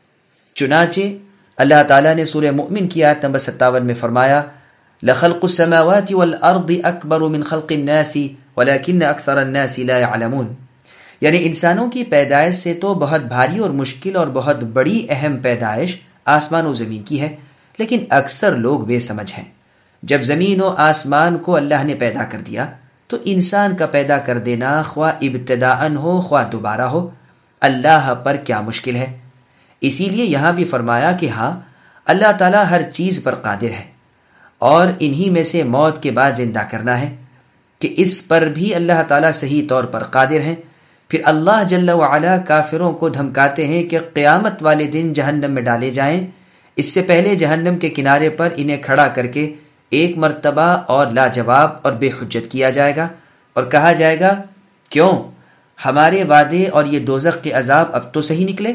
چنانچہ اللہ تعالیٰ نے سورہ مؤمن کی آیت نمبر ستاون میں فرمایا لَخَلْقُ السَّمَاوَاتِ وَالْأَرْضِ أَكْبَرُ مِنْ خَلْقِ النَّاسِ وَلَكِنَّ أَكْثَرَ النَّاسِ لَا يَعْلَمُونَ، یعنی انسانوں کی پیدائش سے تو بہت بھاری اور مشکل اور بہت بڑی اہم پیدائش آسمان و زمین کی ہے، لیکن اکثر لوگ بے سمجھ ہیں۔ جب زمین و آسمان کو اللہ نے پیدا کر دیا تو انسان کا پیدا کر دینا خواہ ابتداءً ہو خواہ دوبارہ ہو، اللہ پر کیا مشکل ہے؟ اسی لیے یہاں بھی فرمایا کہ ہاں اللہ تعالیٰ ہر چیز پر قادر ہے، اور انہی میں سے موت کے بعد زندہ کرنا ہے کہ اس پر بھی اللہ تعالیٰ صحیح طور پر قادر ہیں۔ پھر اللہ جل وعلا کافروں کو دھمکاتے ہیں کہ قیامت والے دن جہنم میں ڈالے جائیں، اس سے پہلے جہنم کے کنارے پر انہیں کھڑا کر کے ایک مرتبہ اور لاجواب اور بے حجت کیا جائے گا، اور کہا جائے گا کیوں ہمارے وعدے اور یہ دوزخ کے عذاب اب تو صحیح نکلے،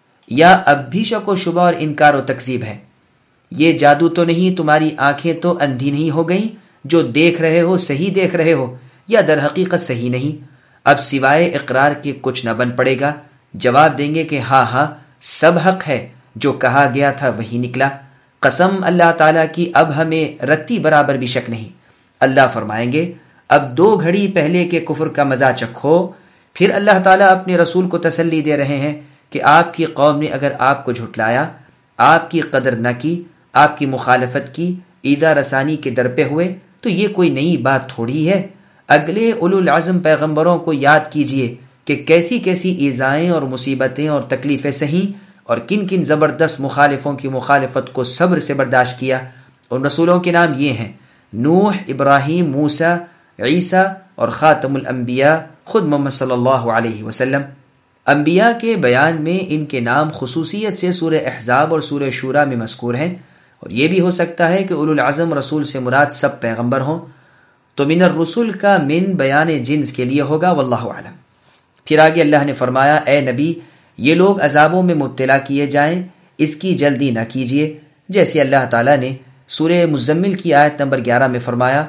یا اب بھی شک و شبہ اور انکار و تکذیب ہے؟ یہ جادو تو نہیں، تمہاری آنکھیں تو اندھی نہیں ہو گئیں؟ جو دیکھ رہے ہو صحیح دیکھ رہے ہو یا در حقیقت صحیح نہیں؟ اب سوائے اقرار کے کچھ نہ بن پڑے گا۔ جواب دیں گے کہ ہاں ہاں سب حق ہے، جو کہا گیا تھا وہی نکلا، قسم اللہ تعالیٰ کی اب ہمیں رتی برابر بھی شک نہیں۔ اللہ فرمائیں گے اب دو گھڑی پہلے کے کفر کا مزہ چکھو۔ پھر اللہ تعالیٰ اپنے رسول کو تسلی دے رہے ہیں کہ آپ کی قوم نے اگر آپ کو جھٹلایا، آپ کی قدر نہ کی، آپ کی مخالفت کی، ایذا رسانی کے در پہ ہوئے، تو یہ کوئی نئی بات تھوڑی ہے۔ اگلے اولو العزم پیغمبروں کو یاد کیجئے کہ کیسی کیسی ایذائیں اور مصیبتیں اور تکلیفیں سہیں، اور کن کن زبردست مخالفوں کی مخالفت کو صبر سے برداشت کیا۔ ان رسولوں کے نام یہ ہیں: نوح، ابراہیم، موسیٰ، عیسیٰ اور خاتم الانبیاء خود محمد صلی اللہ علیہ وسلم۔ انبیاء کے بیان میں ان کے نام خصوصیت سے سورہ احزاب اور سورہ شورى میں مذکور ہیں، اور یہ بھی ہو سکتا ہے کہ اولو العزم رسول سے مراد سب پیغمبر ہوں، تو من الرسل کا من بیان جنس کے لیے ہوگا، واللہ اعلم۔ پھر آگے اللہ نے فرمایا اے نبی یہ لوگ عذابوں میں مبتلا کیے جائیں، اس کی جلدی نہ کیجیے، جیسے اللہ تعالیٰ نے سورہ مزمل کی آیت نمبر گیارہ میں فرمایا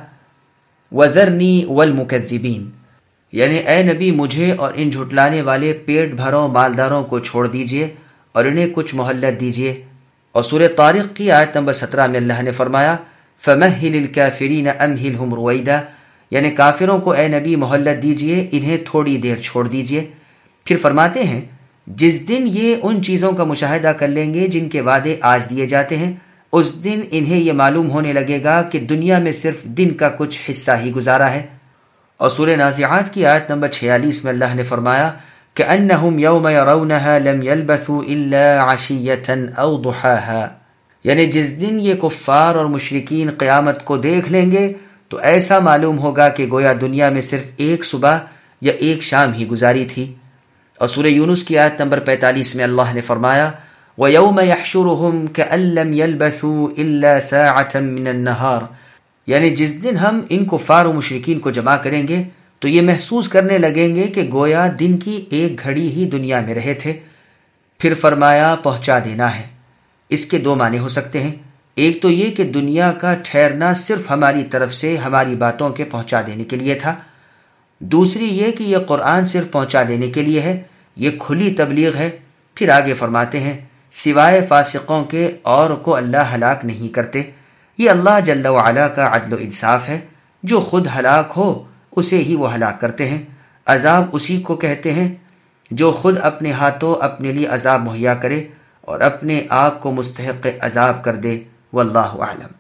وَذَرْنِي وَالْمُكَذِّبِينَ، یعنی اے نبی مجھے اور ان جھٹلانے والے پیٹ بھروں مالداروں کو چھوڑ دیجیے اور انہیں کچھ مہلت دیجیے۔ اور سورہ طارق کی آیت نمبر سترہ میں اللہ نے فرمایا فَمَهِّلِ الْكَافِرِينَ أَمْهِلْهُمْ رُوَيْدًا، یعنی کافروں کو اے نبی مہلت دیجیے، انہیں تھوڑی دیر چھوڑ دیجیے۔ پھر فرماتے ہیں جس دن یہ ان چیزوں کا مشاہدہ کر لیں گے جن کے وعدے آج دیے جاتے ہیں، اس دن انہیں یہ معلوم ہونے لگے گا کہ دنیا میں صرف دن کا کچھ حصہ ہی گزارا ہے۔ اور سورہ نازعات کی آیت نمبر چھیالیس میں اللہ نے فرمایا كَأَنَّهُمْ يَوْمَ يَرَوْنَهَا لَمْ يَلْبَثُوا إِلَّا عَشِيَّةً أَوْ ضُحَاهَا، یعنی جس دن یہ کفار اور مشرکین قیامت کو دیکھ لیں گے تو ایسا معلوم ہوگا کہ گویا دنیا میں صرف ایک صبح یا ایک شام ہی گزاری تھی۔ اور سورہ یونس کی آیت نمبر پینتالیس میں اللہ نے فرمایا وَيَوْمَ يَحْشُرُهُمْ كَأَن لَّمْ يَلْبَثُوا إِلَّا سَاعَةً مِّنَ النَّهَارِ، یعنی جس دن ہم ان کفار و مشرکین کو جمع کریں گے تو یہ محسوس کرنے لگیں گے کہ گویا دن کی ایک گھڑی ہی دنیا میں رہے تھے۔ پھر فرمایا پہنچا دینا ہے۔ اس کے دو معنی ہو سکتے ہیں، ایک تو یہ کہ دنیا کا ٹھہرنا صرف ہماری طرف سے ہماری باتوں کے پہنچا دینے کے لیے تھا، دوسری یہ کہ یہ قرآن صرف پہنچا دینے کے لیے ہے، یہ کھلی تبلیغ ہے۔ پھر آگے فرماتے ہیں سوائے فاسقوں کے اور کو اللہ ہلاک نہیں کرتے، یہ اللہ جل وعلا کا عدل و انصاف ہے، جو خود ہلاک ہو اسے ہی وہ ہلاک کرتے ہیں۔ عذاب اسی کو کہتے ہیں جو خود اپنے ہاتھوں اپنے لیے عذاب مہیا کرے اور اپنے آپ کو مستحق عذاب کر دے، واللہ اعلم۔